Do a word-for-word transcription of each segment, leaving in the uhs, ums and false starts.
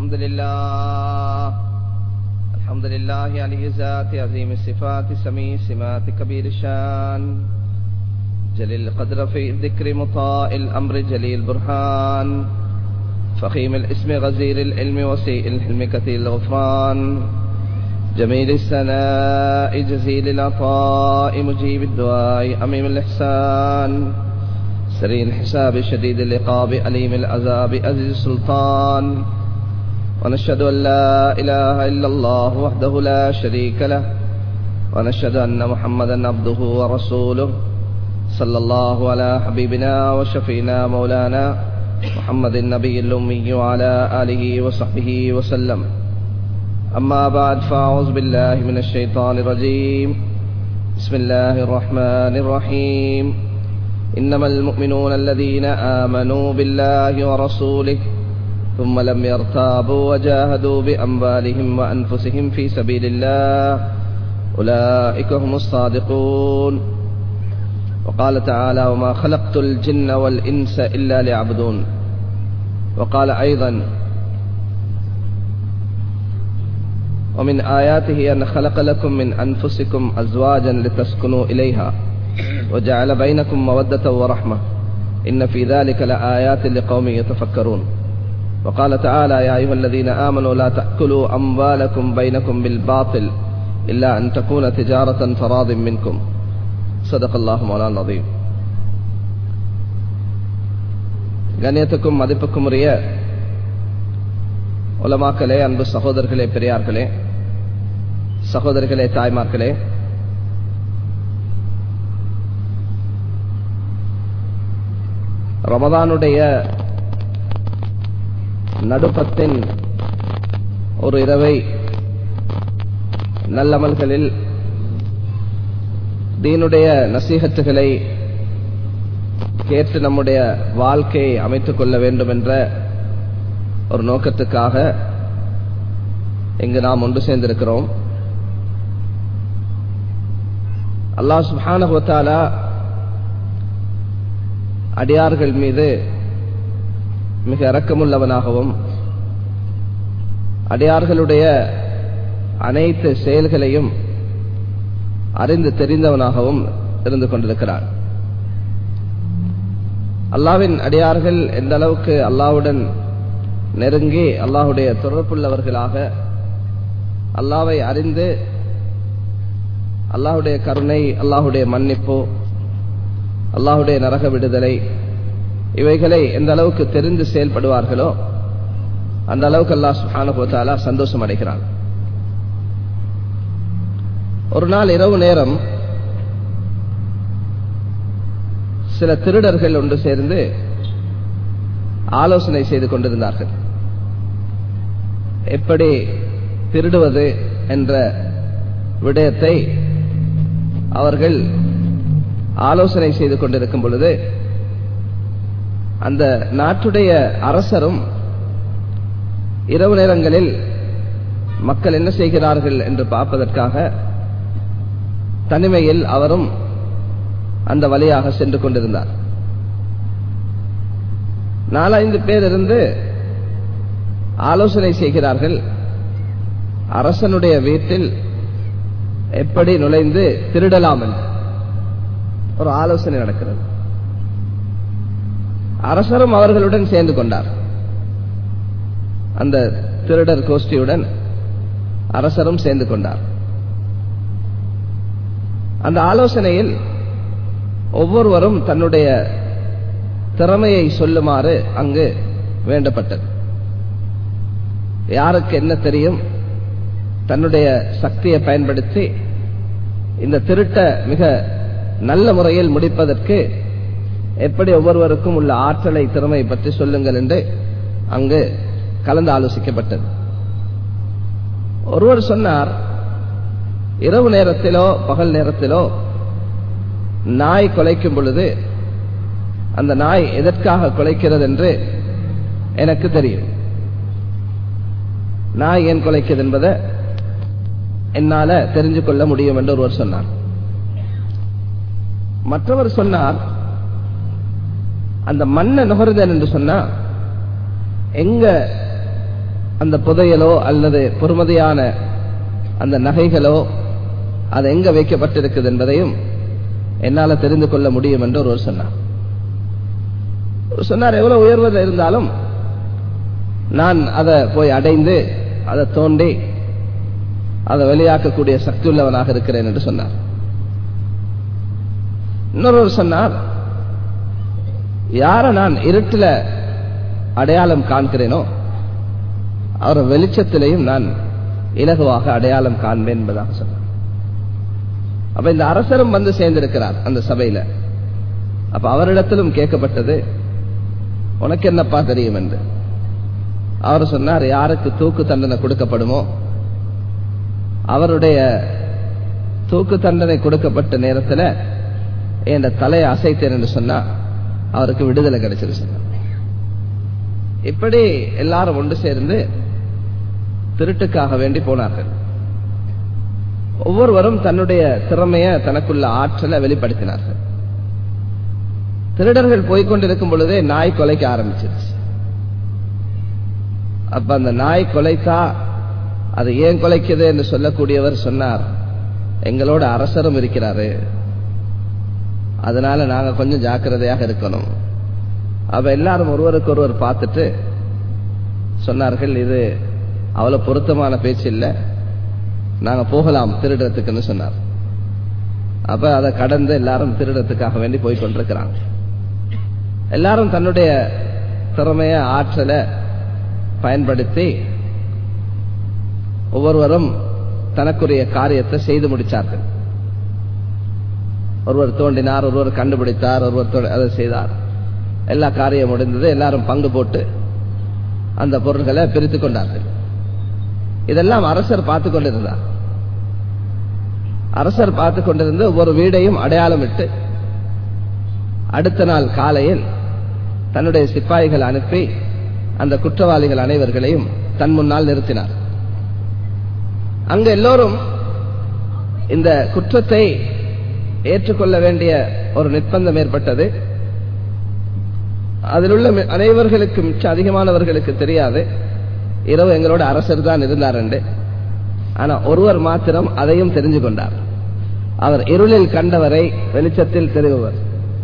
الحمد لله الحمد لله عليه ذات عظيم الصفات سميع السمات كبير الشان جليل القدر في الذكر مطاع الأمر جليل البرهان فخيم الاسم غزير العلم وسيء الحلم كثير الغفران جميل الثناء جزيل العطاء مجيب الدعاء أميم الإحسان سريع الحساب شديد العقاب أليم العذاب عزيز السلطان ونشهد أن لا إله إلا الله وحده لا شريك له ونشهد أن محمدا عبده ورسوله صلى الله على حبيبنا وشفينا مولانا محمد النبي الأمي وعلى آله وصحبه وسلم. أما بعد فأعوذ بالله من الشيطان الرجيم. بسم الله الرحمن الرحيم. إنما المؤمنون الذين آمنوا بالله ورسوله ثم لم يرتابوا وجاهدوا بأموالهم وأنفسهم في سبيل الله أولئك هم الصادقون. وقال تعالى وما خلقت الجن والإنس إلا ليعبدون. وقال أيضا ومن آياته أن خلق لكم من أنفسكم أزواجا لتسكنوا إليها وجعل بينكم مودة ورحمة إن في ذلك لآيات لقوم يتفكرون. وقال تعالى يا أيها الذين آمنوا لا تأكلوا أموالكم بينكم بالباطل إلا أن تكون تجارة تراض منكم. صدق الله مولانا العظيم. கண்ணியத்துக்கும் மதிப்புக்கும் உரிய உலமாக்களே, அன்பு சகோதரர்களே, பெரியார்களே, சகோதரிகளே, தாய்மார்களே, ரமதானுடைய நடுப்பத்தின் ஒரு இரவை நல்லமல்களில் தீனுடைய நசீஹத்துகளை கேட்டு நம்முடைய வாழ்க்கையை அமைத்துக் கொள்ள வேண்டும் என்ற ஒரு நோக்கத்துக்காக இங்கு நாம் ஒன்று சேர்ந்திருக்கிறோம். அல்லாஹ் சுப்ஹானஹு வ தஆலா அடியார்கள் மீது மிக இரக்கமுள்ளவனாகவும் அடியார்களுடைய அனைத்து செயல்களையும் அறிந்து தெரிந்தவனாகவும் இருந்து கொண்டிருக்கிறார். அல்லாஹ்வின் அடியார்கள் எந்த அளவுக்கு அல்லாஹ்வுடன் நெருங்கி அல்லாஹ்வுடைய தொடர்புள்ளவர்களாக அல்லாஹ்வை அறிந்து அல்லாஹ்வுடைய கருணை, அல்லாஹ்வுடைய மன்னிப்பு, அல்லாஹ்வுடைய நரக விடுதலை இவைகளை எந்த அளவுக்கு தெரிந்து செயல்படுவார்களோ அந்த அளவுக்கு அல்லாஹ் சுப்ஹானஹு வ தஆலா சந்தோஷம் அடைகிறான். ஒரு நாள் இரவு நேரம் சில திருடர்கள் ஒன்று சேர்ந்து ஆலோசனை செய்து கொண்டிருந்தார்கள். எப்படி திருடுவது என்ற விடயத்தை அவர்கள் ஆலோசனை செய்து கொண்டிருக்கும் பொழுது அந்த நாட்டுடைய அரசரும் இரவு நேரங்களில் மக்கள் என்ன செய்கிறார்கள் என்று பார்ப்பதற்காக தனிமையில் அவரும் அந்த வழியாக சென்று கொண்டிருந்தார். நாலஞ்சு பேர் இருந்து ஆலோசனை செய்கிறார்கள். அரசனுடைய வீட்டில் எப்படி நுழைந்து திருடலாம் என்று ஒரு ஆலோசனை நடக்கிறது. அரசரும் அவர்களுடன் சேர்ந்து கொண்டார். அந்த திருடர் கோஷ்டியுடன் அரசரும் சேர்ந்து கொண்டார். அந்த ஆலோசனையில் ஒவ்வொருவரும் தன்னுடைய திறமையை சொல்லுமாறு அங்கு வேண்டப்பட்டது. யாருக்கு என்ன தெரியும், தன்னுடைய சக்தியை பயன்படுத்தி இந்த திருட்ட மிக நல்ல முறையில் முடிப்பதற்கு எப்படி ஒவ்வொருவருக்கும் உள்ள ஆற்றலை, திறமை பற்றி சொல்லுங்கள் என்று அங்கு கலந்து ஆலோசிக்கப்பட்டது. ஒருவர் சொன்னார், இரவு நேரத்திலோ பகல் நேரத்திலோ நாய் கொலைக்கும் பொழுது அந்த நாய் எதற்காக கொலைக்கிறது என்று எனக்கு தெரியும். நாய் ஏன் கொலைக்கிறது என்பதை என்னால தெரிஞ்சு கொள்ள முடியும் என்று ஒருவர் சொன்னார். மற்றவர் சொன்னார், அந்த மண்ணை நுகர்தல் என்று சொன்னா எங்க அந்த புதையலோ அல்லது பொறுமதியான அந்த நகைகளோ அது எங்க வைக்கப்பட்டிருக்குது என்பதையும் என்னால தெரிந்து கொள்ள முடியும் என்று ஒருவர் சொன்னார். சொன்னார், எவ்வளவு உயர்வதில் இருந்தாலும் நான் அதை போய் அடைந்து அதை தோண்டி அதை வெளியாக்கக்கூடிய சக்தி உள்ளவனாக இருக்கிறேன் என்று சொன்னார். இன்னொருவர் சொன்னார், யார நான் இருட்டில அடையாளம் காண்கிறேனோ அவர் வெளிச்சத்திலையும் நான் இலகுவாக அடையாளம் காண்பேன் என்பதாக சொன்னார். அப்ப இந்த அரசரும் வந்து சேர்ந்திருக்கிறார் அந்த சபையில. அப்ப அவரிடத்திலும் கேட்கப்பட்டது, உனக்கு என்னப்பா தெரியும் என்று. அவர் சொன்னார், யாருக்கு தூக்கு தண்டனை கொடுக்கப்படுமோ அவருடைய தூக்கு தண்டனை கொடுக்கப்பட்ட நேரத்தில் என் தலையை அசைத்தேன் என்று சொன்னா அவருக்கு விடுதலை கிடைச்சது சொன்னார். இப்படி எல்லாரும் ஒன்று சேர்ந்து திருட்டுக்காக வேண்டி போனார்கள். ஒவ்வொருவரும் தன்னுடைய திறமைய தனக்குள்ள ஆற்றலை வெளிப்படுத்தினார்கள். திருடர்கள் போய்கொண்டிருக்கும் பொழுதே நாய் கொலைக்க ஆரம்பிச்சிருச்சு. அப்ப அந்த நாய் கொலைத்தா அது ஏன் கொலைக்குது என்று சொல்லக்கூடியவர் சொன்னார், எங்களோட அரசரும் இருக்கிறாரு, அதனால நாங்க கொஞ்சம் ஜாக்கிரதையாக இருக்கணும். அப்ப எல்லாரும் ஒருவருக்கு ஒருவர் பார்த்துட்டு சொன்னார்கள், இது அவ்வளவு பொருத்தமான பேச்சு இல்லை, நாங்க போகலாம் திருடத்துக்குன்னு சொன்னார். அப்ப அதை கடந்து எல்லாரும் திருடத்துக்காக வேண்டி போய் கொண்டிருக்கிறாங்க. எல்லாரும் தன்னுடைய திறமைய ஆற்றலை பயன்படுத்தி ஒவ்வொருவரும் தனக்குரிய காரியத்தை செய்து முடிச்சார்கள். ஒருவர் தோண்டினார், ஒருவர் கண்டுபிடித்தார், ஒருவர் அதை செய்தார். எல்லா காரியம் முடிந்தது. எல்லாரும் பங்கு போட்டு அந்த பொருட்களை பிரித்துக் கொண்டார்கள். இதெல்லாம் அரசர் பார்த்து கொண்டிருந்தார். அரசர் பார்த்து கொண்டிருந்து ஒவ்வொரு வீடையும் அடையாளம் இட்டு அடுத்த நாள் காலையில் தன்னுடைய சிப்பாய்கள் அனுப்பி அந்த குற்றவாளிகள் அனைவர்களையும் தன் முன்னால் நிறுத்தினார். அங்கு எல்லோரும் இந்த குற்றத்தை ஏற்றுக்கொள்ள வேண்டிய ஒரு நிர்பந்தம் ஏற்பட்டது. அதில் உள்ள அனைவர்களுக்கு மிச்ச அதிகமானவர்களுக்கு தெரியாது இரவு எங்களோட அரசர் தான் இருந்தார் என்று. ஆனா ஒருவர் மாத்திரம் அதையும் தெரிஞ்சு கொண்டார். அவர் இருளில் கண்டவரை வெளிச்சத்தில் தெரிபவர்.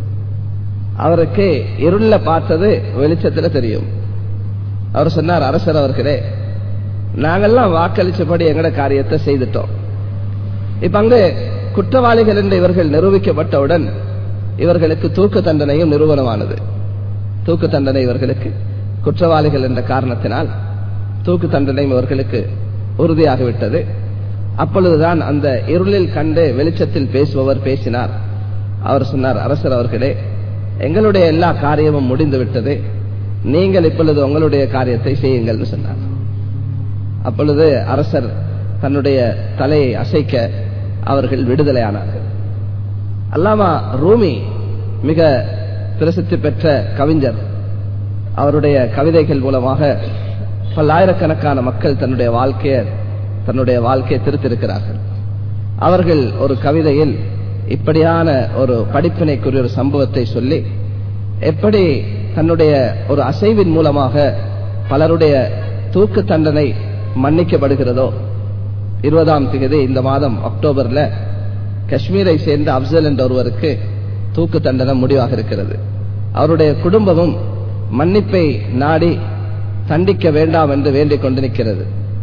அவருக்கு இருள பார்த்தது வெளிச்சத்தில் தெரியும். அவர் சொன்னார், அரசர் அவர்களே, நாங்கெல்லாம் வாக்களிச்சபடி எங்கட காரியத்தை செய்துட்டோம். இப்ப அங்கு குற்றவாளிகள் என்று இவர்கள் நிரூபிக்கப்பட்டவுடன் இவர்களுக்கு தூக்கு தண்டனையும் நிரூபணமானது. தூக்கு தண்டனை இவர்களுக்கு குற்றவாளிகள் என்ற காரணத்தினால் தூக்கு தண்டனையும் இவர்களுக்கு உறுதியாகிவிட்டது. அப்பொழுதுதான் அந்த இருளில் கண்டு வெளிச்சத்தில் பேசுபவர் பேசினார். அவர் சொன்னார், அரசர் அவர்களே, எங்களுடைய எல்லா காரியமும் முடிந்து விட்டது, நீங்கள் இப்பொழுது உங்களுடைய காரியத்தை செய்யுங்கள் சொன்னார். அப்பொழுது அரசர் தன்னுடைய தலையை அசைக்க அவர்கள் விடுதலையானார்கள். அல்லாமா ரூமி மிக பிரசித்தி பெற்ற கவிஞர். அவருடைய கவிதைகள் மூலமாக பல்லாயிரக்கணக்கான மக்கள் தன்னுடைய வாழ்க்கையை தன்னுடைய வாழ்க்கையை திருத்திருக்கிறார்கள். அவர்கள் ஒரு கவிதையில் இப்படியான ஒரு படிப்பினைக்குரிய ஒரு சம்பவத்தை சொல்லி, எப்படி தன்னுடைய ஒரு அசைவின் மூலமாக பலருடைய தூக்கு தண்டனை மன்னிக்கப்படுகிறதோ. இருபதாம் தேதி இந்த மாதம் அக்டோபர்ல காஷ்மீரை சேர்ந்த அப்சல் என்ற ஒருவருக்கு தூக்கு தண்டனை முடிவாக இருக்கிறது. அவருடைய குடும்பமும் மன்னிப்பை நாடி தண்டிக்க வேண்டாம் என்று வேண்டிக் கொண்டு நிற்கிறது.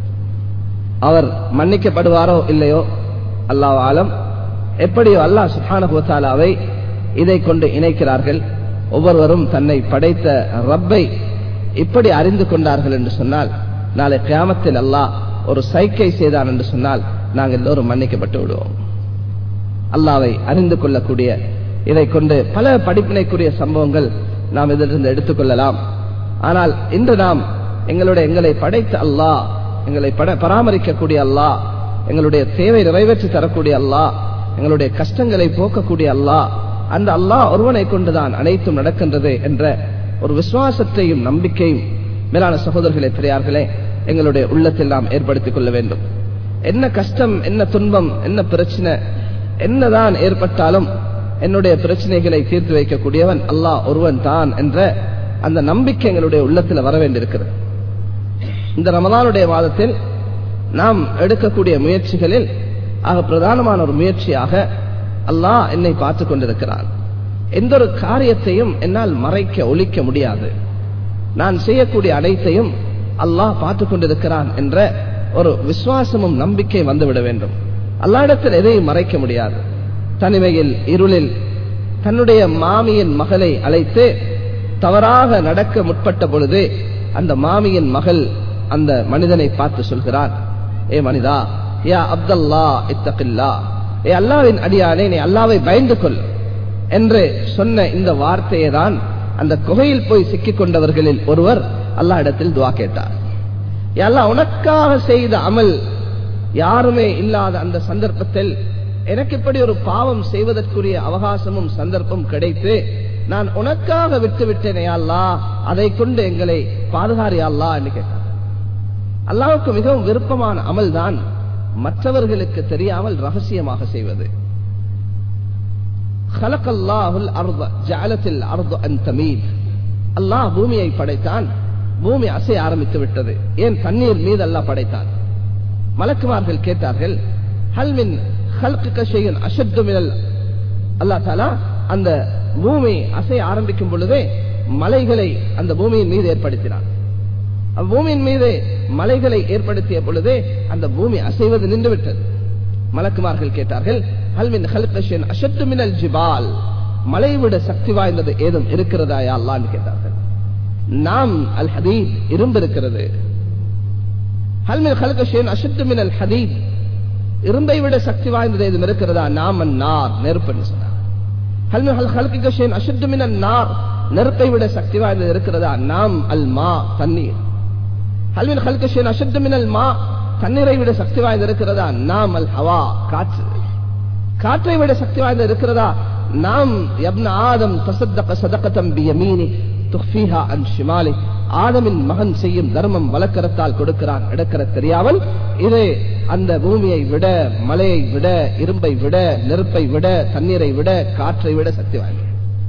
அவர் மன்னிக்கப்படுவாரோ இல்லையோ அல்லாஹ் ஆலம். எப்படியோ அல்லாஹ் சுப்ஹானஹு வ தஆலாவை இதை கொண்டு இணைக்கிறார்கள். ஒவ்வொருவரும் தன்னை படைத்த ரப்பை இப்படி அறிந்து கொண்டார்கள் என்று சொன்னால், நாளை கியாமத்தில் அல்லாஹ் ஒரு சைக்கை செய்தான் என்று சொன்னால் நாங்கள் எல்லோரும் மன்னிக்கப்பட்டு விடுவோம். அல்லாஹ்வை அறிந்து கொள்ளக்கூடிய இதை கொண்டு பல படிப்பினைக்குரிய சம்பவங்கள் நாம் இதிலிருந்து எடுத்துக்கொள்ளலாம். ஆனால் இன்று நாம் எங்களுடைய எங்களை படைத்த அல்லாஹ், எங்களை பராமரிக்கக்கூடிய அல்லாஹ், எங்களுடைய தேவை நிறைவேற்றி தரக்கூடிய அல்லாஹ், எங்களுடைய கஷ்டங்களை போக்கக்கூடிய அல்லாஹ், அந்த அல்லாஹ் ஒருவனை கொண்டுதான் அனைத்தும் நடக்கின்றது என்ற ஒரு விசுவாசத்தையும் நம்பிக்கையும் மேலான சகோதரர்களே, பெரியார்களே, எங்களுடைய உள்ளத்தில் நாம் ஏற்படுத்திக் கொள்ள வேண்டும். என்ன கஷ்டம், என்ன துன்பம், என்ன பிரச்சனை என்னதான் ஏற்பட்டாலும் என்னுடைய பிரச்சனைகளை தீர்த்து வைக்கக்கூடியவன் அல்லாஹ் ஒருவன் தான் என்ற அந்த நம்பிக்கை எங்களுடைய உள்ளத்தில் வர வேண்டியிருக்கிறது. இந்த ரமலானுடைய மாதத்தில் நாம் எடுக்கக்கூடிய முயற்சிகளில் ஆக பிரதானமான ஒரு முயற்சியாக அல்லாஹ் என்னை பார்த்துக் கொண்டிருக்கிறான். எந்த ஒரு காரியத்தையும் என்னால் மறைக்க ஒழிக்க முடியாது. நான் செய்யக்கூடிய அனைத்தையும் அல்லாஹ் பார்த்துக் கொண்டிருக்கிறான் என்ற ஒரு விசுவாசமும் நம்பிக்கை வந்துவிட வேண்டும். அல்லாஹ்விடத்தில் எதையும் மறைக்க முடியாது. தனிமையில் இருளில் தன்னுடைய மாமியின் மகளை அழைத்து தவறாக நடக்க முற்பட்ட பொழுது அந்த மாமியின் மகள் அந்த மனிதனை பார்த்து சொல்கிறார், ஏ மனிதா, யா அப்துல்லா இத்தகில்லா, ஏ அல்லாஹ்வின் அடியானே, நீ அல்லாஹ்வை பயந்து கொள் என்று சொன்ன இந்த வார்த்தையை தான் அந்த குகையில் போய் சிக்கிக் கொண்டவர்களில் ஒருவர் அல்லாஹ் இடத்தில் துஆ கேட்டார். யா அல்லாஹ், உனக்காக செய்த அமல் யாருமே இல்லாத அந்த சந்தர்ப்பத்தில் எனக்கு இப்படி ஒரு பாவம் செய்வதற்குரிய அவகாசமும் சந்தர்ப்பம் கிடைத்து நான் உனக்காக விட்டு விட்டேனே அல்லாஹ், அதை கொண்டு எங்களை பாதுகாரி அல்லாஹ் என்று கேட்டார். அல்லாஹ்வுக்கு மிகவும் விருப்பமான அமல் தான் மற்றவர்களுக்கு தெரியாமல் ரகசியமாக செய்வது. خلقல்லாஹுல் அர்த ஜஅலத்தில் அர்த அன் தமீத். அல்லாஹ் பூமியை படைத்தான், பூமி அசைய ஆரம்பித்து விட்டது. ஏன் தண்ணீர் மீது அல்லாஹ் படைத்தான். மலக்குமார்கள் கேட்டார்கள், ஹல் மின் خلقك شيء اشد من அல்லாஹ் தஆலா அந்த பூமி அசைய ஆரம்பிக்கும் பொழுதே மலைகளை அந்த பூமியின் மீது ஏற்படுத்தினார். பூமியின் மீது மலைகளை ஏற்படுத்திய பொழுதே அந்த பூமி அசைவது நின்றுவிட்டது. மலக்குமார்கள் கேட்டார்கள், ஹல் மின் خلقك شيء اشد من الجبال, மலை விட சக்தி வாய்ந்தது ஏதும் இருக்கிறதா யா அல்லாஹ் என்று கேட்டார்கள். நாம் அல் ஹதீத், இரும்பு இருக்கிறது. ஹல் மின் خلقك شيء اشد من الحديد, இரும்பை விட சக்தி வாய்ந்தது எதுவும் இருக்கிறதா? நாம் நார், நெருப்பு என்று சொன்னார். ஹல் மின் خلقك شيء اشد من النار, நெருப்பை விட சக்தி வாய்ந்தது இருக்கிறதா? நாம் அல் மா, தண்ணீர். ஹல் மின் خلقك شيء اشد من الماء, தண்ணீரை விட சக்தி வாய்ந்தது இருக்கிறதா? நாம் அல் ஹவா, காற்று. காற்றை விட சக்தி வாய்ந்தது இருக்கிறதா? நாம் யப்ன ஆதம் தஸத்தக ஸதகதன் பியமீனி துஃபீஹா அன் ஷிமாலி, ஆதமின் மகன் செய்யும் தர்மம் வலக்கரத்தால் கொடுக்கிறான், இடக்கர தெரியாமல். இது அந்த பூமியை விட, மலையை விட, இரும்பை விட, நெருப்பை விட, தண்ணீரை விட, காற்றை விட சக்தி வாய்ந்தது.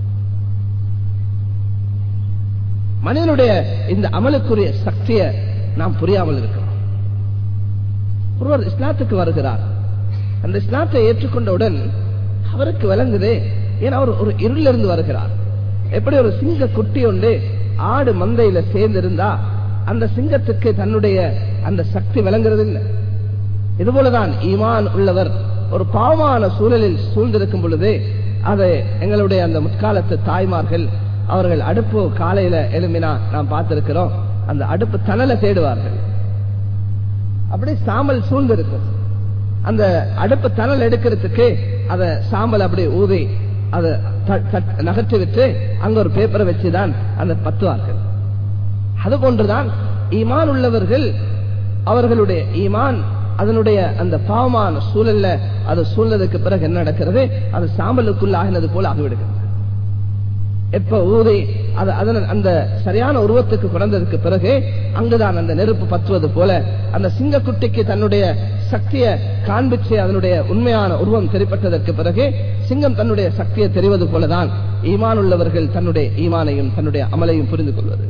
மனிதனுடைய இந்த அமலுக்குரிய சக்தியை நாம் புரியாமல் இருக்கிறோம். ஒருவர் இஸ்லாத்துக்கு வருகிறார், அந்த இஸ்லாத்தை ஏற்றுக்கொண்டவுடன் அவருக்கு விளங்குது, ஏன் அவர் ஒரு இருளிலிருந்து வருகிறார். எப்படி ஒரு சிங்க குட்டி ஒன்று ஆடு மந்தையில சேர்ந்திருந்தா அந்த சிங்கத்துக்கு தன்னுடைய அந்த சக்தி விளங்குறது இல்லை. இதுபோலதான் ஈமான் உள்ளவர் ஒரு பாவமான சூழலில் சூழ்ந்திருக்கும் பொழுது அதை எங்களுடைய அந்த முற்காலத்து தாய்மார்கள் அவர்கள் அடுப்பு காலையில எழுமினா நாம் பார்த்திருக்கிறோம், அந்த அடுப்பு தணலை தேடுவார்கள். அப்படி சாம்பல் சூழ்ந்திருக்கும், அந்த அடுப்பு தணல் எடுக்கிறதுக்கு அதை சாம்பல் அப்படி ஊதி அதை நகர்த்தி விட்டு அங்க ஒரு பேப்பரை வச்சுதான் அந்த பத்துவார்கள். அது போன்றுதான் ஈமான் உள்ளவர்கள், அவர்களுடைய ஈமான் அதனுடைய அந்த பாவமான சூழல்ல அது சூழ்ந்ததுக்கு பிறகு என்ன நடக்கிறது? அது சாம்பலுக்குள்ள ஆகினது போல ஆகிவிடுகிறது. எப்ப ஊதி அது அதன் அந்த சரியான உருவத்துக்கு குறைந்ததுக்கு பிறகு அங்குதான் அந்த நெருப்பு பற்றுவது போல அந்த சிங்கக்குட்டிக்கு தன்னுடைய சக்தியை காண்பிச்சு அதனுடைய உண்மையான உருவம் தெரிப்பட்டதற்கு பிறகு சிங்கம் தன்னுடைய சக்தியை தெரிவது போலதான் ஈமான் உள்ளவர்கள் தன்னுடைய ஈமானையும் தன்னுடைய அமலையும் புரிந்து கொள்வது.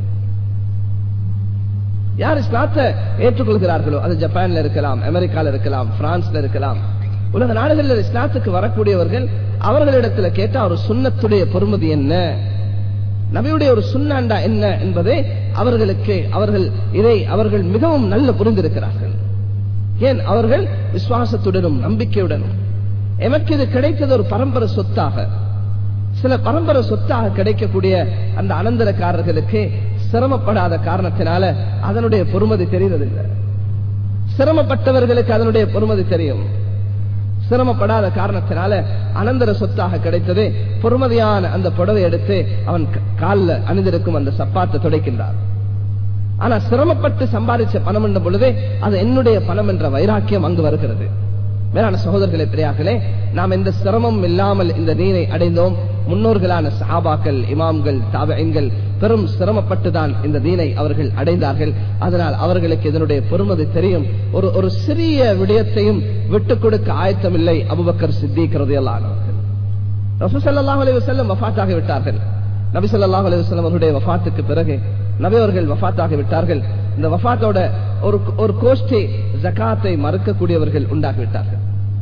யார் இஸ்லாத்தை ஏற்றுக்கொள்கிறார்களோ, அது ஜப்பான்ல இருக்கலாம், அமெரிக்கால இருக்கலாம், பிரான்ஸ்ல இருக்கலாம், உலக நாடுகளில் இஸ்லாத்துக்கு வரக்கூடியவர்கள் அவர்களிடத்துல கேட்டா ஒரு சுன்னத்துடைய பொறுமதி என்ன, நபியுடைய ஒரு சுன்னாண்டா என்ன என்பதை அவர்களுக்கு அவர்கள் இதை அவர்கள் மிகவும் நல்ல புரிந்திருக்கிறார்கள். ஏன்? அவர்கள் விசுவாசத்துடனும் நம்பிக்கையுடனும். எமக்கு இது கிடைத்தது ஒரு பரம்பரை சொத்தாக, சில பரம்பரை சொத்தாக கிடைக்கக்கூடிய அந்த அனந்தரக்காரர்களுக்கு சிரமப்படாத காரணத்தினால அதனுடைய பொறுமதி தெரிவதில்லை. சிரமப்பட்டவர்களுக்கு அதனுடைய பொறுமதி தெரியும். சிரமப்படாத காரணத்தினால அனந்தர சொத்தாக கிடைத்தது பொறுமதியான அந்த புடவை எடுத்து அவன் காலில் அணிந்திருக்கும் அந்த சப்பாத்தை துடைக்கின்றார். ஆனா சிரமப்பட்டு சம்பாதிச்ச பணம் என்ற பொழுதே அது என்னுடைய பணம் என்ற வைராக்கியம் அங்கு வருகிறது. மேலான சகோதரர்களே, பெரியார்களே, நாம் எந்த சிரமம் இல்லாமல் இந்த தீனை அடைந்தோம். முன்னோர்களான சஹாபாக்கள், இமாம்கள், தாபிஈன்கள் பெரும் சிரமப்பட்டுதான் இந்த தீனை அவர்கள் அடைந்தார்கள். அதனால் அவர்களுக்கு இதனுடைய பொறுமதி தெரியும். ஒரு ஒரு சிறிய விடயத்தையும் விட்டுக் கொடுக்க ஆயத்தமில்லை அபூபக்கர் சித்தீக் ரலியல்லாஹு அன்ஹு. ரசூல் ஸல்லல்லாஹு அலைஹி வஸல்லம் வஃபாத்தாகி விட்டார்கள். நபி ஸல்லல்லாஹு அலைஹி வஸல்லம் அவருடைய வஃபாத்துக்கு பிறகு நபி அவர்கள் வஃபாத்தாகி விட்டார்கள். இந்த வஃபாத்தோட ஒரு ஒரு கோஷ்டி ஜகாத்தை மறுக்கக்கூடியவர்கள் உண்டாகிவிட்டார்கள்.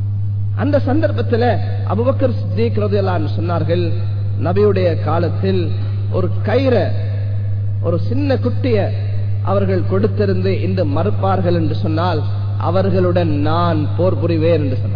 அந்த சந்தர்ப்பத்தில் அபூபக்கர் சித்திக் ரலியல்லாஹு அன்ஹு சொன்னார்கள், நபியுடைய காலத்தில் ஒரு கயிறை, ஒரு சின்ன குட்டிய அவர்கள் கொடுத்திருந்து இந்த மறுப்பார்கள் என்று சொன்னால் அவர்களுடன் நான் போர் புரிவேன் என்று சொன்னார்.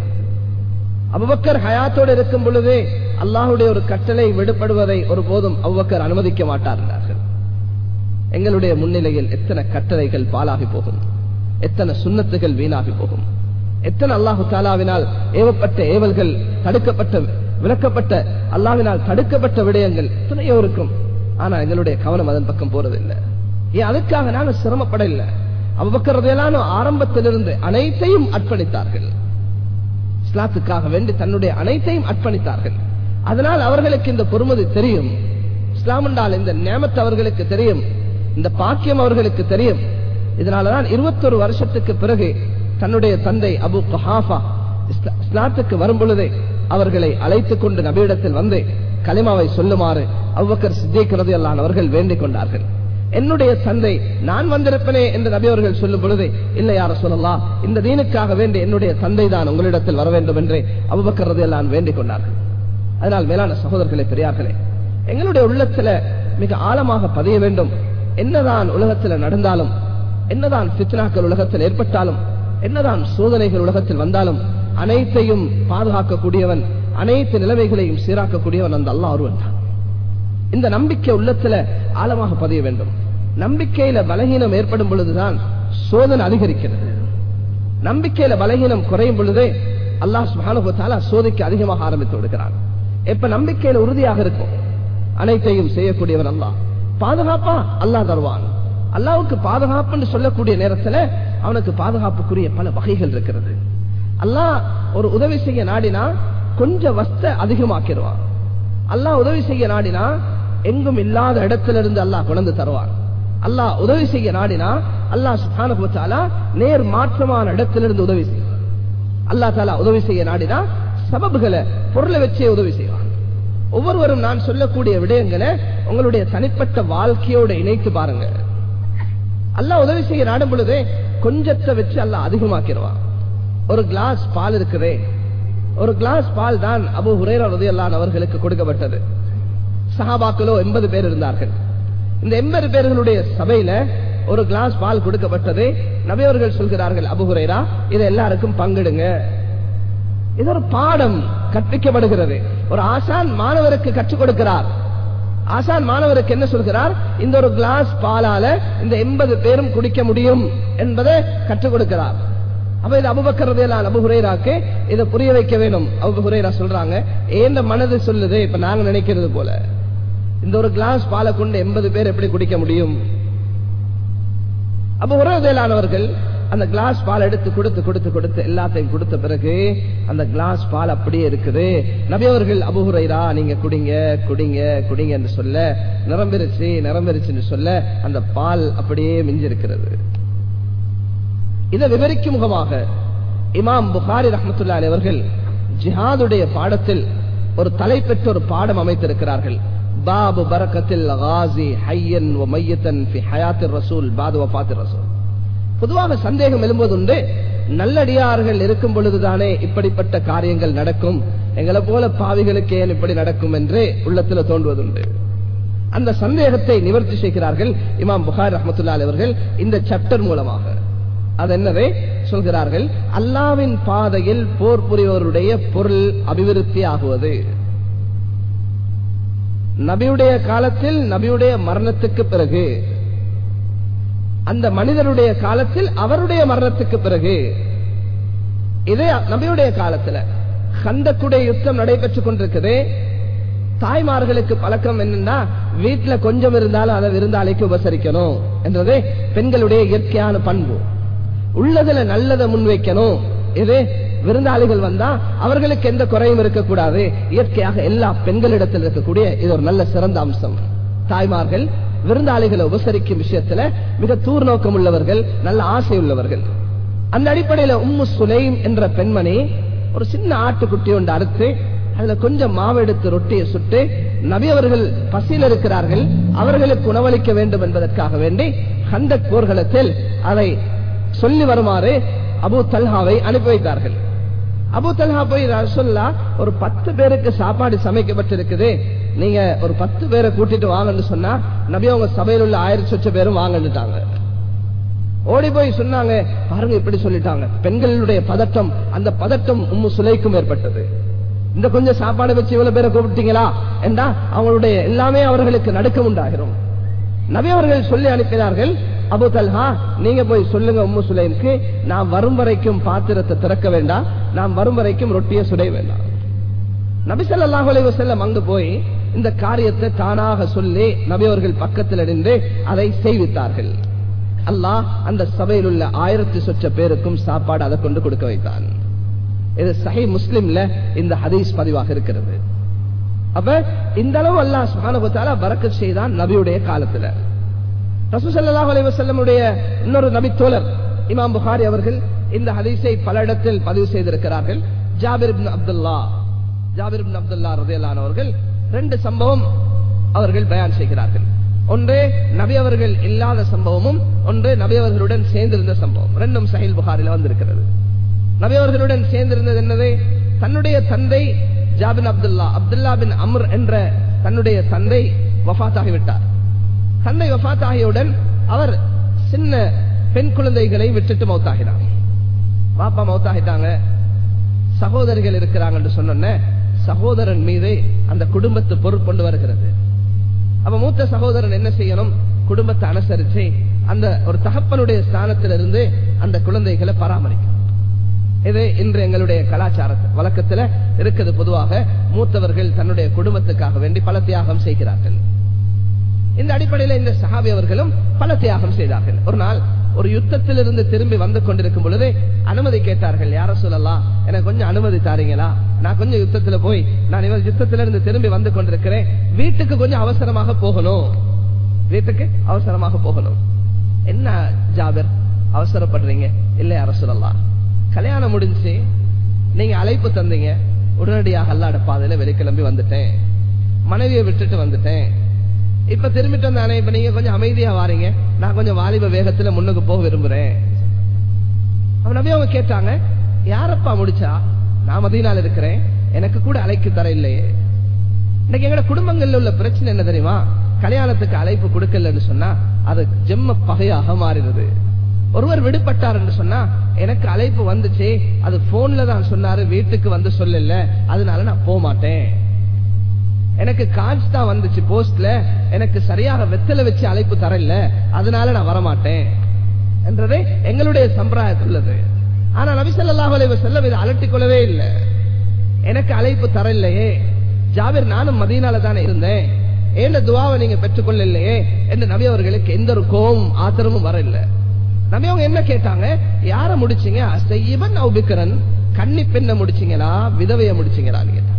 அபூபக்கர் ஹயாத்தோடு இருக்கும் பொழுதே அல்லாஹ்வுடைய ஒரு கட்டளை விடுபடுவதை ஒருபோதும் அபூபக்கர் அனுமதிக்க மாட்டார்கள். எங்களுடைய முன்னிலையில் எத்தனை கட்டளைகள் பாலாகி போகும், எத்தனை சுன்னத்துகள் வீணாகி போகும், எத்தனை அல்லாஹு தாலாவினால் ஏவப்பட்ட ஏவல்கள், தடுக்கப்பட்ட விளக்கப்பட்ட அல்லாஹ்வினால் தடுக்கப்பட்ட விடயங்கள் எத்தனையோ இருக்கும். ஆனா எங்களுடைய கவனம் அதன் பக்கம் போறதில்லை. ஏன் அதுக்காக நாங்கள் சிரமப்பட இல்லை. அபூபக்கர் ரலியல்லாஹு அன்ஹு ஆரம்பத்திலிருந்து அனைத்தையும் அர்ப்பணித்தார்கள். இஸ்லாத்துக்காக வேண்டி தன்னுடைய அனைத்தையும் அர்ப்பணித்தார்கள். அதனால் அவர்களுக்கு இந்த பொறுமதி தெரியும். இஸ்லாம் என்றால் இந்த நியமத் அவர்களுக்கு தெரியும், இந்த பாக்கியம் அவர்களுக்கு தெரியும். இதனாலதான் இருபத்தொரு வருஷத்துக்கு பிறகு தன்னுடைய தந்தை அபு குஹாஃபா இஸ்லாத்துக்கு வரும் பொழுதே அவர்களை அழைத்துக் கொண்டு நபியிடத்தில் வந்து கலிமாவை சொல்லுமாறு அபூபக்கர் சித்திக் ரலியல்லாஹு அன்ஹு அவர்கள் வேண்டிக் கொண்டார்கள். என்னுடைய தந்தை நான் வந்திருப்பனே என்று நபி அவர்கள் சொல்லும் பொழுது, இல்லை யா ரசூலல்லாஹ், இந்த தீனுக்காக வேண்டி என்னுடைய தந்தை தான் உங்களிடத்தில் வர வேண்டும் என்று அபூபக்கர் ரலியல்லாஹு அன்ஹு வேண்டிக் கொண்டார்கள். அதனால் மேலான சகோதரர்களே, பெரியார்களே, எங்களுடைய உள்ளத்துல மிக ஆழமாக பதிய வேண்டும். என்னதான் உலகத்தில் நடந்தாலும், என்னதான் ஃபித்னாக்கள் உலகத்தில் ஏற்பட்டாலும், என்னதான் சோதனைகள் உலகத்தில் வந்தாலும் அனைத்தையும் பாதுகாக்கக்கூடியவன், அனைத்து நிலைமைகளையும் சீராக்கக்கூடியவன் அந்த அல்லாஹ் ஒருவன் தான். இந்த நம்பிக்கை உள்ளத்துல ஆழமாக பதிய வேண்டும். நம்பிக்கையில பலகீனம் ஏற்படும் பொழுதுதான் சோதனை அதிகரிக்கிறது. நம்பிக்கையில பலகீனம் குறையும் பொழுதே அல்லாஹ் சுப்ஹானஹு வ தஆலா சோதிக்க அதிகமாக ஆரம்பித்து விடுகிறான். எப்ப நம்பிக்கையில உறுதியாக இருக்கும், அனைத்தையும் செய்யக்கூடியவன் அல்லாஹ், பாதுகாப்பா அல்லாஹ் தருவான். அல்லாஹ்வுக்கு பாதுகாப்புன்னு சொல்லக்கூடிய நேரத்துல அவனுக்கு பாதுகாப்புக்குரிய பல வகைகள் இருக்கிறது. அல்லாஹ் ஒரு உதவி செய்ய நாடினா கொஞ்சம் வஸ்த அதிகமாக்கிடுவான். அல்லாஹ் உதவி செய்ய நாடினா எங்கும் இல்லாத இடத்திலிருந்து அல்லாஹ் கொண்டு தருவான். அல்லாஹ் உதவி செய்ய நாடினா அல்லாஹ் சுப்ஹானஹு வ தஆலா நேர் மாற்றமான இடத்திலிருந்து உதவி செய்வான். அல்லாஹ் தஆலா உதவி செய்ய நாடினா சபபுகளை பொருளை வச்சே உதவி செய்வான். ஒவ்வொருவரும் நான் சொல்லக்கூடிய விடயங்களை உங்களுடைய தனிப்பட்ட வாழ்க்கையோட இணைத்து பாருங்க. அல்லாஹ் உதவி செய்ய நாடும் பொழுதே கொஞ்சத்தை வச்சு அல்லாஹ் அதிகமாக்கிடுவான். ஒரு கிளாஸ் பால் இருக்குதே, ஒரு கிளாஸ் பால் தான் அபூ ஹுரைரா ரலியல்லாஹு அன்ஹு அவர்களுக்கு கொடுக்கப்பட்டது. சஹாபாக்களோ எண்பது பேர் இருந்தார்கள். இந்த எண்பது பேர்களுடைய சபையில ஒரு கிளாஸ் பால் கொடுக்கப்பட்டது. நபி அவர்கள் சொல்கிறார்கள், அபூ ஹுரைரா, இதை எல்லாருக்கும் பங்கிடுங்க. இது ஒரு பாடம் கற்பிக்கப்படுகிறது. ஒரு ஆசான் மாணவருக்கு கற்றுக் கொடுக்கிறார். ஆசான் மாணவருக்கு என்ன சொல்கிறார்? இந்த ஒரு கிளாஸ் பாலால இந்த எண்பது பேரும் குடிக்க முடியும் என்பதை கற்றுக் கொடுக்கிறார். அப்ப இது அபூபக்கர் ரலியல்லாஹு அன்ஹு அபூ ஹுரைராக்கு இதை புரிய வைக்க வேணும். அபூ ஹுரைரா சொல்றாங்க, ஏந்த மனது சொல்லுது, இப்ப நாங்க நினைக்கிறது போல இந்த ஒரு கிளாஸ் பாலை கொண்டு எண்பது பேர் எப்படி குடிக்க முடியும்? அபூ ஹுரைரா ரலியல்லாஹு அன்ஹு அவர்கள் அந்த கிளாஸ் பால் எடுத்து கொடுத்து கொடுத்து கொடுத்து எல்லாத்தையும் கொடுத்த பிறகு அந்த கிளாஸ் பால் அப்படியே இருக்குது. நபி அவர்கள், அபூ ஹுரைரா, நீங்க குடிங்க குடிங்க குடிங்க என்று சொல்ல, நிரம்பிருச்சு நிரம்பிருச்சுன்னு சொல்ல அந்த பால் அப்படியே மிஞ்சிருக்கிறது. இதை விவரிக்கும் முகமாக இமாம் புகாரி ரஹ்மத்துல்லாஹி அலைஹி அவர்கள் ஜிஹாதுடைய பாடத்தில் ஒரு தலைப்பெற்ற ஒரு பாடம் அமைத்திருக்கிறார்கள். பாபு பரக்கத்தில் காஸி ஹய்யன் வ மையத்தன் ஃபி ஹயாத்திர் ரசூல் பாது வஃபாத்திர் ரசூல். பொதுவாக சந்தேகம் எழும்போதுண்டு, நல்லடியார்கள் இருக்கும் பொழுதுதானே இப்படிப்பட்ட காரியங்கள் நடக்கும், எங்களை போல பாவிகளுக்கு ஏன் இப்படி நடக்கும் என்று உள்ளத்துல தோன்றுவதுண்டு. அந்த சந்தேகத்தை நிவர்த்தி செய்கிறார்கள் இமாம் புகாரி ரஹ்மத்துல்லாஹி அலைஹி அவர்கள் இந்த சாப்டர் மூலமாக. அது என்னவே சொல்கிறார்கள், அல்லாஹ்வின் பாதையில் போர் புரிவோருடைய பொருள் அபிவிருத்தி ஆகுவது. நபியுடைய காலத்தில், நபியுடைய மரணத்துக்கு பிறகு, அந்த மனிதனுடைய காலத்தில், அவருடைய மரணத்துக்கு பிறகு, இதே நபியுடைய காலத்தில் கந்தக்குடைய யுத்தம் நடைபெற்றுக் கொண்டிருக்குது. தாய்மார்களுக்கு பழக்கம் என்னன்னா, வீட்டுல கொஞ்சம் இருந்தாலும் அதை விருந்தாளிக்கு உபசரிக்கணும் என்றது பெண்களுடைய இயற்கையான பண்பு. உள்ளதுல நல்லதை முன்வைக்கணும். இது விருந்தாளிகள் வந்தா அவர்களுக்கு எந்த குறையும் இருக்கக்கூடாது. இயற்கையாக எல்லா பெண்களிடத்தில் இருக்கக்கூடிய இது ஒரு நல்ல சிறந்த அம்சம். தாய்மார்கள் விருந்தாளிகளை உபசரிக்கும் விஷயத்துல மிக தூர் நோக்கம் உள்ளவர்கள், நல்ல ஆசை உள்ளவர்கள். அந்த அடிப்படையில உம்மு சுலைம் என்ற பெண்மணி ஒரு சின்ன ஆட்டுக்குட்டி ஒன்று அறுத்து அதுல கொஞ்சம் மாவு எடுத்து ரொட்டியை சுட்டு, நபி அவர்கள் பசியில் இருக்கிறார்கள், அவர்களுக்கு உணவளிக்க வேண்டும் என்பதற்காக வேண்டி கந்தக் போர்க்களத்தில் அதை சொல்லி வருமாறு அபூ தல்ஹாவை அனுப்பி வைத்தார்கள். அபூ தல்ஹா போய் ரசூலுல்லாஹ் ஒரு பத்து பேருக்கு சாப்பாடு சமைக்கப்பட்டிருக்குது, நீங்க ஒரு பத்து பேரை கூட்டிட்டு வாங்கன்னு சொன்னா நபி அவங்க சபையில் உள்ள ஆயிரத்தி சொச்ச பேரும் வாங்கன்னுட்டாங்க. ஓடி போய் சொன்னாங்க, பாருங்க இப்படி சொல்லிட்டாங்க. பெண்களுடைய பதட்டம், அந்த பதட்டம் உம்மு சுலைக்கும் ஏற்பட்டது. இந்த கொஞ்சம் சாப்பாடு வச்சு இவ்வளவு பேரை கூப்பிட்டீங்களா என்றா அவங்களுடைய எல்லாமே அவர்களுக்கு நடுக்கம் உண்டாகிறோம். நபி அவர்கள் சொல்லி அனுப்பினார்கள், அபூ தல்ஹா நீங்க போய் சொல்லுங்க உம்மு சுலைமுக்கு, நாம் வரும் வரைக்கும் பாத்திரத்தை திறக்க வேண்டாம், நாம் வரும் வரைக்கும் ரொட்டியை சுடைய வேண்டாம். நபி ஸல்லல்லாஹு அலைஹி வஸல்லம் அங்கு போய் இந்த காரியத்தை தானாக சொல்லி நபி அவர்கள் பக்கத்தில் இருந்து அதை செய்வித்தார்கள். அல்லாஹ் அந்த சபையில் உள்ள ஆயிரத்தி சொச்ச பேருக்கும் சாப்பாடு அதை கொண்டு கொடுக்க வைத்தான். இது சஹீஹ் முஸ்லிம்ல இந்த ஹதீஸ் பதிவாக இருக்கிறது. அப்ப இந்த அளவு அல்லாஹ் சுப்ஹானஹு வ தஆலா பரக்கத் செய்தான் நபியுடைய காலத்துல. ரசூல் ஸல்லல்லாஹு அலைஹி வஸல்லமுடைய இன்னொரு நபி தோழர் இமாம் புகாரி அவர்கள் இந்த ஹதீஸை பல இடத்தில் பதிவு செய்திருக்கிறார்கள். ஜாபிர் இப்னு அப்துல்லா ஜாபிர் இப்னு அப்துல்லா ரலியல்லாஹு அன்ஹு அவர்கள் ரெண்டு சம்பவம் அவர்கள் பயான் செய்கிறார்கள். ஒன்று நபி அவர்கள் இல்லாத சம்பவமும், ஒன்று நபி அவர்களுடன் சேர்ந்திருந்த சம்பவம். ரெண்டும் சஹீஹ் புகாரில வந்திருக்கிறது. நபி அவர்களுடன் சேர்ந்திருந்தது என்னது? தன்னுடைய தந்தை ஜாபிர் அப்துல்லா அப்துல்லா பின் அம்ர் என்ற தன்னுடைய தந்தை வஃபாத் ஆகிவிட்டார். தந்தை வஃபாத் ஆகியவுடன் அவர் சின்ன பெண் குழந்தைகளை விட்டுட்டு மௌத்தாகினார். பாப்பா மௌத்தாகிட்டாங்க, சகோதரிகள் இருக்கிறாங்க என்று சொன்ன சகோதரன் மீது அந்த குடும்பத்தை பொறுப்பொண்டு வருகிறது. அப்ப மூத்த சகோதரன் என்ன செய்யணும்? குடும்பத்தை அனுசரிச்சு அந்த ஒரு தகப்பனுடைய ஸ்தானத்திலிருந்து அந்த குழந்தைகளை பராமரிக்கும். இது இன்று எங்களுடைய கலாச்சார வழக்கத்தில் இருக்குது. பொதுவாக மூத்தவர்கள் தன்னுடைய குடும்பத்துக்காக வேண்டி பல தியாகம் செய்கிறார்கள். இந்த அடிப்படையில் இந்த சஹாபி அவர்களும் பல தியாகம் செய்தார்கள். ஒரு நாள் ஒரு யுத்தத்திலிருந்து திரும்பி வந்து கொண்டிருக்கும் பொழுது அனுமதி கேட்டார்கள். யார சொல்லலாம், எனக்கு கொஞ்சம் அனுமதி தாரீங்களா? நான் கொஞ்சம் யுத்தத்துல போய் நான் யுத்தத்திலிருந்து திரும்பி வந்து கொண்டிருக்கிறேன், வீட்டுக்கு கொஞ்சம் அவசரமாக போகணும், வீட்டுக்கு அவசரமாக போகணும். என்ன ஜாபிர் அவசரப்படுறீங்க? இல்ல யார சொல்லலாம், கல்யாணம் முடிஞ்சு நீங்க அழைப்பு தந்தீங்க, உடனடியாக அல்லாஹ்வுடைய பாதையில வெளிக்கிளம்பி வந்துட்டேன், மனைவியை விட்டுட்டு வந்துட்டேன், இப்ப திரும்பிட்டு வந்தானே, இப்ப நீங்க கொஞ்சம் அமைதியா வாரீங்க, நான் கொஞ்சம் வாலிப வேகத்துல முன்னுக்கு போக விரும்புறேன். அவன் நபி அவங்க கேட்டாங்க, யாரப்பா முடிச்சா? நான் மதீனால இருக்கிறேன், எனக்கு கூட அழைப்பு தர இல்லையே. இன்னைக்கு எங்க குடும்பங்கள்ல உள்ள பிரச்சனை என்ன தெரியுமா? கல்யாணத்துக்கு அழைப்பு கொடுக்கலன்னு சொன்னா அது ஜெம்ம பகையாக மாறிடுது. ஒருவர் விடுபட்டார் என்று சொன்னா, எனக்கு அழைப்பு வந்துச்சு, அது போன்ல தான் சொன்னாரு, வீட்டுக்கு வந்து சொல்லல, அதனால நான் போக மாட்டேன். எனக்கு கார்ட்ஸ் தான் வந்துச்சு போஸ்ட்ல, எனக்கு சரியாக வெத்தலை வச்சு அழைப்பு தரல, அதனால நான் வரமாட்டேன் என்றது எங்களுடைய சம்பிரதாயத்தில் உள்ளது. ஆனா நபி ஸல்லல்லாஹு அலைஹி வஸல்லம் இதை அலட்டிக் கொள்ளவே இல்லை. எனக்கு அழைப்பு தரலையே ஜாபிர், நானும் மதீனால தானே இருந்தேன், ஏன் துவாவை நீங்க பெற்றுக்கொள்ள இல்லையே என்று நபி அவர்களுக்கு எந்த ஒரு கோபமும் ஆத்திரமும் வரல. நபி அவங்க என்ன கேட்டாங்க? யார முடிச்சீங்க? அஸய்யிபன் அவ் பிக்ரன், கன்னி பெண்ணை முடிச்சீங்களா, விதவையை முடிச்சீங்களான்னு கேட்டாங்க.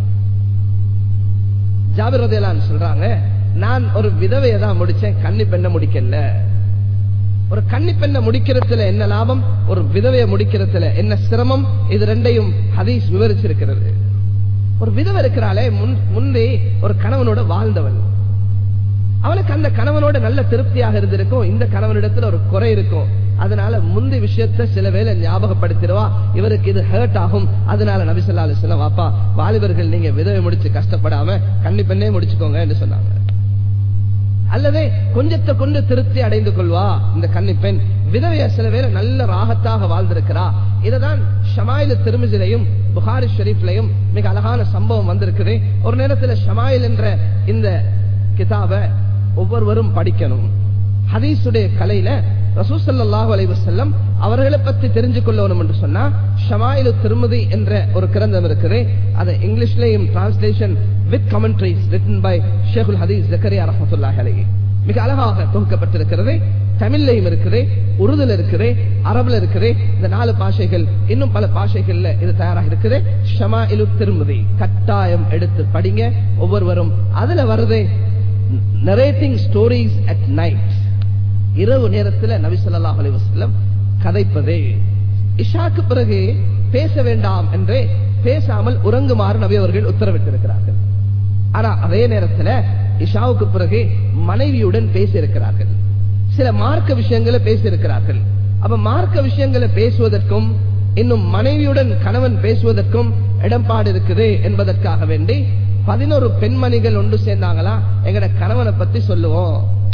ஜாபிர் ரலியல்லாஹு அன்ஹு சொல்றாங்க, நான் ஒரு விதவையை தான் முடிச்சேன், கன்னி பெண்ணை முடிக்கல. ஒரு கன்னி பெண்ணை முடிக்கிறதுல என்ன லாபம், ஒரு விதவையை முடிக்கிறதுல என்ன சிரமம், இது ரெண்டையும் ஹதீஸ் விவரிச்சிருக்கிறது. ஒரு விதவை இருக்கிறாளே, முன்பே ஒரு கணவனோட வாழ்ந்தவன், அவனுக்கு அந்த கணவனோட நல்ல திருப்தியாக இருந்திருக்கும், இந்த கணவனிடத்துல ஒரு குறை இருக்கும், அதனால முந்தி விஷயத்தை சில வேளை ஞாபகப்படுத்திடுவா, இவருக்கு இது ஹர்ட் ஆகும். அதனால நபி ஸல்லல்லாஹு அலைஹி வஸல்லம், வாப்பா வாலிபர்கள் நீங்க விதவை முடிச்சு கஷ்டப்படாம கன்னி பெண்ணே முடிச்சுக்கோங்க என்று சொன்னாங்க. அல்லது கொஞ்சத்தை கொண்டு திருப்தி அடைந்து கொள்வா இந்த கன்னி பெண், விதவைய சில வேளை நல்ல ராகத்தாக வாழ்ந்திருக்கிறா. இதுதான் ஷமாயில் திருமிசிலையும் புகாரி ஷரீஃப்லையும் மிக அழகான சம்பவம் வந்திருக்குது. ஒரு நேரத்தில் ஷமாயில் என்ற இந்த கிதாபை ஒவ்வொருவரும் படிக்கணும். ஹதீஸுடைய கலையில ரசூல் ஸல்லல்லாஹு அலைஹி வஸல்லம் அவர்களை பற்றி தெரிஞ்சு கொள்ளணும் என்று சொன்னா ஷமாயிலு திருமிதி என்ற ஒரு கிரந்தம் இருக்குது. அது இங்கிலீஷ்லயும் translation with commentaries written by Shaikhul Hadith Zakariya ரஹ்மத்துல்லாஹி அலைஹி மிக அழகாக தொகுக்கப்பட்டிருக்கிறது. தமிழ்லையும் இருக்குது, உருதுல இருக்குது, அரபுல இருக்குது. இந்த நாலு பாஷைகள், இன்னும் பல பாஷைகள்ல இது தயாராக இருக்குது. ஷமாயிலு திருமிதி கட்டாயம் எடுத்து படிங்க ஒவ்வொருவரும். அதுல வருது narrating stories at night, இரவு நேரத்தில் நபி ஸல்லல்லாஹு அலைஹி வஸல்லம் கதைப்பது. இஷாக்கு பிறகு பேச வேண்டாம் என்று பேசாமல் உறங்குமாறு நபி அவர்கள் உத்தரவிட்டிருக்கிறார்கள். ஆனா அதே நேரத்தில் இஷாவுக்கு பிறகு மனைவியுடன் பேசியிருக்கிறார்கள், சில மார்க்க விஷயங்களை பேசியிருக்கிறார்கள். அப்ப மார்க்க விஷயங்களை பேசுவதற்கும் இன்னும் மனைவியுடன் கணவன் பேசுவதற்கும் இடம்பாடு இருக்குது என்பதற்காக வேண்டி பதினோரு பெண்மணிகள் ஒன்று சேர்ந்தாங்களா, எங்கட கணவனை பத்தி சொல்லுவோம்.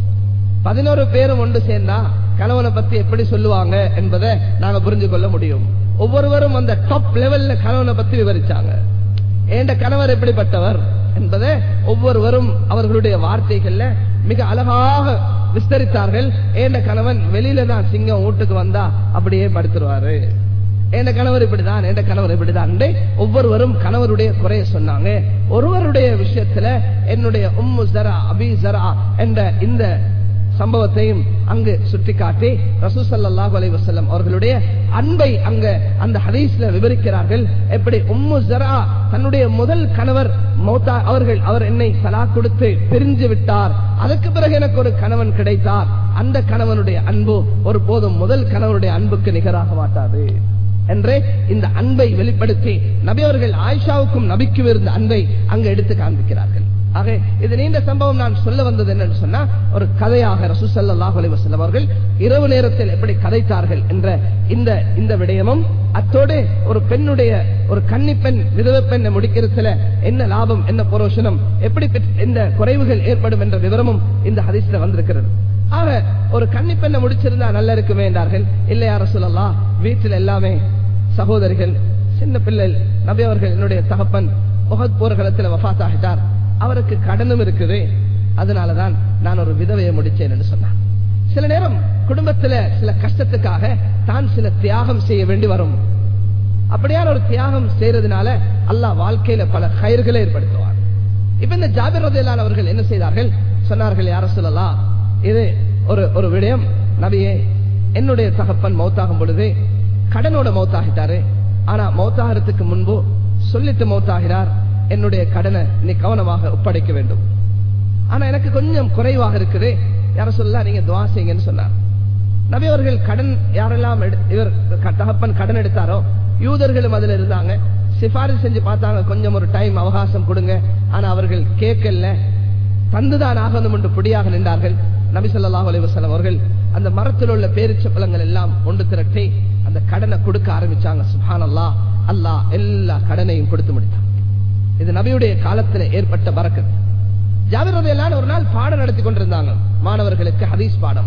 பதினோரு பேரும் ஒன்று சேர்ந்தா கணவனை பத்தி எப்படி சொல்லுவாங்க என்பதை நாங்க புரிஞ்சு கொள்ள முடியும். ஒவ்வொருவரும் அந்த டாப் லெவல்ல கணவனை பத்தி விவரிச்சாங்க. ஏண்ட கணவர் எப்படிப்பட்டவர் என்பதை ஒவ்வொருவரும் அவர்களுடைய வார்த்தைகள்ல மிக அழகாக விஸ்தரித்தார்கள். ஏண்ட கணவன் வெளியில தான் சிங்கம் வீட்டுக்கு வந்தா அப்படியே படுத்துருவாரு, என் கணவர் இப்படிதான், என் கணவர் இப்படிதான். ஒவ்வொருவரும் கணவருடைய குறைய சொன்னாங்க. ஒருவருடைய விஷயத்துல என்னுடைய உம்மு ஜரா அபி ஜரா என்ற இந்த சம்பவத்தையும் அங்கு சுட்டிக்காட்டி ரசூல் ஸல்லல்லாஹு அலைஹி வஸல்லம் அவர்களுடைய அன்பை அங்க அந்த ஹதீஸ்ல விவரிக்கிறார்கள். எப்படி உம்மு ஜரா தன்னுடைய முதல் கணவர் மௌத்தா அவர்கள் அவர் என்னை தலாக் கொடுத்து பிரிஞ்சு விட்டார், அதற்கு பிறகு எனக்கு ஒரு கணவன் கிடைத்தார், அந்த கணவனுடைய அன்பு ஒரு போதும் முதல் கணவனுடைய அன்புக்கு நிகராக மாட்டாது என்று இந்த அன்பை வெளிப்படுத்தி நபி அவர்கள் ஆயிஷாவுக்கும் நபிக்கும் இருந்த அன்பை அங்கு எடுத்து காண்பிக்கிறார்கள். ஆக இது நீண்ட சம்பவம். நான் சொல்ல வந்தது என்னன்னு சொன்னா, ஒரு கதையாக ரசூல் ஸல்லல்லாஹு அலைஹி வஸல்லம் அவர்கள் இரவு நேரத்தில் எப்படி கதைத்தார்கள் என்ற இந்த இந்த விடயமும், அத்தோடு ஒரு பெண்ணுடைய ஒரு கன்னி பெண் விதவை பெண்ணை முடிக்கிறதுல என்ன லாபம் என்ன புரோஷனம், எப்படி இந்த குறைவுகள் ஏற்படும் என்ற விவரமும் இந்த ஹதீஸ்ல வந்திருக்கிறது. ஆக ஒரு கன்னி பெண்ணை முடிச்சிருந்தா நல்ல இருக்குமே என்றார்கள். இல்லையா ரசூலல்லாஹ், வீட்டில் எல்லாமே சகோதரிகள் சின்ன பிள்ளை. நபி அவர்கள் என்னுடைய தகப்பன் உஹத் போர்க்களத்தில் வஃபாத் ஆகிட்டார், அவருக்கு கடனும் இருக்குது, அதனாலதான் நான் ஒரு விதவையை முடிச்சேன் என்று சொன்னார். சில நேரம் குடும்பத்துல சில கஷ்டத்துக்காக தான் சில தியாகம் செய்ய வேண்டி வரும். அப்படியான ஒரு தியாகம் செய்யறதுனால அல்லாஹ் வாழ்க்கையில பல கயிறுகளை ஏற்படுத்துவார். இப்ப இந்த ஜாபிர் ரலியல்லாஹு அன்ஹு அவர்கள் என்ன செய்தார்கள் சொன்னார்கள், யா ரசூலல்லாஹ், இது ஒரு ஒரு விடயம். நபியே, என்னுடைய தகப்பன் மௌத்தாகும் பொழுது கடனோட மௌத்தாகிட்டாரு, ஆனா மௌத்தாகிறதுக்கு முன்பு சொல்லிட்டு மௌத்தாகிறார், என்னுடைய கடனை நீ கவனமாக ஒப்படைக்க வேண்டும், ஆனா எனக்கு கொஞ்சம் குறைவாக இருக்குது, யார சொல்லலாம் நீங்க துஆ செய்யுங்கன்னு சொன்னார். நபி அவர்கள் கடன் யாரெல்லாம் இவர் தகப்பன் கடன் எடுத்தாரோ யூதர்களும் அதுல இருந்தாங்க. சிபாரிசு செஞ்சு பார்த்தாங்க, கொஞ்சம் ஒரு டைம் அவகாசம் கொடுங்க, ஆனா அவர்கள் கேட்கல, தந்துதான் ஆகணும் என்று பொடியாக நின்றார்கள். நபி ஸல்லல்லாஹு அலைஹி வஸல்லம் அவர்கள் அந்த மரத்தில் உள்ள பேரிச்ச பழங்கள் எல்லாம் ஒன்று திரட்டி அந்த கடனை கொடுக்க ஆரம்பிச்சாங்க. சுப்ஹானல்லாஹ், அல்லாஹ் எல்லா கடனையும் கொடுத்து முடித்தார். இது நபியுடைய காலத்தில் ஏற்பட்ட பரக்கத். ஜாபிர் ரலியல்லாஹு அன்ஹு ஒரு நாள் பாடம் நடத்தி கொண்டிருந்தாங்க மாணவர்களுக்கு, ஹதீஸ் பாடம்.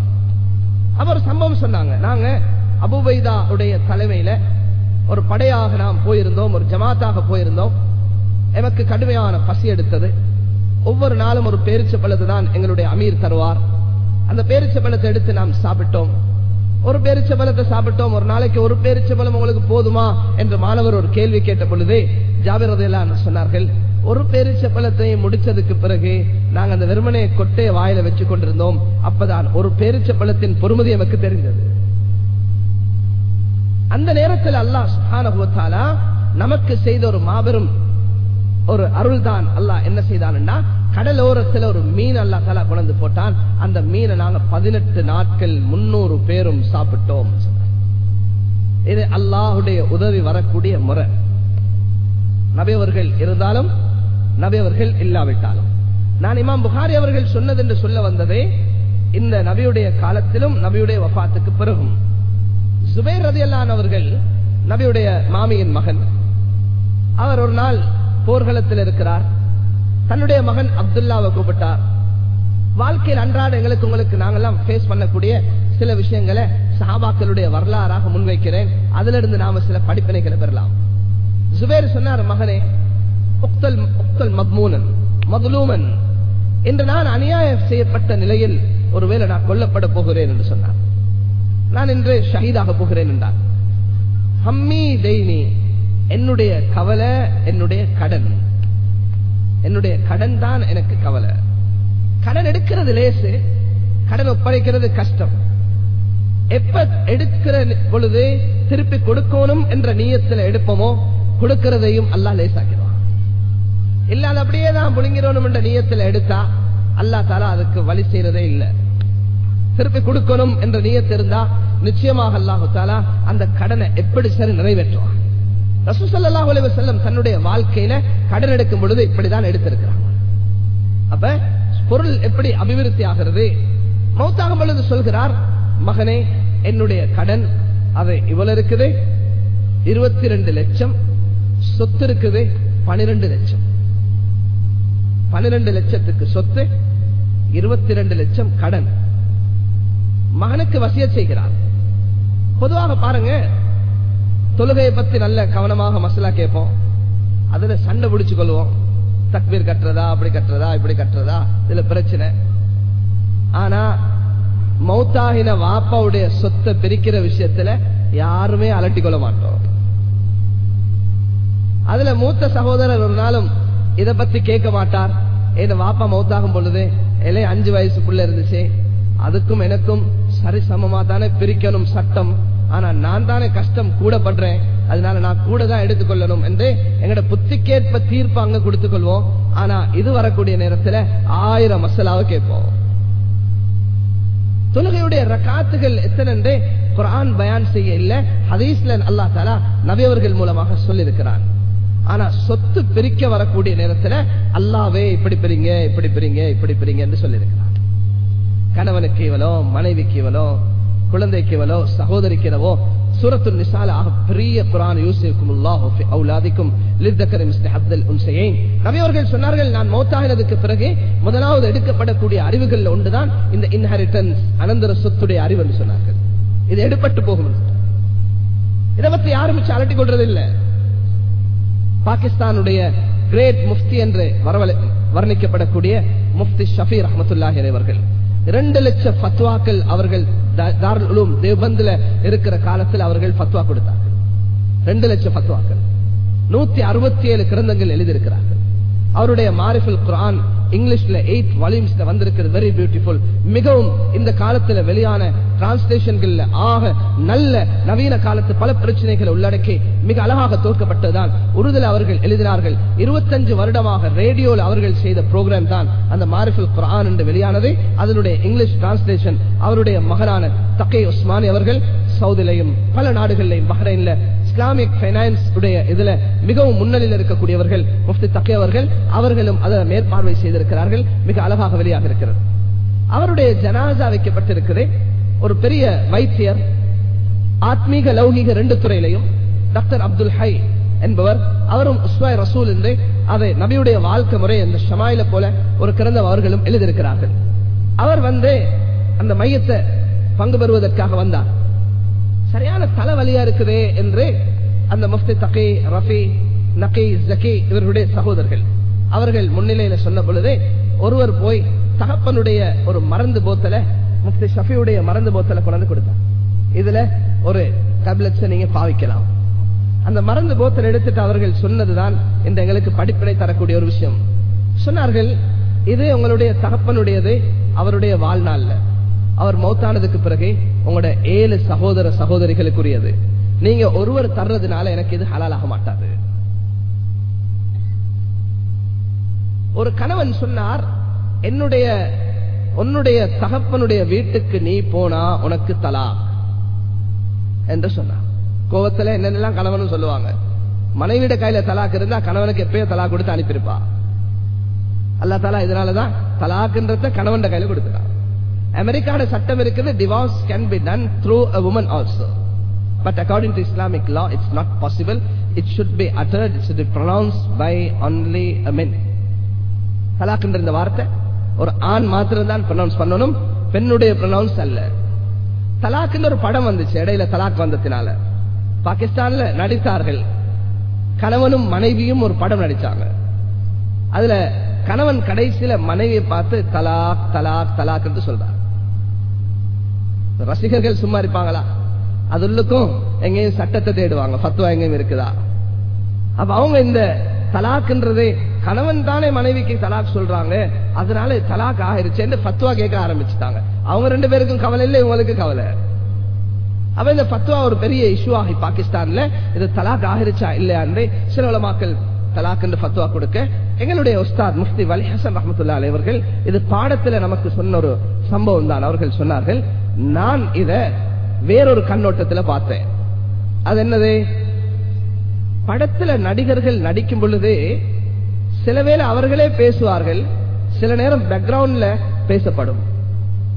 அவர் சம்பவம் சொன்னாங்க, நாங்க அபூ உபைதா உடைய தலைமையில ஒரு படையாக நாம் போயிருந்தோம், ஒரு ஜமாத்தாக போயிருந்தோம். எனக்கு கடுமையான பசி எடுத்தது. ஒவ்வொரு நாளும் ஒரு பேரிச்ச பழத்தை தான் எங்களுடைய அமீர் தருவார். அந்த பேரிச்ச பழத்தை எடுத்து நாம் சாப்பிட்டோம். ஒரு பேரிச்ச பழத்தை சாப்பிட்டோம். ஒரு நாளைக்கு ஒரு பேரிச்ச பழம் உங்களுக்கு போதுமா என்று மாணவர் ஒரு கேள்வி கேட்ட பொழுது ஜாபிர் ரலியல்லாஹு அன்ஹு சொன்னார்கள், ஒரு பேரிச்ச பழத்தை முடிச்சதுக்கு பிறகு நாங்க அந்த வெறுமனே கொட்டையை வாயில வச்சு கொண்டிருந்தோம், அப்பதான் ஒரு பேரிச்ச பழத்தின் பொறுமதி எனக்கு தெரிந்தது. அந்த நேரத்தில் அல்லாஹ் சுப்ஹானஹு வ தஆலா நமக்கு செய்த ஒரு மாபெரும் ஒரு அருள் தான். அல்லாஹ் என்ன செய்தான்னா, கடலோரத்தில் ஒரு மீன் அல்லாஹ் தஆலா கொண்டு போட்டான். அந்த மீனை நாங்க பதினெட்டு நாட்கள் முன்னூறு பேரும் சாப்பிட்டோம். இது அல்லாஹுடைய உதவி வரக்கூடிய முறை. நபி அவர்கள் இருந்தாலும் நபி அவர்கள் இல்லாவிட்டாலும். நான் இமாம் புகாரி அவர்கள் சொன்னது என்று சொல்ல வந்ததே இந்த நபியுடைய காலத்திலும் நபியுடைய வஃபாத்துக்கு பிறகும். சுபைர் ரலியல்லாஹு அன்ஹு அவர்கள் நபியுடைய மாமியின் மகன். அவர் ஒரு நாள் போர்க்களத்தில் இருக்கிறார். தன்னுடைய மகன் அப்துல்லாவை கூப்பிட்டார். வாழ்க்கையில் அன்றாட எங்களுக்கு உங்களுக்கு நாங்கெல்லாம் ஃபேஸ் பண்ணக்கூடிய சில விஷயங்களை சஹாபாக்களுடைய வரலாறாக முன்வைக்கிறேன், அதுல இருந்து நாம சில படிப்பினைகளை பெறலாம். சுபைர் சொன்னார், மகனே, உக்தல் உக்தல் மத்மூனன் மதுலூமன், என்று நான் அநியாயம் செய்யப்பட்ட நிலையில் ஒருவேளை நான் கொல்லப்பட போகிறேன் என்று சொன்னார். நான் இன்று ஷஹீதாக போகிறேன் என்றார். ஹம்மி தெய்னி, என்னுடைய கவலை என்னுடைய கடன், என்னுடைய கடன் தான் எனக்கு கவலை. கடன் எடுக்கிறது லேசு, கடன் ஒப்படைக்கிறது கஷ்டம். எப்ப எடுக்கிற பொழுது திருப்பி கொடுக்கணும் என்ற நீயத்தில் எடுப்போமோ கொடுக்கிறதையும் அல்லாஹ் லேசாக்கிடுவான். இல்லாத அப்படியே தான் புழுங்கிறோம் என்ற நீயத்தில் எடுத்தா அல்லாஹ் தஆலா அதுக்கு வழி செய்யறதே இல்லை. திருப்பி கொடுக்கணும் என்ற நீயத்து இருந்தா நிச்சயமாக அல்லாஹ் தஆலா அந்த கடனை எப்படி சரி நிறைவேற்றுவான். ரசூல் ஸல்லல்லாஹு அலைஹி வஸல்லம் தன்னுடைய வாழ்க்கையில கடன் எடுக்கும் பொழுது இப்படிதான் எடுத்திருக்கிறாங்க. அப்ப பொருள் எப்படி அபிவிருத்தி ஆகிறது, மௌத்தாகும் பொழுது சொல்கிறார், மகனே என்னுடைய கடன் அது இவ்வளவு இருக்குது, இருபத்தி ரெண்டு லட்சம் சொத்து இருக்குது, பனிரெண்டு லட்சம் பனிரெண்டு லட்சத்துக்கு சொத்து, இருபத்தி ரெண்டு லட்சம் கடன். மகனுக்கு வசியத் செய்கிறார். பொதுவாக பாருங்க, தொழுகையை பத்தி நல்ல கவனமாக மசலா கேட்போம், அதுல சண்டை பிடிச்சு கொள்வோம். தக்பீர் கட்டுறதா, அப்படி கட்டுறதா, இப்படி கட்டுறதா, இதுல பிரச்சனை. ஆனா மௌத்தாகின வாப்பாவுடைய சொத்தை பிரிக்கிற விஷயத்துல யாருமே அலட்டி கொள்ள மாட்டோம். அதுல மூத்த சகோதரர் ஒரு நாளும் இத பத்தி கேட்க மாட்டார். என் வாப்பா மௌத்தாகும் பொழுது இலை அஞ்சு வயசுக்குள்ள இருந்துச்சு, அதுக்கும் எனக்கும் சரி சமமா தானே பிரிக்கணும் சட்டம், ஆனா நான் தானே கஷ்டம் கூட பண்றேன், அதனால நான் கூட தான் எடுத்துக்கொள்ளணும் என்று எங்கட புத்திக்கேற்ப தீர்ப்பு அங்க கொடுத்துக் கொள்வோம். ஆனா இது வரக்கூடிய நேரத்துல ஆயிரம் மசாலாவை கேட்போம். தொழுகையுடைய ரகாத்துகள் எத்தனை குர்ஆன் பயான் செய்ய இல்ல, ஹதீஸ்ல அல்லாஹ் தஆலா நபியவர்கள் மூலமாக சொல்லி இருக்கிறான். ஆனா சொத்து பிரிக்க வரக்கூடிய நேரத்துல அல்லாவே இப்படி பிரிங்க, இப்படி பிரிங்க, இப்படி பிரிங்க என்று சொல்லி இருக்கிறான். கணவனுக்கு இவளோ, மனைவிக்கு இவளோ, குழந்தைக்கு இவளோ, சகோதரிக்கு இவளோ. சூரத்துல் நிசால ஆக பெரிய குர்ஆன், யூசிக்குமுல்லாஹு ஃபி அவுலாதிக்கும் லிஸ்தக்கரி மிஸ்லி ஹப்தில் உன்சையைன். நபி அவர்கள் சொன்னார்கள், நான் மௌத்தாகினதுக்கு பிறகு முதலாவது எடுக்கப்படக்கூடிய அறிவுகள் ஒன்றுதான் இந்த இன்ஹெரிட்டன்ஸ், அனந்தர சொத்துடைய அறிவு என்று சொன்னார்கள். இது எடுப்பட்டு போகும். இதை பத்தி யாரும் அலட்டி கொள்றது இல்லை. பாகிஸ்தானுடைய கிரேட் முஃப்தி என்று வர்ணிக்கப்படக்கூடிய முஃப்தி ஷஃபி ரஹ்மத்துல்லாஹி அலைஹி அவர்கள் இரண்டு லட்சம் ஃபத்வாக்கள் அவர்கள் தாருல் உலூம் தேவபந்தில் இருக்கிற காலத்தில் அவர்கள் ஃபத்வா கொடுத்தார்கள். ரெண்டு லட்சம் ஃபத்வாக்கள், நூத்தி அறுபத்தி ஏழு கிரந்தங்கள் எழுதியிருக்கிறார்கள். அவருடைய மாரிஃபுல் குர்ஆன் இங்கிலீஷ்ல எயிட் வால்யூம்ஸ்ல வந்திருக்கிறது. Very beautiful. மிகவும் இந்த காலத்துல வெளியான டிரான்ஸ்லேஷன்கள்ல ஆக நல்ல நவீன காலத்து பல பிரச்சனைகளை உள்ளடக்கி மிக அழகாக தோற்கப்பட்டதுதான். உருதுல அவர்கள் எழுதினார்கள். இருபத்தஞ்சு வருடமாக ரேடியோல அவர்கள் செய்த ப்ரோக்ராம் தான் அந்த மாரிஃபுல் குர்ஆன் என்று வெளியானது. அதனுடைய இங்கிலீஷ் டிரான்ஸ்லேஷன் அவருடைய மகனான தக்கை உஸ்மானி அவர்கள் சவுதிலையும் பல நாடுகளிலையும் பஹ்ரைன்ல இஸ்லாமிக் பைனான்ஸ் உடைய இதுல மிகவும் முன்னணியில் இருக்கக்கூடியவர்கள் முஃப்தி தக்கி அவர்கள், அவர்களும் அதை மேற்பார்வை செய்திருக்கிறார்கள். மிக அழகாக வெளியாக இருக்கிறது. அவருடைய ஜனாசா வைக்கப்பட்டிருக்கிறது. ஒரு பெரிய வைத்தியர், ஆத்மீக லௌகீக ரெண்டு துறையிலையும், டாக்டர் அப்துல் ஹை என்பவர், அவரும் உஸ்வாய் ரசூல் என்று அதை நபியுடைய வாழ்க்கை முறை அந்த ஷமாயில போல ஒரு கிரந்தம் அவர்களும் எழுதியிருக்கிறார்கள். அவர் வந்து அந்த மையத்தை பங்கு பெறுவதற்காக வந்தார். சரியான தலைவலியா இருக்குதே என்று அந்த முஃப்தி தகி, ரஃபி, நகி, ஜக்கி இவர்களுடைய சகோதரர்கள் அவர்கள் முன்னிலையில சொன்ன பொழுது ஒருவர் போய் தகப்பனுடைய ஒரு மருந்து போத்தல, முஃப்தி ஷஃபியுடைய மருந்து போத்தல கொண்டு கொடுத்தார். இதுல ஒரு டேப்லெட்ஸ் நீங்க பாவிக்கலாம். அந்த மருந்து போத்தல் எடுத்துட்டு அவர்கள் சொன்னதுதான் இந்த எங்களுக்கு படிப்பினை தரக்கூடிய ஒரு விஷயம். சொன்னார்கள், இது உங்களுடைய தகப்பனுடையது, அவருடைய வாழ்நாள்ல அவர் மௌத்தானதுக்கு பிறகு உங்களோட ஏழு சகோதர சகோதரிகளுக்குரியது. நீங்க ஒருவர் தர்றதுனால எனக்கு இது ஹலாலாக மாட்டாது. ஒரு கணவன் சொன்னார், என்னுடைய உன்னுடைய தகப்பனுடைய வீட்டுக்கு நீ போனா உனக்கு தலாக் என்று சொன்னார். கோவத்துல என்னென்னலாம் கணவன் சொல்லுவாங்க. மனைவிட கையில தலாக் இருந்தா கணவனுக்கு எப்பயோ தலாக் கொடுத்து அனுப்பியிருப்பா. அல்லாஹ் தஆலா இதனாலதான் தலாக்ன்றத கணவன் கையில கொடுத்துட்டான். அமெரிக்கான சட்டம் இருக்குது, divorce can be done through a woman also, but according to Islamic law it's not possible. It should be uttered, it should be pronounced by only a man. தலாக் என்ற இந்த வார்த்தை ஒரு ஆண் மாத்திரம் தான் ப்ரொனவுன்ஸ் பண்ணணும், பெண்ணுடைய ப்ரொனவுன்ஸ் அல்ல. தலாக் ஒரு படம் வந்துச்சு இடையில, தலாக் வந்ததினால பாகிஸ்தான்ல நடித்தார்கள். கணவனும் மனைவியும் ஒரு படம் நடிச்சாங்க. அதுல கணவன் கடைசியில மனைவியை பார்த்து தலாக் தலாக் தலாக் என்று சொல்றார். ரசிகர்கள் சும்மா இருப்பாங்களா? அதுக்கும் எங்கேயும் சட்டத்தை தேடுவாங்க, ஃபத்வா எங்கேயும் இருக்குதா. அப்ப அவங்க இந்த தலாக்ன்றது கணவன் தானே மனைவிக்கு தலாக் சொல்றாங்க, அதனால தலாக் ஆயிருச்சு ஃபத்வா கேட்க ஆரம்பிச்சுட்டாங்க. அவங்க ரெண்டு பேருக்கும் கவலை இல்லை, இவங்களுக்கு கவலை. அப்ப இந்த ஃபத்வா ஒரு பெரிய இஷ்யூ ஆகி பாகிஸ்தான்ல இது தலாக் ஆகிருச்சா இல்லையான்னு சில உலமாக்கள் தலாக் என்று ஃபத்வா கொடுக்க, எங்களுடைய உஸ்தாத் முஃப்தி வலி ஹசன் ரஹ்மத்துல்லாஹி அலைஹி அவர்கள் இது பாடத்துல நமக்கு சொன்ன ஒரு சம்பவம் தான். அவர்கள் சொன்னார்கள், நான் இத வேறொரு கண்ணோட்டத்துல பார்த்தேன். அது என்னது? படத்துல நடிகர்கள் நடிக்கும் பொழுது சில வேளை அவர்களே பேசுவார்கள், சில நேரம் பேக்ரவுண்ட்ல பேசப்படும்.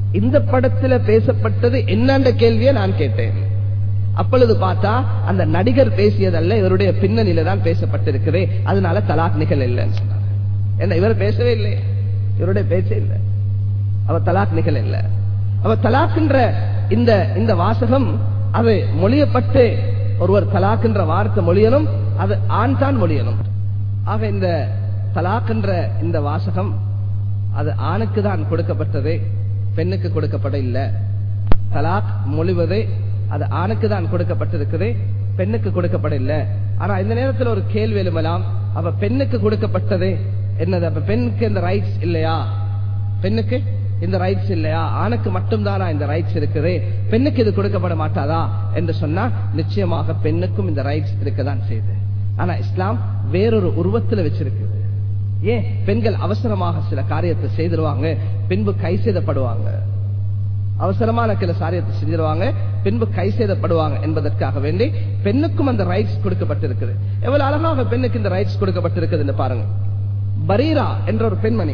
இந்த படத்துல பேசப்பட்டது என்னன்ற கேள்வியை நான் கேட்டேன். அப்பொழுது பார்த்தா அந்த நடிகர் பேசியதல்ல, இவருடைய பின்னணியில தான் பேசப்பட்டிருக்குது, அதனால தலாக் நிகழ் இல்லைன்னு சொன்னாங்க. என்ன இவர் பேசவே இல்லை, இவருடைய பேச்சே இல்லை, அவர் தலாக் நிகழ் இல்லை. அவர் தலாக்ன்ற இந்த இந்த வாசகம் அது மொழியப்பட்டு ஒருவர் தலாக்ன்ற வார்த்தை மொழியணும், அது ஆண் தான் மொழியணும். ஆக இந்த தலாக்ன்ற இந்த வாசகம் அது ஆணுக்கு தான் கொடுக்கப்பட்டது, பெண்ணுக்கு கொடுக்கப்பட இல்லை. தலாக் மொழிவது அது ஆணுக்கு தான் கொடுக்கப்பட்டிருக்குது, பெண்ணுக்கு கொடுக்கப்பட இல்லை. ஆனா இந்த நேரத்தில் ஒரு கேள்வி எழுமலாம், அப்ப பெண்ணுக்கு கொடுக்கப்பட்டது என்னது? அப்ப பெண்ணுக்கு இந்த ரைட்ஸ் இல்லையா? பெண்ணுக்கு இந்த ரைட்ஸ் இல்லையா? ஆணுக்கு மட்டும்தானா இந்த ரைட்ஸ் இருக்குது, பெண்ணுக்கு இது கொடுக்கப்பட மாட்டாதா என்று சொன்னா நிச்சயமாக பெண்ணுக்கும் இந்த ரைட்ஸ் இருக்கதான் செய்யுது. ஆனா இஸ்லாம் வேறொரு உருவத்தில் வச்சிருக்குது. ஏன் பெண்கள் அவசரமாக சில காரியத்தை செய்திருவாங்க, பின்பு கை செய்தப்படுவாங்க, அவசரமான சில காரியத்தை செஞ்சிருவாங்க, பின்பு கை செய்தப்படுவாங்க என்பதற்காக வேண்டி பெண்ணுக்கும் அந்த ரைட்ஸ் கொடுக்கப்பட்டிருக்குது. எவ்வளவு அழகாக பெண்ணுக்கு இந்த ரைட்ஸ் கொடுக்கப்பட்டிருக்குது பாருங்க. பரீரா என்ற ஒரு பெண்மணி,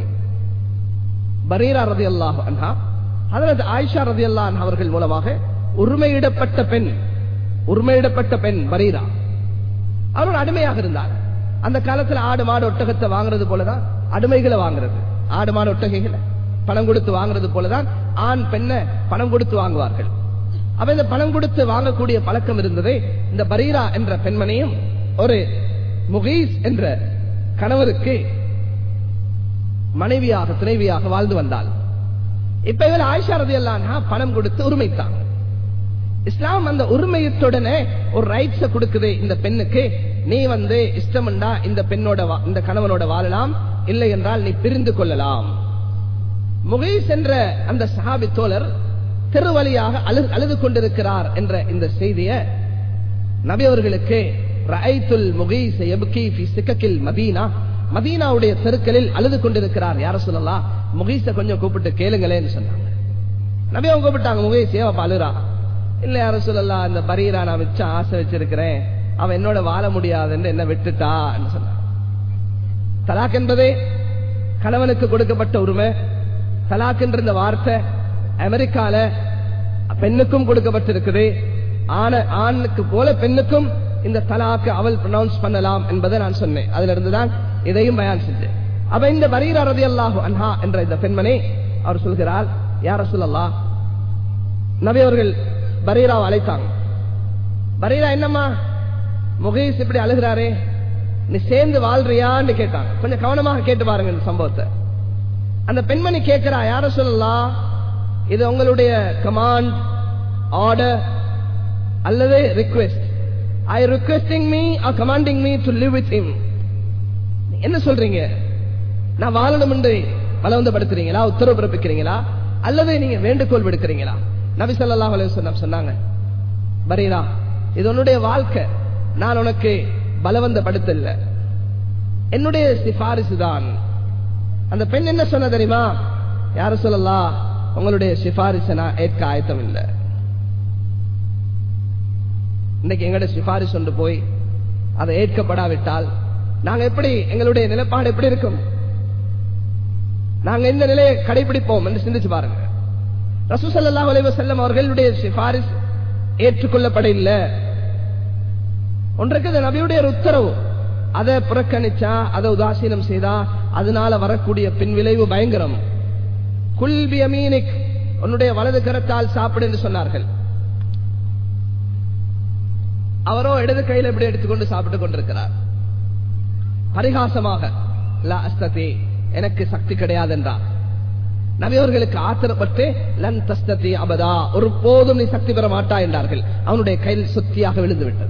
பரீரா ரலியல்லாஹு அன்ஹா, ஹஜ்ரத் ஆயிஷா ரலியல்லாஹு அன்ஹா அவர்கள் மூலமாக உரிமையிடப்பட்ட பெண், உரிமையிடப்பட்ட பெண் பரீரா. அவர் அடிமையாக இருந்தார். அந்த காலத்துல ஆடு மாடு ஒட்டகத்தை வாங்குறது போலதான் அடிமைகளை வாங்குறது, ஆடு மாடு ஒட்டகைகளை பணம் கொடுத்து வாங்குறது போலதான் ஆண் பெண்ணை பணம் கொடுத்து வாங்குவார்கள். அப்ப இந்த பணம் கொடுத்து வாங்கக்கூடிய பழக்கம் இருந்தது. இந்த பரீரா என்ற பெண்மணியும் ஒரு முகீஸ் என்ற கணவருக்கு மனைவியாக துணைவியாக வாழ்ந்து வந்தாள். இப்ப இவர் ஆயிஷா ரலியல்லாஹு அன்ஹா பணம் கொடுத்து உரிமைத்தாங்க. இஸ்லாம் அந்த உரிமையத்துடனே ஒரு ரைட்ஸ கொடுக்குது இந்த பெண்ணுக்கு. நீ வந்து இஷ்டம்டா இந்த பெண்ணோட இந்த கணவனோட வாழலாம், இல்லை என்றால் நீ பிரிந்து கொள்ளலாம். முகீஸ் என்ற அந்த சஹாபி தோழர் திருவழியாக அழு அழுது கொண்டிருக்கிறார் என்ற இந்த செய்தியை நபி அவர்களுக்கு ரஐத்துல் முகீஸ் யப்கி ஃபீ சிக்கக்கில் மதீனா, மதீனாவுடைய தெருக்களில் அழுது கொண்டிருக்கிறார், யார சொல்லலாம், முகீஸை கொஞ்சம் கூப்பிட்டு கேளுங்களேன்னு சொன்னாங்க. நபி அவங்க கூப்பிட்டாங்க, முகீஸ் ஏவ அழுறா? இல்ல யார சொல்லலாம், அந்த பரீரா நான் வச்ச ஆசை வச்சிருக்கிறேன், அவன் என்னோட வாழ முடியாதுன்னு என்ன விட்டுட்டான்னு சொன்னான். தலாக் என்பதே கணவனுக்கு கொடுக்கப்பட்ட உரிமை. தலாக் என்ற இந்த வார்த்தை அமெரிக்கால பெண்ணுக்கும் கொடுக்கப்பட்டிருக்குது. ஆன ஆணுக்கு போல பெண்ணுக்கும் இந்த தலாக்கு அவள் ப்ரொனவுன்ஸ் பண்ணலாம் என்பதை நான் சொன்னேன். அதுல இருந்துதான் இதையும் பயான் செஞ்சேன். அப்ப இந்த பரீரா ரலியல்லாஹு அன்ஹா என்ற இந்த பெண்மணி அவர் சொல்கிறார், யா ரசூலல்லாஹ், நபி அவர்கள் பரீராவை அழைத்தாங்க. பரீரா என்னம்மா முகீஸ் இப்படி அழுகிறாரே, நீ சேர்ந்து வாழ்றியான்னு கேட்டாங்க. கொஞ்சம் கவனமாக கேட்டு பாருங்க இந்த சம்பவத்தை. அந்த பெண்மணி கேட்கிறா, யா ரசூலல்லாஹ், இது உங்களுடைய கமாண்ட், ஆர்டர் அல்லது request? I requesting me or commanding me to live with him? என்ன சொல்றீங்க? நான் வாழணும் என்று பலவந்தப்படுத்துறீங்களா, உத்தரவு பிறப்பிக்கிறீங்களா, அல்லது நீங்க வேண்டுகோள் விடுக்கிறீங்களா? நபி ஸல்லல்லாஹு அலைஹி வஸல்லம் சொன்னாங்க, பரீரா, இது உன்னுடைய வாழ்க்கை, நான் உனக்கு பலவந்தப்படுத்தல, என்னுடைய சிபாரிசு தான். அந்த பெண் என்ன சொன்ன தெரியுமா? யார சொல்லலாம், உங்களுடைய சிபாரிசை நான் ஏற்க ஆயத்தம் இல்லை. இன்னைக்கு எங்களுடைய சிபாரிசு ஒன்று போய் அதை ஏற்கப்படாவிட்டால் நாங்க எப்படி, எங்களுடைய நிலைப்பாடு எப்படி இருக்கும்? நாங்க இந்த நிலையை கடைபிடிப்போம் என்று சிந்திச்சு பாருங்க. ரசூல் ஸல்லல்லாஹு அலைஹி வஸல்லம் அவர்களுடைய சிபாரிசு ஏற்றுக்கொள்ளப்பட இல்லை. ஒன்றுக்கு நபியுடைய ஒரு உத்தரவு, அதை புறக்கணிச்சா, அதை உதாசீனம் செய்தா அதனால வரக்கூடிய பின்விளைவு பயங்கரம். குல் பியமீனிக், உன்னுடைய வலது கரத்தால் சாப்பிடு என்று சொன்னார்கள். அவரோ இடது கையில் எப்படி எடுத்துக்கொண்டு சாப்பிட்டுக் கொண்டிருக்கிறார். பரிகாசமாக, லா அஸ்ததி, எனக்கு சக்தி கிடையாது என்றார். நபியவர்களுக்கு ஆத்திரப்பட்டு, லன் தஸ்ததி அபதா, ஒரு போதும் நீ சக்தி பெற மாட்டா என்றார்கள். அவனுடைய கையில் சுத்தியாக விழுந்து விட்டது.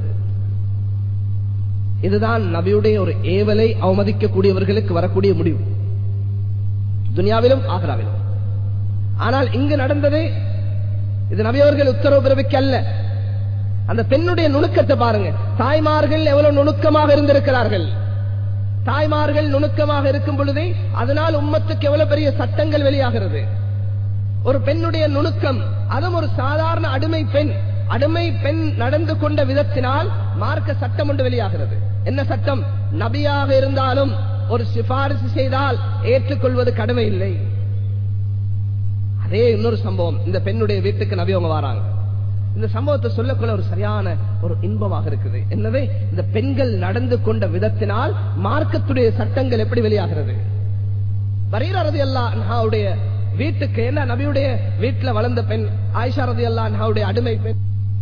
இதுதான் நபியுடைய ஒரு ஏவலை அவமதிக்கக்கூடியவர்களுக்கு வரக்கூடிய முடிவு, துனியாவிலும் ஆக்ராவிலும். ஆனால் இங்கு நடந்தது, இது நபியவர்கள் உத்தரவு பிறப்பிக்க அல்ல. அந்த பெண்ணுடைய நுணுக்கத்தை பாருங்க. தாய்மார்கள் எவ்வளவு நுணுக்கமாக இருந்திருக்கிறார்கள். தாய்மார்கள் நுணுக்கமாக இருக்கும் பொழுதே அதனால் உம்மத்துக்கு எவ்வளவு பெரிய சட்டங்கள் வெளியாகிறது. ஒரு பெண்ணுடைய நுணுக்கம், அதுவும் ஒரு சாதாரண அடிமை பெண், அடிமை பெண் நடந்து கொண்ட விதத்தினால் மார்க்க சட்டம் ஒன்று வெளியாகிறது. என்ன சட்டம்? நபியாக இருந்தாலும் ஒரு சிபாரிசு செய்தால் ஏற்றுக்கொள்வது கடமை இல்லை. அதே இன்னொரு சம்பவம், இந்த பெண்ணுடைய வீட்டுக்கு நபி அவங்க வராங்க. இந்த சம்பவத்தை சொல்லக்குள்ள ஒரு சரியான ஒரு இன்பமாக இருக்குது. என்னவே இந்த பெண்கள் நடந்து கொண்ட விதத்தினால் மார்க்கத்துடைய சட்டங்கள் எப்படி வெளியாகிறது. பரீரா ரலியல்லாஹு அன்ஹாவுடைய வீட்டுக்கு, என்ன நபியுடைய வீட்டுல வளர்ந்த பெண் ஆயிஷா ரலியல்லாஹு அன்ஹாவுடைய அடிமை பெண்,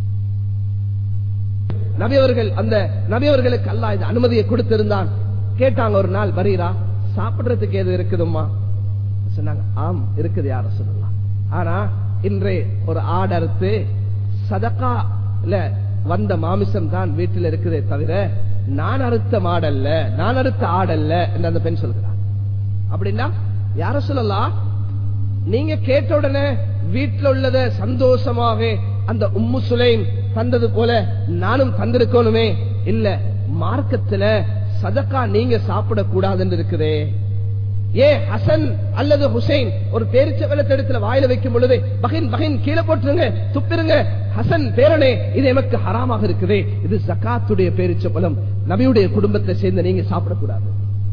நபியவர்கள் அந்த நபியவர்களுக்கு அல்லாஹ் இந்த அனுமதியை கொடுத்திருந்தான். கேட்டாங்க ஒரு நாள், பரீரா சாப்பிடுறதுக்கு எது இருக்குதுமா? சொன்னாங்க, ஆம் இருக்குது யார சொல்லலாம். ஆனா இன்றே ஒரு ஆடறுத்து சதகால வந்த மாமிசம் தான் வீட்டில் இருக்குதே தவிர நான் அறுத்த மாடல்ல, நான் அறுத்த ஆடல்ல என்று அந்த பெண் சொல்கிறார். அப்படின்னா யார சொல்லலாம், நீங்க கேட்ட உடனே வீட்டில் உள்ளத சந்தோஷமாக அந்த உம்மு சுலைம் தந்தது போல நானும் தந்திருக்கணுமே? இல்ல, மார்க்கத்துல சதகா நீங்க சாப்பிடக்கூடாதுன்னு இருக்குதே. ஏ ஹசன் அல்லது ஹுசைன் ஒரு பேரிச்ச வெள்ளத்தெடுத்துல வாயில வைக்கும் பொழுது பகின் பகின் கீழே போட்டுருங்க, துப்பிருங்க, ஹசன் பேரனே இது எமக்கு ஹராமாக இருக்குது, இது ஜகாத்துடைய பேரிச்ச பழம், நபியுடைய குடும்பத்தை சேர்ந்து நீங்க சாப்பிடக்கூடாது.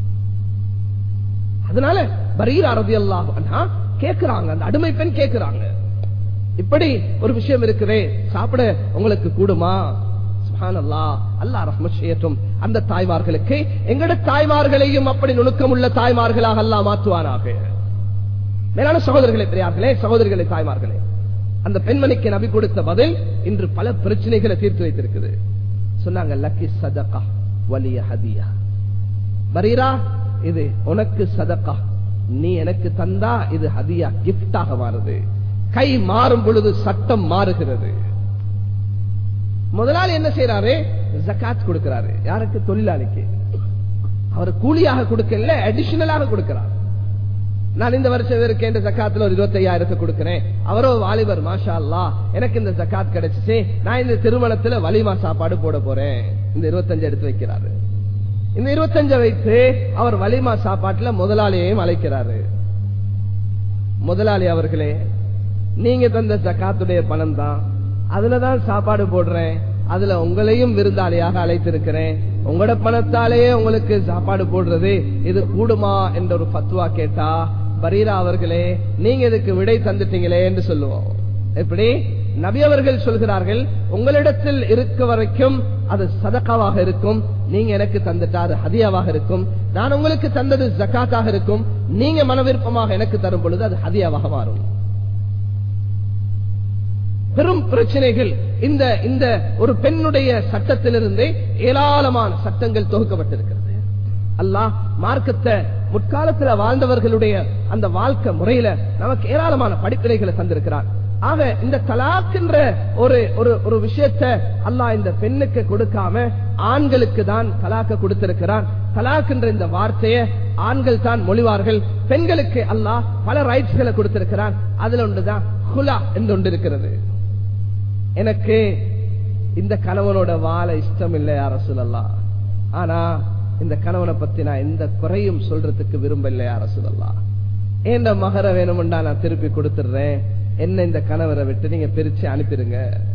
அதனால பரீரா ரலியல்லாஹு அன்ஹா கேட்கிறாங்க, அந்த அடிமை பெண் கேட்கிறாங்க, இப்படி ஒரு விஷயம் இருக்குதே, சாப்பிட உங்களுக்கு கூடுமா? சுப்ஹானல்லாஹ், அல்லாஹ் ரஹ்மத் செய்யட்டும் அந்த தாய்மார்களுக்கு. எங்கட தாய்மார்களையும் அப்படி நுணுக்கம் உள்ள தாய்மார்களாக அல்லாஹ் மாற்றுவானாக. மேலான சகோதரர்களே, பெரியார்களே, சகோதரிகளே, தாய்மார்களே, அந்த பெண்மணிக்கு நபி கொடுத்த பதில் இன்று பல பிரச்சனைகளை தீர்த்து வைத்திருக்குது. சொன்னாங்க, லக்கி சதகா வலிய ஹதியா. பரீரா, இது உனக்கு சதகா, நீ எனக்கு தந்தா இது ஹதியா, கிஃப்டாக மாறுது. கை மாறும் பொழுது சட்டம் மாறுகிறது. முதலாளி என்ன செய்யறாரு? ஜகாத் கொடுக்கிறாரு. யாருக்கு? தொழிலாளிக்கு. அவர் கூலியாக கொடுக்கல, அடிஷனலாக கொடுக்கிறார். நான் இந்த வருஷம் இருக்கேன் ஜகாத்துல ஒரு இருபத்தி ஐயாயிரத்தை கொடுக்கிறேன். அவரோ வாலிபர், மாஷா அல்லாஹ் எனக்கு இந்த ஜகாத் கிடைச்சிச்சு, நான் இந்த திருமணத்துல வலிமா சாப்பாடு போட போறேன். இந்த இருபத்தஞ்சு எடுத்து வைக்கிறாரு. இந்த இருபத்தஞ்ச வைத்து அவர் வலிமா சாப்பாட்டுல முதலாளியையும் அழைக்கிறாரு. முதலாளி அவர்களே, நீங்க தந்த ஜகாத்துடைய பணம் தான், அதுலதான் சாப்பாடு போடுறேன், அதுல உங்களையும் விருந்தாளியாக அழைத்திருக்கிறேன், உங்களோட பணத்தாலேயே உங்களுக்கு சாப்பாடு போடுறது இது கூடுமா என்ற ஒரு ஃபத்வா கேட்டா, பரீரா அவர்களே நீங்க இதுக்கு விடை தந்துட்டீங்களே என்று சொல்லுவோம். எப்படி? நபி அவர்கள் சொல்கிறார்கள், உங்களிடத்தில் இருக்க வரைக்கும் அது சதகாவாக இருக்கும், நீங்க எனக்கு தந்துட்டா அது ஹதியாவாக இருக்கும், நான் உங்களுக்கு தந்தது ஜகாத்தாக இருக்கும், நீங்க மனவிருப்பமாக எனக்கு தரும் பொழுது அது ஹதியாவாக மாறும். பெரும் பிரச்சனைகள் இந்த இந்த ஒரு பெண்ணுடைய சட்டத்திலிருந்தே ஏராளமான சட்டங்கள் தொகுக்கப்பட்டிருக்கிறது. அல்லாஹ் மார்க்கத்தை முற்காலத்தில் வாழ்ந்தவர்களுடைய அந்த வாழ்க்கை முறையில நமக்கு ஏராளமான படிப்பினைகளை தந்திருக்கிறார். ஆக இந்த தலாக் என்ற ஒரு ஒரு விஷயத்தை அல்லாஹ் இந்த பெண்ணுக்கு கொடுக்காம ஆண்களுக்கு தான் தலாக்க கொடுத்திருக்கிறான். தலாக் என்ற இந்த வார்த்தையை ஆண்கள் தான் மொழிவார்கள், பெண்களுக்கு அல்லாஹ் பல ரைட்ஸ்களை கொடுத்திருக்கிறான். அதுல ஒன்றுதான் ஹுலா என்று ஒன்று இருக்கிறது. எனக்கு இந்த கணவனோட வாழ இஷ்டம் இல்லை யா ரசூலல்லாஹ், ஆனா இந்த கணவனை பத்தி நான் எந்த குறையும் சொல்றதுக்கு விரும்பல யா ரசூலல்லாஹ், ஏண்ட மகர வேணும்டா நான் திருப்பி கொடுத்துடுறேன், என்ன இந்த கணவரை விட்டு நீங்க பிரிச்சு அனுப்பிடுங்க.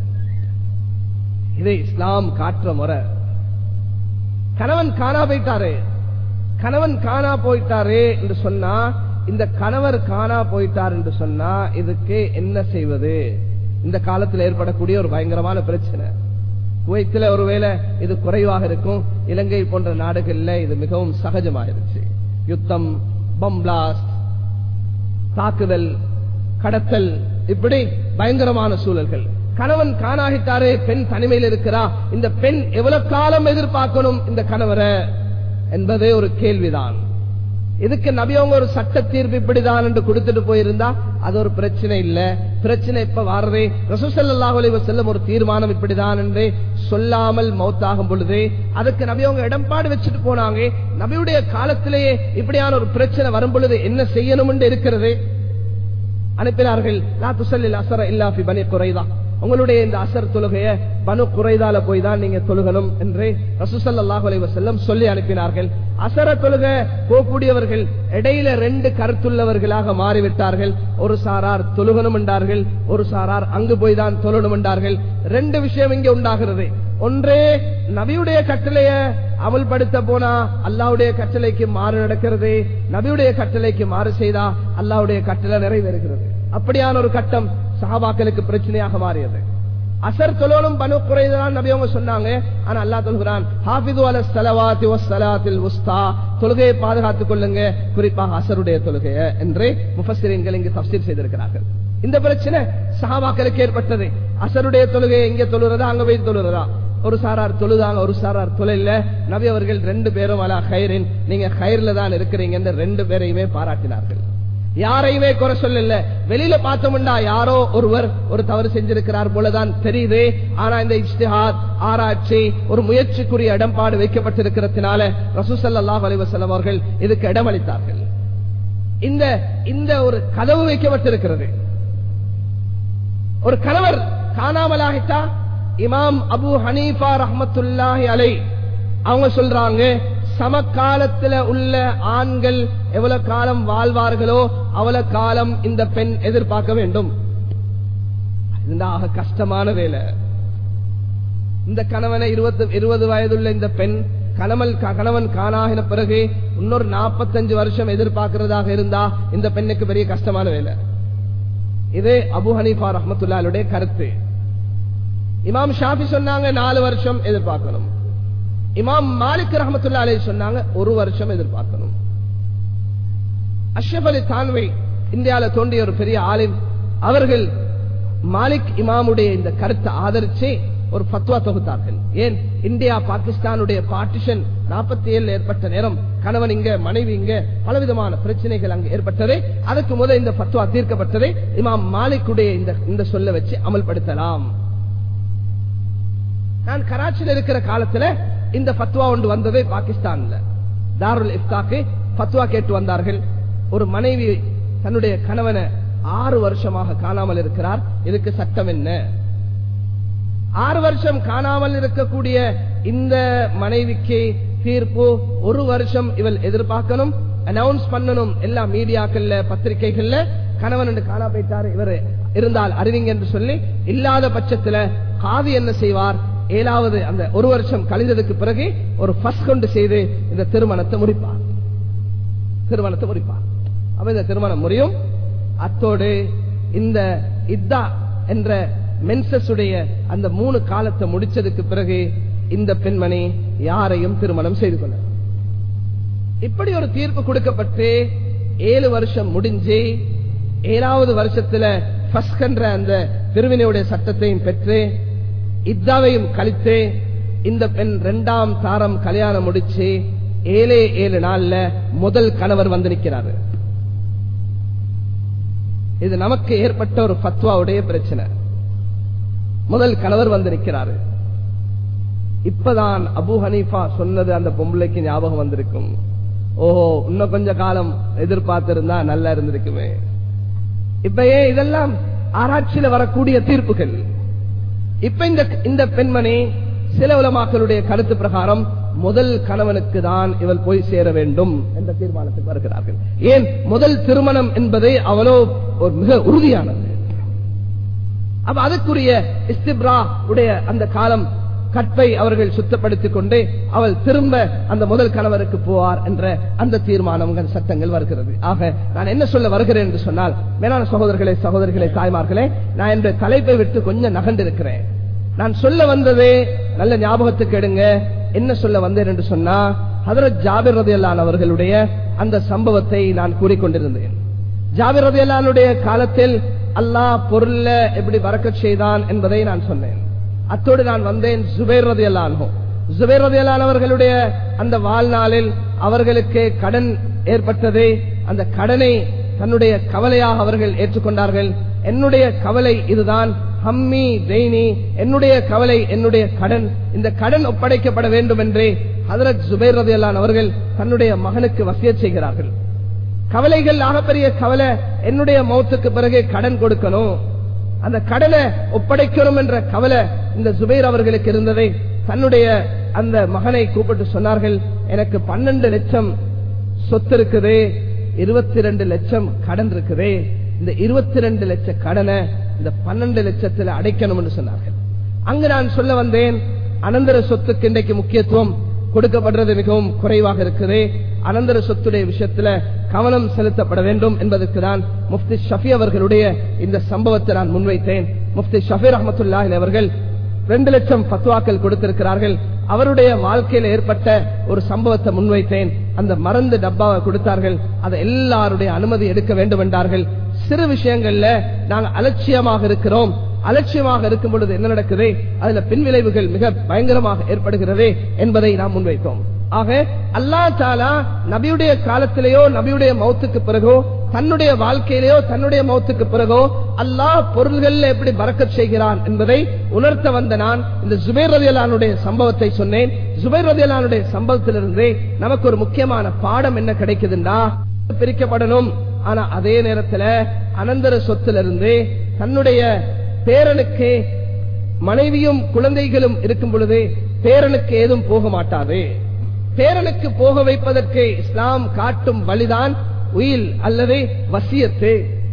இதை இஸ்லாம் காட்டுற முறை. கணவன் காணா போயிட்டாரு, கணவன் காணா போயிட்டாரு என்று சொன்னா, இந்த கணவர் காணா போயிட்டார் என்று சொன்னா இதுக்கு என்ன செய்வது? இந்த காலத்தில் ஏற்படக்கூடிய ஒரு பயங்கரமான பிரச்சனை. குவைத்தில் ஒருவேளை இது குறைவாக இருக்கும், இலங்கை போன்ற நாடுகள்ல இது மிகவும் சகஜமாயிருச்சு. யுத்தம், பம் பிளாஸ்ட், தாக்குதல், கடத்தல், இப்படி பயங்கரமான சூழல்கள். கணவன் காணாகிட்டாரே, பெண் தனிமையில் இருக்கிறா, இந்த பெண் எவ்வளவு காலம் எதிர்பார்க்கணும் இந்த கணவரை என்பதே ஒரு கேள்விதான். இதுக்கு நபி அவங்க ஒரு சட்ட தீர்ப்பு இப்படிதான் என்று கொடுத்துட்டு போயிருந்தா அது ஒரு பிரச்சனை இல்ல. பிரச்சனை இப்ப வாரதே ரசூல் ஸல்லல்லாஹு அலைஹி வஸல்லம் ஒரு தீர்மானம் இப்படிதான் என்று சொல்லாமல் மௌத்தாகும் பொழுது அதுக்கு நபி அவங்க இடம்பாடு வச்சுட்டு போனாங்க. நபியுடைய காலத்திலேயே இப்படியான ஒரு பிரச்சனை வரும் பொழுது என்ன செய்யணும் என்று இருக்கிறது, அனுப்பினார்கள். லா துஸல்லில் அஸ்ர இல்லா ஃபி பனி குரைதா, உங்களுடைய இந்த அசர் தொழுகைய பனு குறைதால போய் தான் நீங்க தொழுகணும் என்று ரசூல் ஸல்லல்லாஹு அலைஹி வஸல்லம் சொல்லி அனுப்பினார்கள். அசர தொழுக போகக்கூடியவர்கள் இடையில ரெண்டு கருத்துள்ளவர்களாக மாறிவிட்டார்கள். ஒரு சாரார் தொழுகணும் என்றார்கள், ஒரு சாரார் அங்கு போய் தான் தொழணும் என்றார்கள். ரெண்டு விஷயம் இங்கே உண்டாகிறது. ஒன்றே நபியுடைய கட்டளைய அமல்படுத்த போனா அல்லாஹ்வுடைய கட்டளைக்கு மாறு நடக்கிறது, நபியுடைய கட்டளைக்கு மாறு செய்தா அல்லாஹ்வுடைய கட்டளை நிறைவேறுகிறது. அப்படியான ஒரு கட்டம் சஹாபாக்களுக்கு பிரச்சனையாக மாறியது. அசர் தொழலும் பனு குறைதான் நபி அவங்க சொன்னாங்க. ஆனா அல்லாஹ் சொல்கிறான், ஹாஃபிது அலஸ் ஸலவாத்தி வஸ்ஸலாத்தில் உஸ்தா, தொழுகையை பாதுகாத்துக் கொள்ளுங்க, குறிப்பாக அசருடைய தொழுகைய என்று முஃபஸ்ஸிரீன்கள் இங்கு தஃப்சீர் செய்திருக்கிறார்கள். இந்த பிரச்சனை சஹாபாக்களுக்கு ஏற்பட்டது. அசருடைய தொழுகையை இங்க தொழுறதா அங்க போய் தொழுறதா? ஒரு சாரார் தொழுதாங்க, ஒரு சாரார் தொழில. நபி அவர்கள் ரெண்டு பேரும் அலா ஹைரின், நீங்க ஹைர்ல தான் இருக்கிறீங்க, ரெண்டு பேரையுமே பாராட்டினார்கள். யாரையுமே குறை சொல்லல. வெளியில பார்த்தோம்னா யாரோ ஒருவர் ஒரு தவறு செஞ்சிருக்கிறார் போலதான் தெரியுது. ஆனா இந்த இஜ்திஹாத், ஆராய்ச்சி, ஒரு முயற்சிக்குரிய இடம்பாடு வைக்கப்பட்டிருக்கிறதுனால ரசூல் ஸல்லல்லாஹு அலைஹி வஸல்லம் அவர்கள் இதுக்கு இடமளித்தார்கள். இந்த இந்த ஒரு கதவு வைக்கப்பட்டிருக்கிறது. ஒரு கணவர் காணாமலாகிட்டா இமாம் அபு ஹனீஃபா ரஹ்மத்துல்லாஹி அலைஹி அவங்க சொல்றாங்க, சமகாலத்தில் உள்ள ஆண்கள் எவ்வளவு காலம் வாழ்வார்களோ அவ்வளவு காலம் இந்த பெண் எதிர்பார்க்க வேண்டும். இதுதான் கஷ்டமான வேலை. இந்த கணவனை இருபது இருபது வயதுள்ள இந்த பெண் கணவன் கணவன் காணாகின பிறகு இன்னொரு நாற்பத்தஞ்சு வருஷம் எதிர்பார்க்கிறதாக இருந்தா இந்த பெண்ணுக்கு பெரிய கஷ்டமான வேலை. இது அபு ஹனீஃபா ரஹ்மத்துல்லாஹி கருத்து. இமாம் ஷாஃபி சொன்னாங்க நாலு வருஷம் எதிர்பார்க்கணும். இமாம் மாலிக் ரஹ்மத்துல்லாஹி அலைஹி சொன்னாங்க ஒரு வருஷம் எதிர்பார்க்கணும். அஷ்ரஃப் அலி தான்வி இந்தியாவில் தோன்றிய ஒரு பெரிய ஆலிம், அவர்கள் மாலிக் இமாமுடைய இந்த கருத்தை ஆதரிச்சு ஒரு ஃபத்வா தொகுத்தார்கள். ஏன் இந்தியா பாகிஸ்தானுடைய பார்ட்டிஷன் நாற்பத்தி ஏழு ஏற்பட்ட நேரம் கணவன் இங்க மனைவி இங்க பலவிதமான பிரச்சனைகள் அங்கு ஏற்பட்டது. அதுக்கு முதல் இந்த ஃபத்வா தீர்க்கப்பட்டது. இமாம் மாலிக்குடைய இந்த இந்த சொல்ல வச்சு அமல்படுத்தலாம். நான் கராச்சியில் இருக்கிற காலத்துல இந்த ஃபத்வா ஒன்று வந்தது. பாகிஸ்தான்ல தாருல் இஃப்தாக்கு ஃபத்வா கேட்டு வந்தார்கள். ஒரு மனைவி தன்னுடைய கணவனை ஆறு வருஷமாக காணாமல் இருக்கிறார், இதுக்கு சட்டம் என்ன? ஆறு வருஷம் காணாமல் இருக்கக்கூடிய இந்த மனைவிக்கு தீர்ப்பு ஒரு வருஷம் இவள் எதிர்பார்க்கணும், அனௌன்ஸ் பண்ணணும் எல்லா மீடியாக்கள்ல பத்திரிகைகள்ல, கணவன் என்று காணா போயிட்டாரு இவர் இருந்தால் அறிவிங்க என்று சொல்லி. இல்லாத பட்சத்துல காதி என்ன செய்வார்? ஏழாவது அந்த ஒரு வருஷம் கழிந்ததுக்கு பிறகு ஒரு ஃபஸ் கொண்டு செய்து இந்த திருமணத்தை முடிப்பார். திருமணத்தை முடிப்பார். அப்ப இந்த திருமணம் முடியும். அத்தோடு இந்த இத்தா என்ற மென்சஸ் உடைய அந்த மூணு காலத்தை முடிச்சதுக்கு பிறகு இந்த பெண்மணி யாரையும் திருமணம் செய்து கொள்ள. இப்படி ஒரு தீர்ப்பு கொடுக்கப்பட்டு ஏழு வருஷம் முடிஞ்சு ஏழாவது வருஷத்துல ஃபஸ் என்ற அந்த பிரிவினையுடைய சட்டத்தையும் பெற்று இத்தாவையும் கழித்து இந்த பெண் இரண்டாம் தாரம் கல்யாணம் முடிச்சு ஏழே ஏழு நாள்ல முதல் கணவர் வந்து நிற்கிறாரு. இது நமக்கு ஏற்பட்ட ஒரு ஃபத்வாவுடைய பிரச்சனை. முதல் கணவர் வந்து நிற்கிறாரு. இப்பதான் அபு ஹனீஃபா சொன்னது அந்த பொம்பளைக்கு ஞாபகம் வந்திருக்கும். ஓஹோ, இன்னும் கொஞ்ச காலம் எதிர்பார்த்திருந்தா நல்லா இருந்திருக்குமே. இப்ப ஏன் இதெல்லாம் ஆராய்ச்சியில வரக்கூடிய தீர்ப்புகள். இப்ப இந்த இந்த பெண்மணி சில உலமாக்களுடைய கருத்து பிரகாரம் முதல் கணவனுக்கு தான் இவள் போய் சேர வேண்டும் என்ற தீர்மானத்துக்கு வருகிறார்கள். ஏன் முதல் திருமணம் என்பது அவ்வளோ ஒரு மிக உறுதியானது. அப்ப அதுக்குரிய இஸ்திப்ரா உடைய அந்த காலம் கற்பை அவர்கள் சுத்தப்படுத்திக் கொண்டு அவள் திரும்ப அந்த முதல் கணவருக்கு போவார் என்ற அந்த தீர்மானங்கள் சட்டங்கள் வருகிறது. ஆக நான் என்ன சொல்ல வருகிறேன் என்று சொன்னால், மேலான சகோதரர்களே சகோதரிகளே தாய்மார்களே, நான் என்ற தலைப்பை விட்டு கொஞ்சம் நகண்டிருக்கிறேன். நான் சொல்ல வந்ததே நல்ல ஞாபகத்துக்கு எடுங்க. என்ன சொல்ல வந்தேன் என்று சொன்னா, ஹதரத் ஜாபிர் ரலியல்லாஹு அவர்களுடைய அந்த சம்பவத்தை நான் கூறிக்கொண்டிருந்தேன். ஜாபிர் ரலியல்லாஹுடைய காலத்தில் அல்லாஹ் பொருள்ல எப்படி பரக்கத் செய்தான் என்பதை நான் சொன்னேன். அத்தோடு நான் வந்தேன் ஜுபைர் ரலியல்லாஹு அன்ஹு. ஜுபைர் ரலியல்லாஹு அவர்களுடைய அந்த வாழ்நாளில் அவர்களுக்கு கடன் ஏற்பட்டது. அந்த கடனை தன்னுடைய கவலையாக அவர்கள் ஏற்றுக்கொண்டார்கள். என்னுடைய கவலை இதுதான், ஹம்மி தெய்னி, என்னுடைய கவலை என்னுடைய கடன், இந்த கடன் ஒப்படைக்கப்பட வேண்டும் என்று ஹதரத் ஜுபைர் ரலியல்லாஹு அவர்கள் தன்னுடைய மகனுக்கு வசியத் செய்கிறார்கள். கவலைகள் ஆகப்பெரிய கவலை, என்னுடைய மௌத்துக்கு பிறகு கடன் கொடுக்கணும், அந்த கடனை ஒப்படைக்கணும் என்ற கவலை இந்த ஜுபைர் அவர்களுக்கு இருந்ததை தன்னுடைய அந்த மகனை கூப்பிட்டு சொன்னார்கள், எனக்கு பன்னெண்டு லட்சம் சொத்து இருக்குது, இருபத்தி ரெண்டு லட்சம் கடன் இருக்குது, இந்த இருபத்தி ரெண்டு லட்சம் கடனை இந்த பன்னெண்டு லட்சத்துல அடைக்கணும் என்று சொன்னார்கள். அங்கு நான் சொல்ல வந்தேன், அனந்தர சொத்துக்கு இன்றைக்கு முக்கியத்துவம் கொடுக்கப்படுறது மிகவும் குறைவாக இருக்குது. அனந்தர சொத்துடைய விஷயத்துல கவனம் செலுத்தப்பட வேண்டும் என்பதற்கு தான் முஃப்தி ஷஃபி அவர்களுடைய இந்த சம்பவத்தை நான் முன்வைத்தேன். முஃப்தி ஷஃபி ரஹ்மத்துல்லாஹி அவர்கள் ரெண்டு லட்சம் பத்வாக்கள் கொடுத்திருக்கிறார்கள். அவருடைய வாழ்க்கையில் ஏற்பட்ட ஒரு சம்பவத்தை முன்வைத்தேன். அந்த மருந்து டப்பாவை கொடுத்தார்கள். அதை எல்லாருடைய அனுமதி எடுக்க வேண்டும் என்றார்கள். சிறு விஷயங்கள்ல நாங்கள் அலட்சியமாக இருக்கிறோம். அலட்சியமாக இருக்கும் பொழுது என்ன நடக்குது, அதுல பின்விளைவுகள் மிக பயங்கரமாக ஏற்படுகிறது என்பதை நாம் முன்வைத்தோம். ஆக அல்லாஹ் தஆலா நபியுடைய காலத்திலேயோ நபியுடைய மௌத்துக்கு பிறகோ தன்னுடைய வாழ்க்கையிலேயோ தன்னுடைய மௌத்துக்கு பிறகோ அல்லாஹ் பொருள்கள் எப்படி பரக்கத் செய்கிறான் என்பதை உணர்த்த வந்த நான் இந்த ஜுபைர் ரலியல்லாஹு அன்ஹுடைய சம்பவத்தை சொன்னேன். ஜுபைர் ரலியல்லாஹு அன்ஹுடைய சம்பவத்திலிருந்து நமக்கு ஒரு முக்கியமான பாடம் என்ன கிடைக்குதுன்னா, பிரிக்கப்படணும். ஆனா அதே நேரத்தில் அனந்தர சொத்திலிருந்து தன்னுடைய பேரனுக்கு மனைவியும் குழந்தைகளும் இருக்கும் பொழுது பேரனுக்கு ஏதும் போக மாட்டாது. பேரனுக்கு போக வைப்பதற்கு இஸ்லாம் காட்டும் வழிதான் உயில் அல்லது வசியத்து.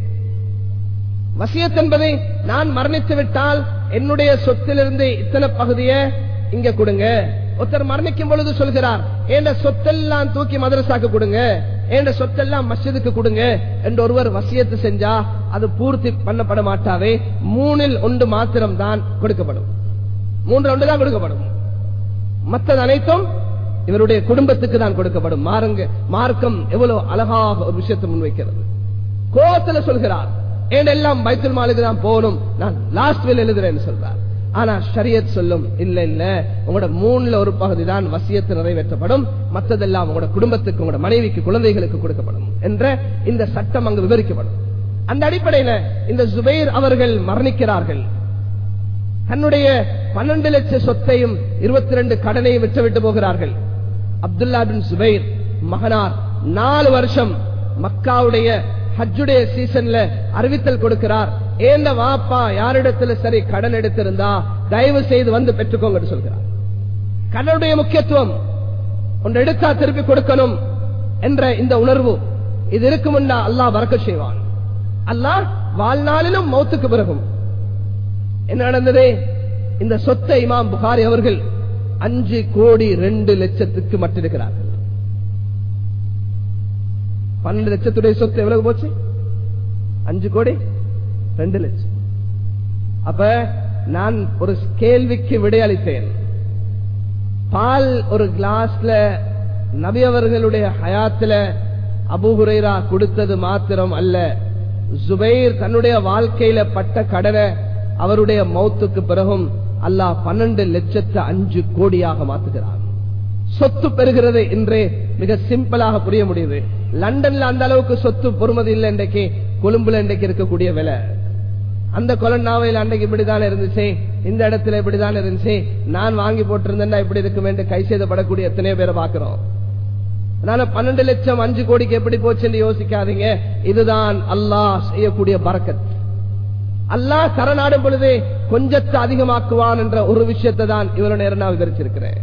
வசியத் என்பதை நான் மரணித்து விட்டால் என்னுடைய சொத்திலிருந்து இத்தனை பகுதியை இங்க கொடுங்க. ஒருத்தர் மரணிக்கும் பொழுது சொல்கிறார், என்ற சொத்தெல்லாம் தூக்கி மதரசாக்கு கொடுங்க, என்ற சொத்தெல்லாம் மஸ்ஜிதுக்கு கொடுங்க என்று ஒருவர் வசியத்து செஞ்சா அது பூர்த்தி பண்ணப்பட மாட்டாவே. மூணில் ஒன்று மாத்திரம் தான் கொடுக்கப்படும். மூன்று ஒன்று தான் கொடுக்கப்படும். மற்றது அனைத்தும் இவருடைய குடும்பத்துக்கு தான் கொடுக்கப்படும். மாறுங்க மார்க்கம் எவ்வளவு அழகாக ஒரு விஷயத்தை முன்வைக்கிறது. கோவத்துல சொல்கிறார், ஏனெல்லாம் பைத்துல் மாலுக்கு தான் போகணும், நான் லாஸ்ட் வில் எழுதுறேன்னு சொல்றார். ஆனா ஷரியத் சொல்லும், இல்ல இல்ல, உங்களோட மூணுல ஒரு பகுதி தான் வசியத்து நிறைவேற்றப்படும், மற்றதெல்லாம் உங்களோட குடும்பத்துக்கு, உங்களோட மனைவிக்கு, குழந்தைகளுக்கு கொடுக்கப்படும் என்ற இந்த சட்டம் அங்கு விவரிக்கப்படும். அந்த அடிப்படையில இந்த ஜுபைர் அவர்கள் மரணிக்கிறார்கள். தன்னுடைய பன்னெண்டு லட்சம் சொத்தையும் இருபத்தி ரெண்டு கடனையும் விட்டுவிட்டு போகிறார்கள். அப்துல்லா பின் ஜுபைர் மகனார் நாலு வருஷம் மக்காவுடைய ஹஜ்ஜுடைய சீசன்ல அறிவித்தல் கொடுக்கிறார், ஏந்த வாப்பா யாரிடத்துல சரி கடன் எடுத்திருந்தா தயவு செய்து வந்து பெற்றுக்கோங்க சொல்கிறார். கடனுடைய முக்கியத்துவம், ஒன்று எடுத்தா திருப்பி கொடுக்கணும் என்ற இந்த உணர்வு இது இருக்கும். அல்லாஹ் பரக்கத் செய்வான். அல்லாஹ் வாழ்நாளிலும் மௌத்துக்கு பிறகும். என்ன நடந்தது, இந்த சொத்தை இமாம் புகாரி அவர்கள் அஞ்சு கோடி ரெண்டு லட்சத்துக்கு மட்டிருக்கிறார்கள். பன்னெண்டு லட்சத்துடைய சொத்து எவ்வளவு போச்சு, அஞ்சு கோடி ரெண்டு லட்சம். அப்ப நான் ஒரு கேள்விக்கு விடையளித்தேன். பால் ஒரு கிளாஸ்ல நபி அவர்களுடைய ஹயாத்துல அபூ ஹுரைரா கொடுத்தது மாத்திரம் அல்ல, ஜுபைர் தன்னுடைய வாழ்க்கையில பட்ட கடனை அவருடைய மௌத்துக்கு பிறகும் அல்லாஹ் பன்னெண்டு லட்சத்து அஞ்சு கோடியாக மாத்துகிறார். சொத்து பெறுகிறது என்று மிக சிம்பிளாக புரிய முடியுது. லண்டன்ல அந்த அளவுக்கு சொத்து பொறுமதி இல்லை. இன்றைக்கு கொழும்புல இன்றைக்கு இருக்கக்கூடிய விலை, அந்த கொலன்னாவையில் அன்றைக்கு இப்படிதான் இருந்துச்சு, இந்த இடத்துல இப்படிதான் இருந்துச்சு, நான் வாங்கி போட்டிருந்தேன்னா இப்படி இருக்கும் என்று கை செய்தப்படக்கூடிய எத்தனையோ பேரை பார்க்கிறோம். அதனால பன்னெண்டு லட்சம் அஞ்சு கோடிக்கு எப்படி போச்சுன்னு யோசிக்காதீங்க. இதுதான் அல்லாஹ் செய்யக்கூடிய பரக்கத். அல்லாஹ் சரணாடும் பொழுது கொஞ்சத்தை அதிகமாக்குவான் என்ற ஒரு விஷயத்தை தான் இவர நேரம் நான் விவரிச்சிருக்கிறேன்.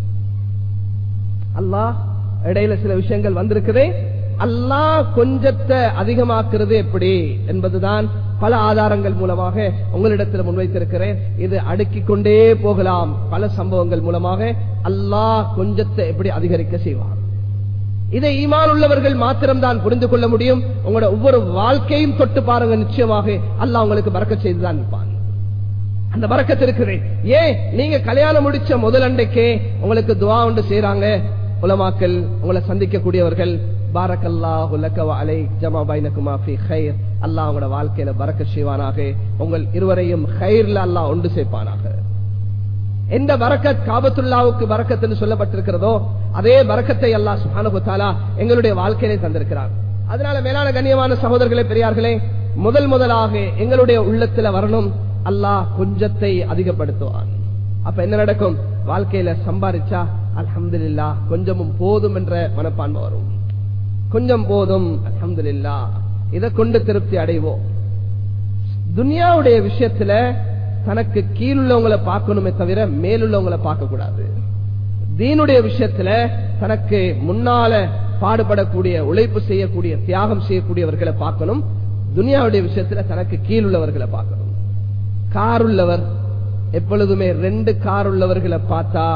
அல்லாஹ் இடையில சில விஷயங்கள் வந்திருக்குது. அல்லாஹ் கொஞ்சத்தை அதிகமாக்குறது எப்படி என்பதுதான் பல ஆதாரங்கள் மூலமாக உங்களிடத்தில் முன்வைத்திருக்கிறேன். இது அடுக்கிக் கொண்டே போகலாம். பல சம்பவங்கள் மூலமாக அல்லாஹ் கொஞ்சத்தை எப்படி அதிகரிக்க செய்வான். இதை ஈமான் உள்ளவர்கள் மாத்திரம்தான் புரிந்து கொள்ள முடியும். உங்களோட ஒவ்வொரு வாழ்க்கையும் தொட்டு பாருங்க, நிச்சயமாக அல்லாஹ் உங்களுக்கு பரக்கத் செய்துதான் இருப்பான். அந்த பரக்கத் இருக்குது. ஏன் நீங்க கல்யாணம் முடிச்ச முதல் அண்டைக்கே உங்களுக்கு துஆ ஒன்று செய்றாங்க உலமாக்கள், உங்களை சந்திக்கக்கூடியவர்கள். பாரக்கல்லாஹு லக வ அலைக் ஜமா பைனகுமா ஃபீ கைர். அல்லாஹ் உங்களோட வாழ்க்கையில பரக்கத் செய்வானாக, உங்கள் இருவரையும் கைர்ல அல்லாஹ் ஒன்று சேர்ப்பானாக. எந்த பரக்கத் காபத்துல்லாவுக்கு பரக்கத் என்று சொல்லப்பட்டிருக்கிறதோ அதே பரக்கத்தை அல்லாஹ் சுப்ஹானஹு வ தஆலா எங்களுடைய வாழ்க்கையிலே தந்திருக்கிறார். அதனால மேலான கண்ணியமான சகோதரர்களே, பெரியார்களே, முதல் முதலாக எங்களுடைய உள்ளத்துல வரணும், அல்லாஹ் கொஞ்சத்தை அதிகப்படுத்துவான். அப்ப என்ன நடக்கும், வாழ்க்கையில சம்பாதிச்சா அல்ஹம்துலில்லாஹ் கொஞ்சமும் போதும் என்ற மனப்பான்மை வரும். கொஞ்சம் போதும் அல்ஹம்துலில்லாஹ், இதை கொண்டு திருப்தி அடைவோம். துனியாவுடைய விஷயத்துல தனக்கு கீழுள்ளவங்களை பார்க்கணுமே தவிர மேலுள்ளவங்களை பார்க்க கூடாது. தீனுடைய விஷயத்துல தனக்கு முன்னால பாடுபடக்கூடிய, உழைப்பு செய்யக்கூடிய, தியாகம் செய்யக்கூடியவர்களை பார்க்கணும். துனியாவுடைய விஷயத்துல தனக்கு கீழுள்ளவர்களை பார்க்கணும். கார் உள்ளவர் எப்பொழுதுமே ரெண்டு கார் உள்ளவர்களை பார்த்தா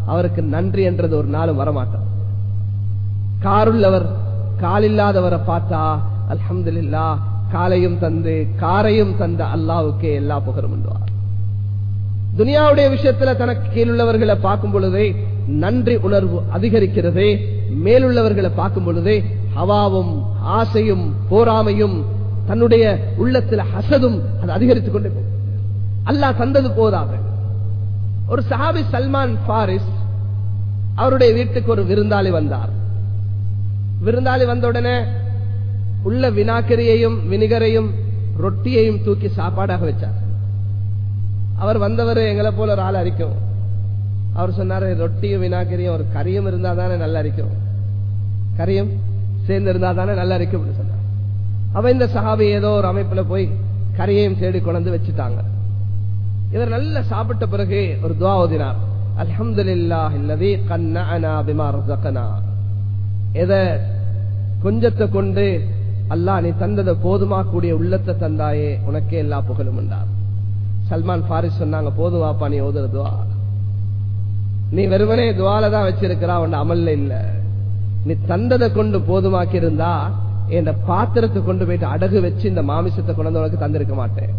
அவருக்கு நன்றி என்றது ஒரு நாளும் வரமாட்டார். காருள்ளவர் காலில்லாதவரை பார்த்தா அல்ஹம்துலில்லாஹ் காலையும் தந்து காரையும் தந்த அல்லாஹ்வுக்கே எல்லா புகழும் என்றார். துனியாவுடைய விஷயத்துல தனக்கு கீழுள்ளவர்களை பார்க்கும் பொழுதே நன்றி உணர்வு அதிகரிக்கிறது. மேலுள்ளவர்களை பார்க்கும் பொழுதே ஹவாவும் ஆசையும் போராமையும் தன்னுடைய உள்ளத்துல ஹசதும் அது அதிகரித்துக் கொண்டே போகும். அல்லாஹ் தந்தது போதாது. ஒரு சஹாபி சல்மான் ஃபாரிஸ் அவருடைய வீட்டுக்கு ஒரு விருந்தாளி வந்தார். விருந்தாளி வந்த உடனே உள்ள வினாக்கரியையும் வினிகரையும் ரொட்டியையும் தூக்கி சாப்பாடாக வச்சார். அவர் வந்தவர் எங்களை போல ஒரு ஆள் அரிக்கும். அவர் சொன்னாரு, ரொட்டியும் வினாக்கரியும் ஒரு கறியும் இருந்தா தானே நல்லா அரிக்கும், கறியும் சேர்ந்து இருந்தா தானே நல்லா அரிக்கும் சொன்னார். அவ இந்த சஹாபி ஏதோ ஒரு அமைப்புல போய் கறியையும் தேடி கொண்டு வச்சுட்டாங்க. இவர் நல்லா சாப்பிட்ட பிறகு ஒரு துஆ ஓதினார். அல்ஹம்துலில்லாஹ் அல்லதி கன்னஅனா பிமா ரஸகனா. எத கொஞ்சத்தை கொண்டு அல்லாஹ் நீ தந்தத போதுமா கூடிய உள்ளத்தை தந்தாயே உனக்கே எல்லா புகழும் என்றார். சல்மான் ஃபாரிஸ் சொன்னாங்க, போதும் வாப்பா நீ ஓதுற துஆ, நீ வெறுமனே துஆல தான் வச்சிருக்கிறா, உன் அமல்ல இல்ல. நீ தந்ததை கொண்டு போதுமாக்கி இருந்தா என் பாத்திரத்தை கொண்டு போயிட்டு அடகு வச்சு இந்த மாமிசத்தை கொண்டு உனக்கு தந்திருக்க மாட்டேன்.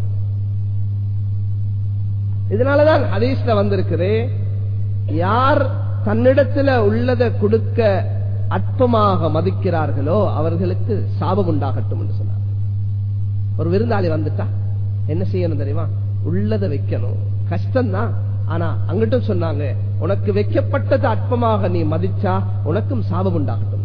இதனாலதான் ஹதீஸ்ல வந்திருக்குது, யார் தன்னிடத்துல உள்ளதை கொடுக்க அற்பமாக மதிக்கிறார்களோ அவர்களுக்கு சாபம் உண்டாகட்டும் என்று சொன்னார். ஒரு விருந்தாளி வந்துட்டா என்ன செய்யணும் தெரியுமா? உள்ளதை வைக்கணும். கஷ்டம்தான், ஆனா அங்கிட்டும் சொன்னாங்க, உனக்கு வைக்கப்பட்டது அற்பமாக நீ மதிச்சா உனக்கும் சாபம் உண்டாகட்டும்,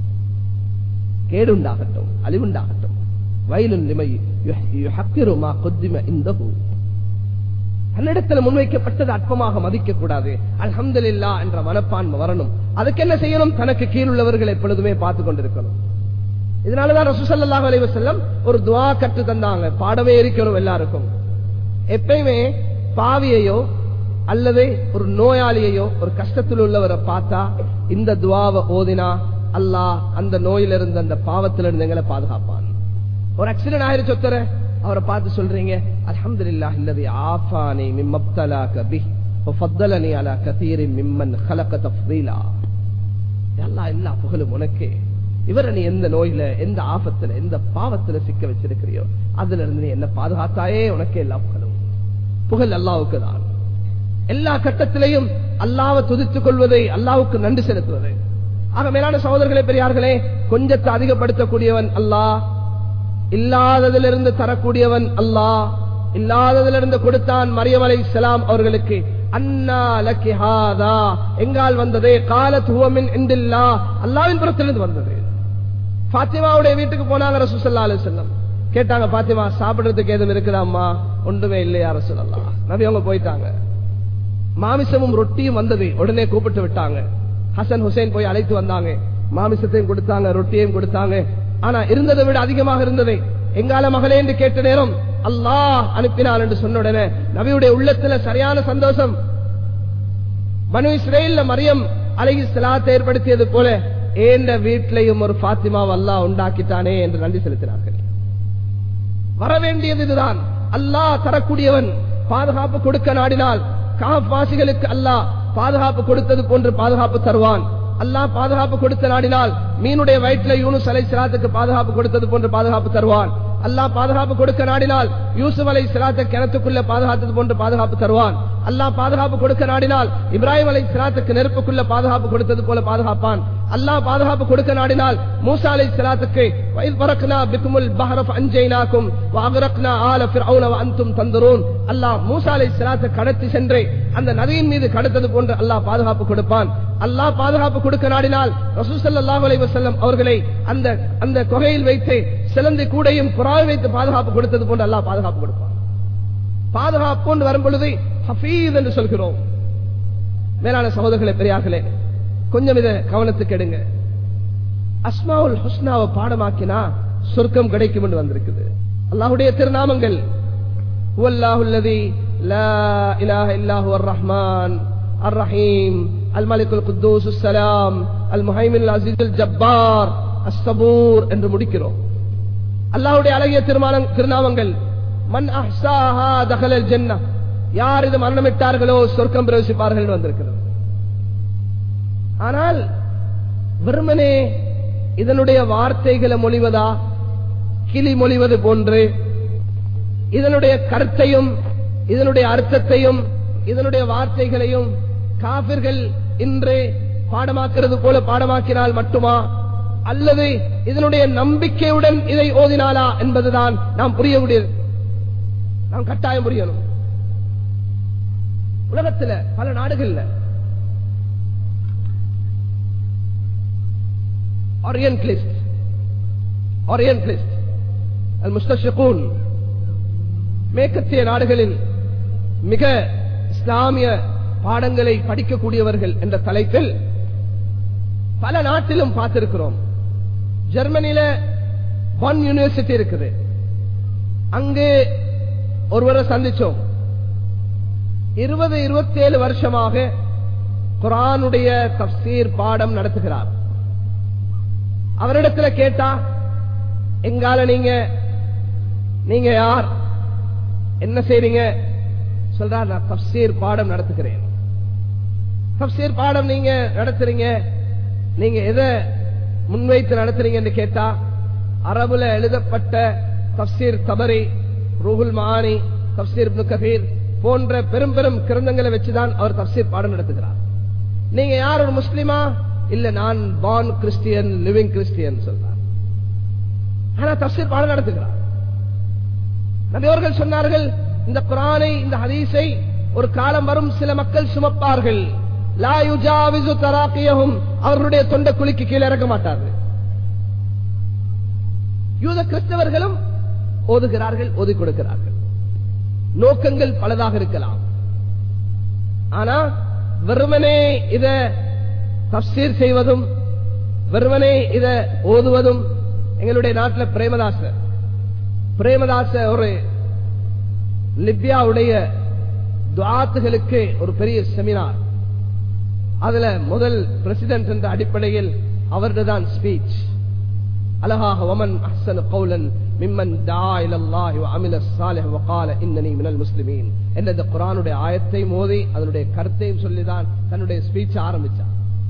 கேடு உண்டாகட்டும், அழிவுண்டாகட்டும். வயலுன் லிமை யுஹக்கிருமா குத்திம இந்தஹு. தன்னிடத்துல முன்வைக்கப்பட்டது அற்பமாக மதிக்க கூடாது. அல்ஹம்துலில்லாஹ் என்ற மனப்பான்மை வரணும். அதுக்கு என்ன செய்யணும்? தனக்கு கீழுள்ளவர்கள் எப்பொழுதுமே பார்த்து கொண்டிருக்கணும். இதனாலதான் ரசூல் ஸல்லல்லாஹு அலைஹி வஸல்லம் ஒரு துஆ கற்று தந்தாங்க, பாடமே இருக்கணும் எல்லாருக்கும். எப்பயுமே பாவியையோ அல்லது ஒரு நோயாளியையோ ஒரு கஷ்டத்தில் உள்ளவரை பார்த்தா இந்த துஆவை ஓதினா அல்லாஹ் அந்த நோயிலிருந்து அந்த பாவத்திலிருந்து எங்களை பாதுகாப்பான். ஒரு ஆக்சிடென்ட் ஆயிருச்சு ஒருத்தர, அவரை பார்த்து சொல்றீங்க, அல்ஹம்துலில்லாஹ் அல்லதி ஆஃபானி மிம்மப்தலாக பிஹி வஃதலனி அலா கதீரின் மிம்மன் خلق தஃதீலா. அல்லாஹ் எல்லா புகழும் உனக்கே. இவரை நீ எந்த நோயில எந்த ஆபத்துல எந்த பாவத்துல சிக்க வச்சிருக்கிறியோ அதுல இருந்து நீ என்ன பாதுகாத்தாயே உனக்கே எல்லா புகழும். புகழ் அல்லாஹ்வுக்கு தான். எல்லா கட்டத்திலையும் அல்லாஹ்வை துதித்துக் கொள்வதை, அல்லாஹ்வுக்கு நன்றி செலுத்துவது. ஆக மேலான சகோதரர்களே பெரியார்களே, கொஞ்சத்தை அதிகப்படுத்தக்கூடியவன் அல்லாஹ், இல்லாததிலிருந்து தரக்கூடியவன் அல்லாஹ். இல்லாததிலிருந்து கொடுத்தான் மரியம் அலைஹிஸ்ஸலாம் அவர்களுக்கு. அன்னா லக்கி ஹாதா, எங்கால் வந்தது? காலத் ஹுவ மின் இன்டில்லாஹ், அல்லாஹ்வின் புறத்திலிருந்து வந்தது. ஃபாத்திமாவுடைய வீட்டுக்கு போனாங்க ரசூல் ஸல்லல்லாஹு அலைஹி வஸல்லம். கேட்டாங்க, ஃபாத்திமா சாப்பிடுறதுக்கு ஏதும் இருக்குதாம்மா? ஒன்றுமே இல்லையா ரசூலல்லாஹ். நபி அவங்க போயிட்டாங்க. மாமிசமும் ரொட்டியும் வந்தது, உடனே கூப்பிட்டு விட்டாங்க. ஹசன் ஹுசைன் போய் அழைத்து வந்தாங்க. மாமிசத்தையும் கொடுத்தாங்க, ரொட்டியையும் கொடுத்தாங்க. ஆனா இருந்ததை விட அதிகமாக இருந்தது. எங்கால மகளே என்று கேட்ட நேரம் அல்லாஹ் அனுப்பினார் என்று சொன்ன உடனே நபியுடைய உள்ளத்துல சரியான சந்தோஷம். பனு இஸ்ரேல்ல மரியம் அலைஹிஸ்ஸலாத்தை ஏற்படுத்தியது போல ஏண்ட வீட்டிலையும் ஒரு ஃபாத்திமா அல்லாஹ் உண்டாக்கிட்டானே என்று நன்றி செலுத்தினார்கள். வரவேண்டியது இதுதான். அல்லாஹ் தரக்கூடியவன். பாதுகாப்பு கொடுக்க நாடினால் காஃப் வாசிகளுக்கு அல்லாஹ் பாதுகாப்பு கொடுத்தது போன்று பாதுகாப்பு தருவான். அல்லாஹ் பாதுகாப்பு கொடுத்த நாடினால் மீனுடைய வயிற்றில் யூனுஸ் அலைஹிஸ்ஸலாத்துக்கு பாதுகாப்பு கொடுத்தது போன்று பாதுகாப்பு தருவான். அல்லாஹ் பாதுகாப்பு கொடுக்க நாடினால் யூசுப் அலைஹிஸ்ஸலாத்தை கிணத்துக்குள்ள பாதுகாத்தது போன்று பாதுகாப்பு தருவான். அல்லாஹ் பாதுகாப்பு கொடுக்க நாடினால் இப்ராஹிம் அலைஹிஸ்ஸலாத்துக்கு நெருப்புக்குள்ள பாதுகாப்பு கொடுத்தது போல பாதுகாப்பான். அல்லாஹ் பாதுகாப்பு கொடுக்க நாடினால் மூசா அலைஹிஸ்ஸலாத்துக்கு வைத் பரக்னா பிகுமுல் பஹர ஃபஅன்ஜைனாகும் வஅக்ரக்னா ஆல ஃபிர்அவுன வஅன்தும் தன்துரூன், அல்லாஹ் மூசா அலைஹிஸ்ஸலாத்தை கடத்தி சென்று அந்த நதியின் மீது கடத்தது போன்று அல்லாஹ் பாதுகாப்பு கொடுப்பான். அல்லாஹ் பாதுகாப்பு கொடுக்க நாடினால் ரசூல் ஸல்லல்லாஹு அலைஹி வஸல்லம் அவர்களை அந்த அந்த குகையில் வைத்து சிலந்தி கூடையும் புறாவை வைத்து பாதுகாப்பு கொடுத்தது போன்று அல்லாஹ் பாதுகாப்பு கொடுப்பான். பாதுகாப்பு கொண்டு வரும் பொழுது ஹஃபீஸ் என்று சொல்கிறோம். மேலான சகோதரர்களே பெரியார்களே, கொஞ்சம் இதை கவனத்துக்கு எடுங்க. அஸ்மாவுல் ஹுஸ்னாவை பாடமாக்கினா சொர்க்கம் கிடைக்கும் என்று வந்திருக்குது. அல்லாஹ்வுடைய திருநாமங்கள் ஹுவல்லாஹுல்லதி லா இலாஹ இல்லா ஹுவர் ரஹ்மான் அர் ரஹீம் அல் மலிகுல் குத்தூஸ் ஸலாம் அல் முஹைமின் அல் அஸீஸுல் ஜப்பார் அஸ்-ஸபூர் என்று முடிக்கிறோம். அல்லாஹ்வுடைய அழகிய திருநாமங்கள். மன் அஹ்ஸாஹா தகலல் ஜன்னah, யார் இது மரணமிட்டார்களோ சொர்க்கம் பிரவேசிப்பார்கள் வந்திருக்கிறது. ஆனால் வெறுமனே இதனுடைய வார்த்தைகளை மொழிவதா, கிளி மொழிவது போன்று இதனுடைய கருத்தையும் இதனுடைய அர்த்தத்தையும் இதனுடைய வார்த்தைகளையும் காபிர்கள் இன்று பாடமாக்குறது போல பாடமாக்கினால் மட்டுமா, அல்லது இதனுடைய நம்பிக்கையுடன் இதை ஓதினாலா என்பதுதான் நாம் புரிய முடியாது. நாம் கட்டாயம் புரியணும். உலகத்தில் பல நாடுகள்ல ஓரியன்டலிஸ்ட் ஓரியன்டலிஸ்ட் அல் முஸ்தஷிகூன் மேற்கத்திய நாடுகளில் மிக இஸ்லாமிய பாடங்களை படிக்கக்கூடியவர்கள் என்ற தலைப்பில் பல நாட்டிலும் பார்த்திருக்கிறோம். ஜெர்மனியில பான் யூனிவர்சிட்டி இருக்குது. அங்கு ஒருவரை சந்திச்சோம். இருபது இருபத்தி ஏழு வருஷமாக குர்ஆனுடைய தஃப்சீர் பாடம் நடத்துகிறார். அவரிடத்தில் கேட்டா, எங்கால நீங்க நீங்க யார், என்ன செய்றீங்க? சொல்றார், நான் தஃப்சீர் பாடம் நடத்துகிறேன். தஃப்சீர் பாடம் நீங்க நடத்துறீங்க, நீங்க எதை முன்வைத்து நடத்துறீங்க என்று கேட்டா, அரபுல எழுதப்பட்ட தஃப்சீர் தபரி, ரூஹுல் மஆனி, தஃப்சீர் இப்னு கதீர் போன்ற பெரும் பெரும் கிரந்தங்களை வச்சுதான் அவர் தஃப்சீர் பாடம் நடத்துகிறார். நீங்க யார், ஒரு முஸ்லிமா? இல்ல, நான் பார்ன் கிறிஸ்டியன், லிவிங் கிறிஸ்டியன் சொல்றார். ஆனா தஃப்சீர் பாடம் நடத்துகிறார். நபி அவர்கள் சொன்னார்கள், இந்த குர்ஆனை, இந்த ஹதீஸை ஒரு காலம் வரும் சில மக்கள் சுமப்பார்கள். லா யுஜாவிசு தராகியஹும், அவர்களுடைய தொண்டை குழிக்கு கீழே இறக்க மாட்டார்கள். யூத கிறிஸ்தவர்களும் ஓதுகிறார்கள், ஓதி கொடுக்கிறார்கள். நோக்கங்கள் பலதாக இருக்கலாம். ஆனா வெறுமனே இத தஃப்சீர் செய்வதும் வெறுமனே இத ஓதுவதும், எங்களுடைய நாட்டில் பிரேமதாச பிரேமதாச ஒரு லிபியாவுடைய துஆத்துகளுக்கு ஒரு பெரிய செமினார், அதுல முதல் பிரசிடென்ட் என்ற அடிப்படையில் அவரது தான் ஸ்பீச். அழகாக வமன் அஹ்ஸனு கௌலன் மிம்மன் தஆ இலல்லாஹி வ அமில ஸாலிஹ் வ قال இன்னனி மினல் முஸ்லிமீன் என்ற இந்த குர்ஆனுடைய ஆயத்தை மோதி அதனுடைய கருத்தையும் சொல்லிதான் தன்னுடைய ஸ்பீச் ஆரம்பிச்சார்.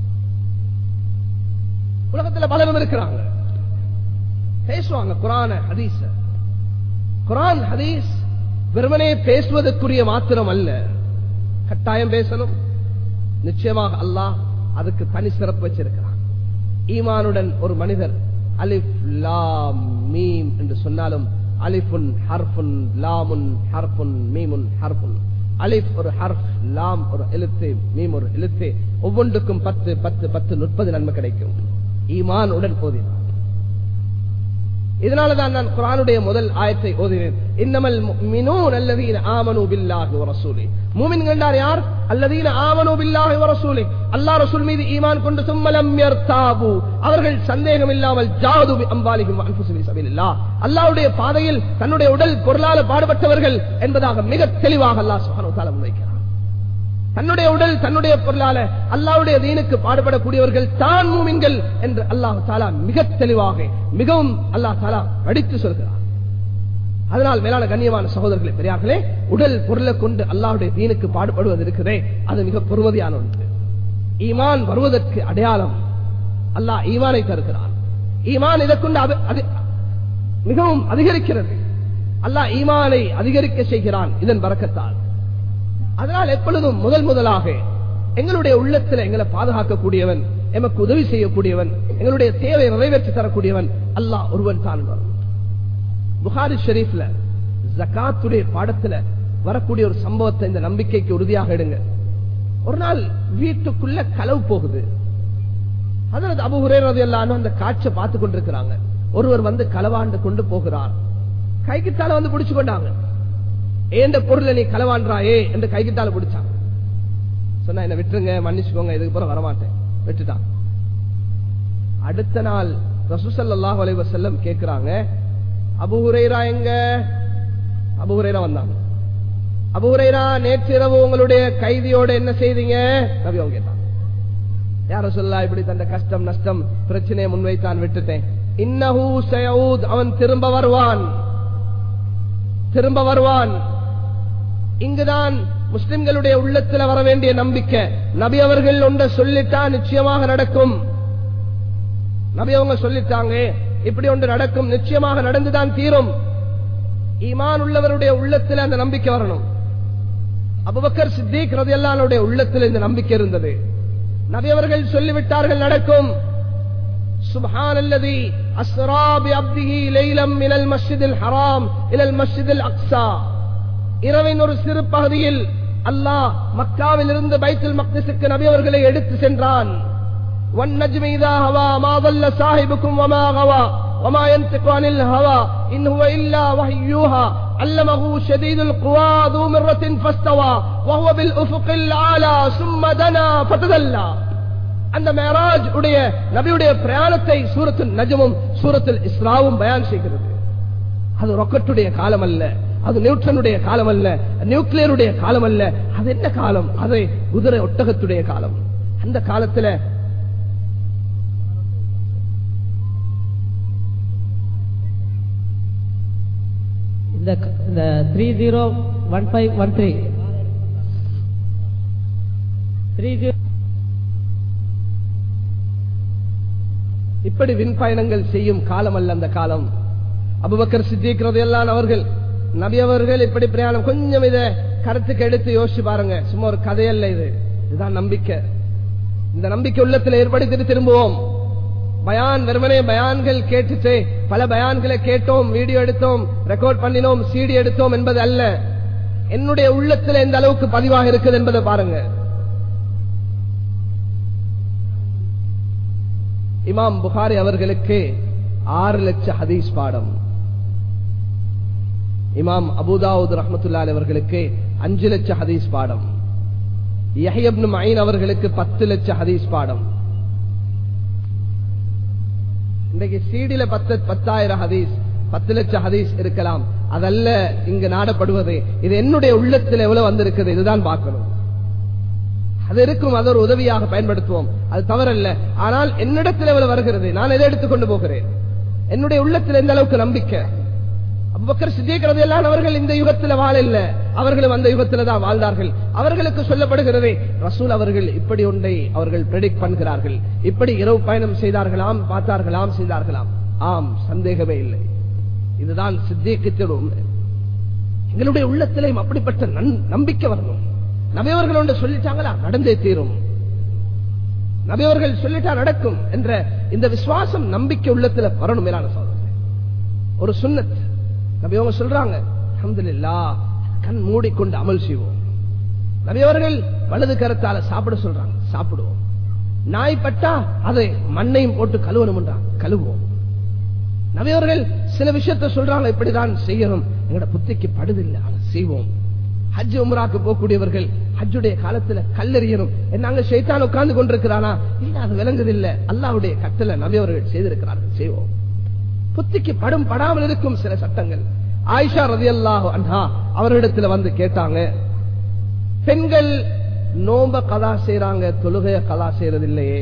உலகத்தில் பலரும் இருக்கிறாங்க, பேசுவாங்க குர்ஆன ஹதீஸ. குர்ஆன் ஹதீஸ் வெறுமனே பேசுவதற்குரிய மாத்திரம் அல்ல, கட்டாயம் பேசணும். நிச்சயமாக அல்லாஹ் அதுக்கு தனி சிறப்பு வச்சிருக்கிறான். ஈமானுடன் ஒரு மனிதர் அலிஃப் லாம் மீம் என்று சொன்னாலும், அலிஃபுன் ஹர்ஃபுன் லாமுன் ஹர்ஃபுன் மீமுன் ஹர்ஃபுன், அலிஃப் ஒரு ஹர்ஃப், லாம் ஒரு எழுத்து, மீம் ஒரு எழுத்து, ஒவ்வொன்றுக்கும் பத்து பத்து பத்து முப்பது நன்மை கிடைக்கும் ஈமானுடன் ஓதினார். இதனாலதான் நான் குர்ஆனுடைய முதல் ஆயத்தை ஓதினேன். இன்னமல் முஃமினூன அல்லதீன ஆமனூ பில்லாஹி வ ரசூலிஹி. முஃமின்கள் யார்? அல்லதீன ஆமனூ பில்லாஹி வ ரசூலிஹி, அல்லாஹ் ரசூல் மீது ஈமான் கொண்டு சும்ம லம் யர்தாபு, அவர்கள் சந்தேகம் இல்லாமல் ஜாது பி அம்வாலிஹிம் வ அன்ஃபுஸிஹிம் ஃபீ ஸபீலில்லாஹ், அல்லாஹ்வுடைய பாதையில் தன்னுடைய உடல் பொருளால் பாடுபட்டவர்கள் என்பதாக மிக தெளிவாக அல்லாஹ் சுப்ஹானஹு வ தஆலா முன்வைக்கிறார். தன்னுடைய உடல் தன்னுடைய பொருளால அல்லாஹ்வுடைய தீனுக்கு பாடுபடக்கூடியவர்கள் தான் மூமின்கள் என்று அல்லாஹ் தஆலா மிக தெளிவாக மிகவும் அல்லாஹ் தஆலா அடித்து சொல்கிறார். அதனால் மேலான கண்ணியமான சகோதரர்களே, பெரியார்களே, உடல் பொருளை கொண்டு அல்லாஹ்வுடைய தீனுக்கு பாடுபடுவது இருக்கிறதே, அது மிக பொறுமதியான ஒன்று. ஈமான் வருவதற்கு அடையாளம் அல்லாஹ் ஈமானை தருகிறார். ஈமான் இதை கொண்டு மிகவும் அதிகரிக்கிறது. அல்லாஹ் ஈமானை அதிகரிக்க செய்கிறான் இதன் பரக்கத்தால். அதனால் எப்பொழுதும் முதல் முதலாக எங்களுடைய உள்ளத்தில் எங்களை பாதுகாக்கக்கூடியவன், எமக்கு உதவி செய்யக்கூடியவன், எங்களுடைய தேவை நிறைவேற்றி தரக்கூடியவன் அல்லாஹ் ஒருவன் தான். புகாரி ஷரீஃப்ல ஜகாத்துடைய பாடத்துல வரக்கூடிய ஒரு சம்பவத்தை இந்த நம்பிக்கைக்கு உறுதியாக எடுங்க. ஒரு நாள் வீட்டுக்குள்ள களவு போகுது. அதனால அபூ ஹுரைரா ரலியல்லாஹு அன்ஹு அந்த காட்சியை பார்த்து கொண்டிருக்கிறாங்க. ஒருவர் வந்து களவாண்டு கொண்டு போகிறார். கைகிட்டால வந்து பிடிச்சு கொண்டாங்க. ஏண்ட பொருளை நீ களவான்றாயே என்று கைகிட்டால பிடிச்சாங்க. சொன்னா என்ன விட்டுருங்க, மன்னிச்சுக்கோங்க, இதுக்கு பிறகு வரமாட்டேன், விட்டுட்டான். அடுத்த நாள் ரசூல் ஸல்லல்லாஹு அலைஹி வஸல்லம் கேக்குறாங்க, அபூ ஹுரைரா எங்க? அபூ ஹுரைரா வந்தாங்க. அபூ ஹுரைரா, நேற்று இரவு உங்களுடைய கைதியோட என்ன செய்தீங்க? நபி அவங்க கேட்டாங்க. யார சொல்லா இப்படி தந்த கஷ்டம் நஷ்டம் பிரச்சனையை முன்வைத்தான், விட்டுட்டேன். இன்னஹு சயஊத், அவன் திரும்ப வருவான், திரும்ப வருவான். இங்குதான் முஸ்லிம்களுடைய உள்ளத்தில் வர வேண்டிய நம்பிக்கை, நபி அவர்கள் ஒன்றை சொல்லிட்டா நிச்சயமாக நடக்கும். நபி அவங்க சொல்லிட்டாங்க இப்படி ஒன்று நடக்கும், நிச்சயமாக நடந்துதான் தீரும். ஈமான் உள்ளவருடைய உள்ளத்தில் அந்த நம்பிக்கை வரணும். அபூபக்கர் சித்திக் ரலியல்லாஹு அன்ஹுடைய உள்ளத்தில் இந்த நம்பிக்கை இருந்தது. நபி அவர்கள் சொல்லிவிட்டார்கள் நடக்கும். சுப்ஹானல்லதி அஸ்ரா பிஅப்திஹி லைலம் மினல் மஸ்ஜிதில் ஹராம் இலல் மஸ்ஜிதில் அக்ஸா. இரவின் ஒரு சிறு பகுதியில் அல்லாஹ் மக்காவில் இருந்து பைத்துல் மக்திஸுக்கு நபி அவர்களை எடுத்து சென்றான். வன்னஜ்மி இதா ஹவா மா ضل صاحبكم وما غوى وما ينطق عن الهوى إن هو إلا وحي يوحى علمه شديد القوى ذو مرة فاستوى وهو بالأفق الأعلى ثم دنا فتدلى. அந்த மேராஜ் உடைய நபியுடைய பிரயாணத்தை சூரத்துல் நஜ்மும் சூரத்துல் இஸ்ராவும் பயான் செய்கிறது. அது ராக்கெட்டுடைய காலம் அல்ல, அது நியூட்ரனுடைய காலம் அல்ல, நியூக்ளியருடைய காலம் அல்ல. அது என்ன காலம்? அது குதிரை ஒட்டகத்துடைய காலம். அந்த காலத்துல இந்த three zero one five one three three zero இப்படி விண் பயணங்கள் செய்யும் காலம் அல்ல அந்த காலம். அபூபக்கர் சித்திக் ரலியல்லாஹு அன்ஹு அவர்கள் நபி அவர்கள் இப்படி பிரயாணம், கொஞ்சம் இதை கருத்துக்கு எடுத்து யோசிச்சு பாருங்க. சும்மா ஒரு கதையல்ல இது, இதுதான் நம்பிக்கை. இந்த நம்பிக்கை உள்ளத்தில் ஏற்படுத்திட்டு திரும்புவோம். பயான் வெறுமனே பயான்கள் கேட்டுட்டு பல பயான்களை கேட்டோம், வீடியோ எடுத்தோம், ரெக்கார்ட் பண்ணினோம், சிடி எடுத்தோம் என்பது அல்ல. என்னுடைய உள்ளத்தில் எந்த அளவுக்கு பதிவாக இருக்குது என்பதை பாருங்க. இமாம் புகாரி அவர்களுக்கு ஆறு லட்சம் ஹதீஸ் பாடம், இமாம் அபூதாவுத் ரஹ்மத்துல்லாஹி அவர்களுக்கு அஞ்சு லட்சம் ஹதீஸ் பாடம், யஹ்யா இப்னு மঈன் அவர்களுக்கு பத்து லட்சம் ஹதீஸ் பாடம். இன்றைக்கு சீடில பத்து பத்தாயிரம் ஹதீஸ், பத்து லட்சம் ஹதீஸ் இருக்கலாம். அதல்ல இங்கு நாடப்படுவது. இது என்னுடைய உள்ளத்தில் எவ்வளவு வந்திருக்குது, இதுதான் பார்க்கணும். அது இருக்கும், அது ஒரு உதவியாக பயன்படுத்துவோம், அது தவறல்ல. ஆனால் என்னிடத்தில் எவ்வளவு வருகிறது, நான் எதை எடுத்துக்கொண்டு போகிறேன், என்னுடைய உள்ளத்தில் எந்த அளவுக்கு நம்பிக்கை. அபூபக்கர் சித்திக் ரலியல்லாஹு அன்ஹு அவர்கள் இந்த யுகத்தில் வாழல, அவர்களும் அந்த யுகத்தில் தான் வாழ்ந்தார்கள். அவர்களுக்கு சொல்லப்படுகிறது ரசூல் அவர்கள் இப்படி ஒன்றை அவர்கள் பிரெடிக்ட் பண்ணுகிறார்கள், இப்படி இரவு பயணம் செய்தார்களாம், பார்த்தார்களாம், செய்தார்களாம். ஆம், சந்தேகமே இல்லை. இதுதான் சித்திக்கின் உண்மை. எங்களுடைய உள்ளத்திலேயும் அப்படிப்பட்ட நம்பிக்கை வரணும். நபியவர்கள் ஒன்று சொல்லிட்டாங்களா, நடந்தே தீரும். நபியவர்கள் சொல்லிட்டா நடக்கும் என்ற இந்த விசுவாசம் நம்பிக்கை உள்ளத்துல வரணும். மேலான சகோதரர்களே, ஒரு சுன்னத் நபியவங்க சொல்றாங்க, அல்ஹம்துலில்லாஹ், கண் மூடிக்கொண்டு அமல் செய்வோம். நபியவர்கள் வலது கரத்தால சாப்பிட சொல்றாங்க, சாப்பிடுவோம். நாய் பட்டா அதை மண்ணையும் போட்டு கழுவணும், கழுவுவோம். நபியவர்கள் சில விஷயத்தை சொல்றாங்க, இப்படிதான் செய்யணும், எங்களோட புத்திக்கு படுதில்லை, அதை செய்வோம். ஹஜ் உம்ராக்கு போகக்கூடியவர்கள் ஹஜ்ஜுடைய காலத்துல கல்லெறியணும், நாங்க ஷைத்தான் உட்கார்ந்து கொண்டிருக்கிறானா, இல்ல அது விளங்குதில்லை, அல்லாஹ்வுடைய கட்டளை நபியவர்கள் செய்திருக்கிறார்கள், செய்வோம். புத்திக்கு படும் படாமல் இருக்கும் சில சட்டங்கள். ஆயிஷா ரலியல்லாஹு அன்ஹா அவரிடத்துல வந்து கேட்டாங்க, பெண்கள் நோம்ப கதா செய்யறாங்க, தொழுகைய கதா செய்யறது இல்லையே.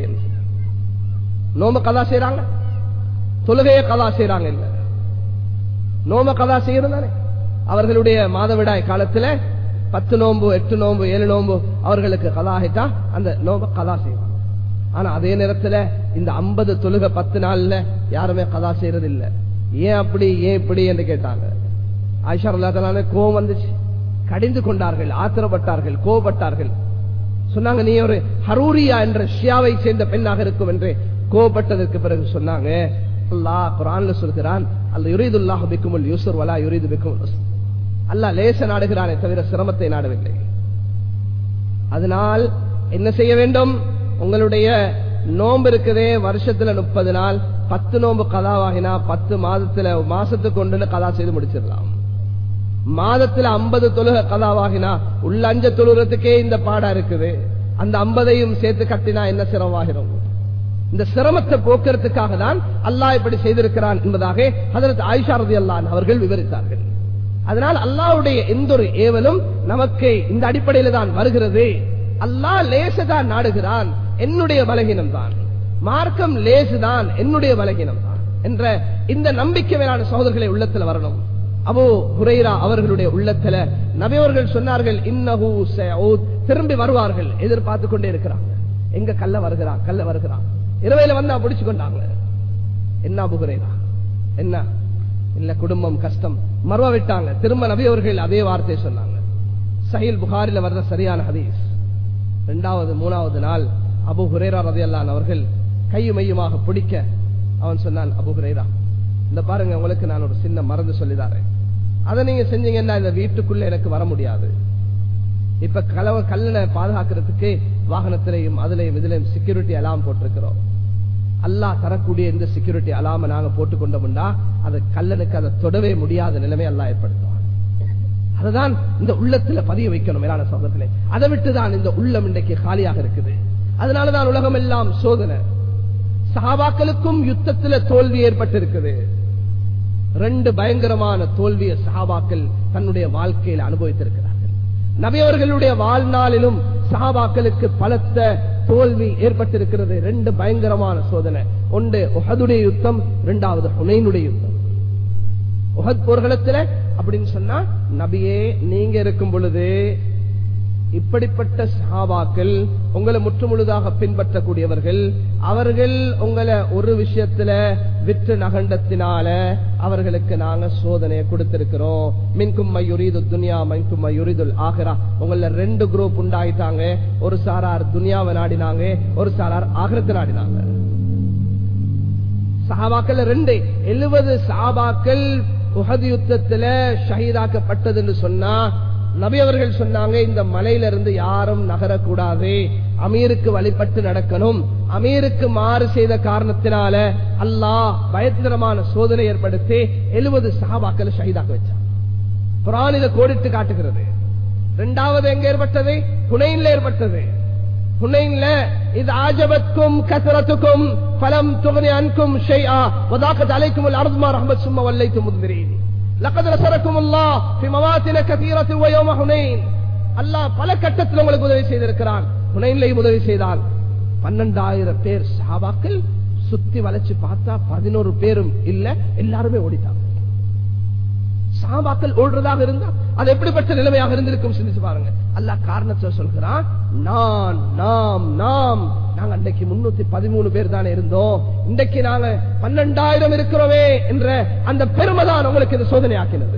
நோம்ப கதா செய்யறாங்க, தொழுகைய கதா செய்யறாங்க இல்ல. நோம்ப கதா செய்யறது அவர்களுடைய மாதவிடாய் காலத்துல பத்து நோம்பு, எட்டு நோம்பு, ஏழு நோம்பு அவர்களுக்கு கதா ஆகிட்டா அந்த நோம்ப கதா செய்வாங்க. ஆனா அதே நேரத்துல இந்த ஐம்பது தொழுகை பத்து நாள்ல யாருமே கதா செய்யறது இல்ல. ஏன் அப்படி, ஏன் இப்படி என்று கேட்டாங்க. ஆயிஷா ரலியல்லாஹு அன்ஹா கோபம் வந்துச்சு, கடிந்து கொண்டார்கள், ஆத்திரப்பட்டார்கள், கோபப்பட்டார்கள். சொன்னாங்க, நீ ஒரு ஹரூரியா என்ற ஷியாவை சேர்ந்த பெண்ணாக இருக்கும் என்று. கோபப்பட்டதற்கு பிறகு சொன்னாங்க, அல்லாஹ் குர்ஆன்ல சொல்கிறான், அல்ல யுரீதுல்லாஹு பிக்குமுல் யுஸ்ர் வலா யுரீது பிக்குமுல் உஸ்ர். அல்லாஹ் லேச நாடுகிறானே தவிர சிரமத்தை நாடவில்லை. அதனால் என்ன செய்ய வேண்டும், உங்களுடைய நோம்பு இருக்குதே வருஷத்துல முப்பது நாள், பத்து நோம்பு கதாவாகினா பத்து மாதத்துல மாசத்துக்கு கொண்டு கதா செய்து முடிச்சிடலாம். மாதத்துல ஐம்பது தொழுக கதாவாகினா உள்ள அஞ்ச தொழுகிறதுக்கே இந்த பாடா இருக்குது, அந்த ஐம்பதையும் சேர்த்து கட்டினா என்ன சிரமமாகிறோம். இந்த சிரமத்தை போக்குறதுக்காக தான் அல்லாஹ் இப்படி செய்திருக்கிறான் என்பதாக ஹஜ்ரத் ஆயிஷா ரலியல்லாஹு அன்ஹா அவர்கள் விவரித்தார்கள். அதனால் அல்லாஹ்வுடைய எந்த ஒரு ஏவலும் நமக்கு இந்த அடிப்படையில் தான் வருகிறது. அல்லாஹ் லேசுதான் நாடுகிறான், என்னுடைய பலகீனம் தான். மார்க்கம் லேசுதான், என்னுடைய பலகீனம் தான் என்ற இந்த நம்பிக்கை மேலான சகோதரர்களை உள்ளத்தில் வரணும். அபூ ஹுரைரா அவர்களுடைய உள்ளத்துல நபி அவர்கள் சொன்னார்கள், இன்னஹு சயஊத், திரும்பி வருவார்கள், எதிர்பார்த்து கொண்டே இருக்கிறாங்க. எங்க கல்ல வருகிறான் கல்ல வருகிறான் இரவையில வந்தா பிடிச்சு கொண்டாங்க. என்ன அபூ ஹுரைரா, என்ன இல்ல குடும்பம் கஷ்டம், மறுவ விட்டாங்க. திரும்ப நபி அவர்கள் அதே வார்த்தை சொன்னாங்க. சஹீல் புகாரில வர்ற சரியான ஹதீஸ். இரண்டாவது மூணாவது நாள் அபூ ஹுரைரா ரலியல்லாஹு அன்ஹு அவர்கள் கையும் மையுமாக பிடிக்க அவன் சொன்னான், அபூ ஹுரைரா இந்த பாருங்க, உங்களுக்கு நான் ஒரு சின்ன மருந்து சொல்லிதாரேன், அதை நீங்க செஞ்சீங்கன்னா இந்த வீட்டுக்குள்ள எனக்கு வர முடியாது. இப்ப கலவ கல்லனை பாதுகாக்கிறதுக்கு வாகனத்திலையும் அதுலயும் இதுலயும் செக்யூரிட்டி அலாம் போட்டிருக்கிறோம். அல்லாஹ் தரக்கூடிய இந்த செக்யூரிட்டி அலாம நாங்க போட்டுக்கொண்டோம்னா அது கல்லனுக்கு அதை தொடவே முடியாத நிலைமை அல்லாஹ் ஏற்படுத்துவான். அதுதான் இந்த உள்ளத்துல பதிய வைக்கணும் மேலான சகோதரர்களே. அதை விட்டுதான் இந்த உள்ளம் இன்றைக்கு காலியாக இருக்குது. அதனாலதான் உலகம் எல்லாம் சோதனை. சஹாபாக்களுக்கும் யுத்தத்துல தோல்வி ஏற்பட்டிருக்குது. ரெண்டு பயங்கரமான தோல்வியை சஹாபாக்கள் தன்னுடைய வாழ்க்கையில் அனுபவித்திருக்கிறார்கள். நபி அவர்களுடைய வாழ்நாளிலும் சஹாபாக்களுக்கு பலத்த தோல்வி ஏற்பட்டிருக்கிறது. ரெண்டு பயங்கரமான சோதனை. ஒன்று உஹதுடைய யுத்தம், இரண்டாவது ஹுனைனுடைய யுத்தம். உஹத் போர்க்களத்துல அப்படின்னு சொன்னா, நபியே நீங்க இருக்கும் பொழுது இப்படிப்பட்ட சஹாபாக்கள் உங்களை முற்றுமுழுதாக பின்பற்றக்கூடியவர்கள், அவர்கள் உங்களை ஒரு விஷயத்துல விற்று நகண்டத்தினால அவர்களுக்கு நாங்க சோதனையை கொடுத்திருக்கிறோம். மின்கும் மையுரீது துன்யா மின்கும் மையுரீதுல் ஆகிரா. உங்கள ரெண்டு குரூப் உண்டாயிட்டாங்க. ஒரு சாரார் துன்யாவை நாடினாங்க, ஒரு சாரார் ஆகிரத்தை நாடினாங்க. சஹாபாக்கள் ரெண்டு எழுபது சஹாபாக்கள் உஹது யுத்தத்துல ஷஹீதாக்கப்பட்டது என்று சொன்னா, நபி அவர்கள் சொன்னாங்க, இந்த மலையிலிருந்து யாரும் நகரக்கூடாது, அமீருக்கு வழிபட்டு நடக்கணும். அமீருக்கு மாறு செய்த காரணத்தினால அல்லாஹ் பயங்கரமான சோதனை ஏற்படுத்தி எழுபது சஹாபாக்களை ஷஹீதாக்க வச்சான். குர்ஆன் இதை கோடிட்டு காட்டுகிறது. இரண்டாவது எங்க ஏற்பட்டது? ஹுனைன்ல ஏற்பட்டது. ஹுனைன்ல இது ஆஜபத்கும் கஸரத்துக்கும் ஃபலம் துக்னி அன்கும் ஷைஆ வதாகத் அலைக்குமுல் அர்து மா ரஹ்மத் சும்ம வல்லைத்தும் முத்பிரீன் லகத் நஸரக்குமுல்லாஹ் ஃபி மவாத்தின கஸீரத்தின் வ யௌம ஹுனைன். அல்லாஹ் பல கட்டத்தில் உங்களுக்கு உதவி செய்திருக்கிறான். ஹுனைன்லையும் உதவி செய்தான். பன்னெண்டாயிரம் பேர் சஹாபாக்கள் சுத்தி வளைச்சு பார்த்தா பதினோரு பேரும் இல்ல, எல்லாருமே ஓடிட்டாங்க. சஹாபாக்கள் ஓடுறதாக இருந்தா அது எப்படிப்பட்ட நிலைமையாக இருந்திருக்கும் சிந்திச்சு பாருங்க. அல்லாஹ் காரணத்தை சொல்கிறான், நான் நாம் நாம் நாங்க அன்றைக்கு முன்னூத்தி பதிமூணு பேர் தானே இருந்தோம், இன்றைக்கு நாங்க பன்னெண்டாயிரம் இருக்கிறோமே என்ற அந்த பெருமை தான் உங்களுக்கு இந்த சோதனை ஆக்கினது.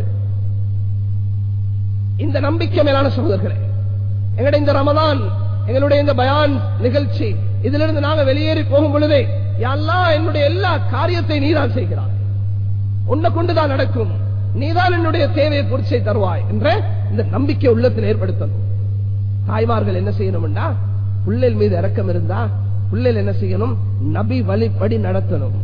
இந்த நம்பிக்கை மேலான சகோதரர்களே, எங்களுடைய இந்த ரமதான், எங்களுடைய இந்த பயான் நிகழ்ச்சி, இதிலிருந்து நாங்க வெளியேறி போகும் பொழுதே, யா அல்லாஹ் என்னுடைய எல்லா காரியத்தை நீதான் செய்கிறாய், உன்னை கொண்டுதான் நடக்கும், நீதான் என்னுடைய தேவையை பூர்த்தி தருவாய் என்ற இந்த நம்பிக்கை உள்ளத்தில் ஏற்படுத்தணும். தாய்மார்கள் என்ன செய்யணும்னா, பிள்ளைகள் மீது இரக்கம் இருந்தா பிள்ளைகள் என்ன செய்யணும்? நபி வழிப்படி நடத்தணும்.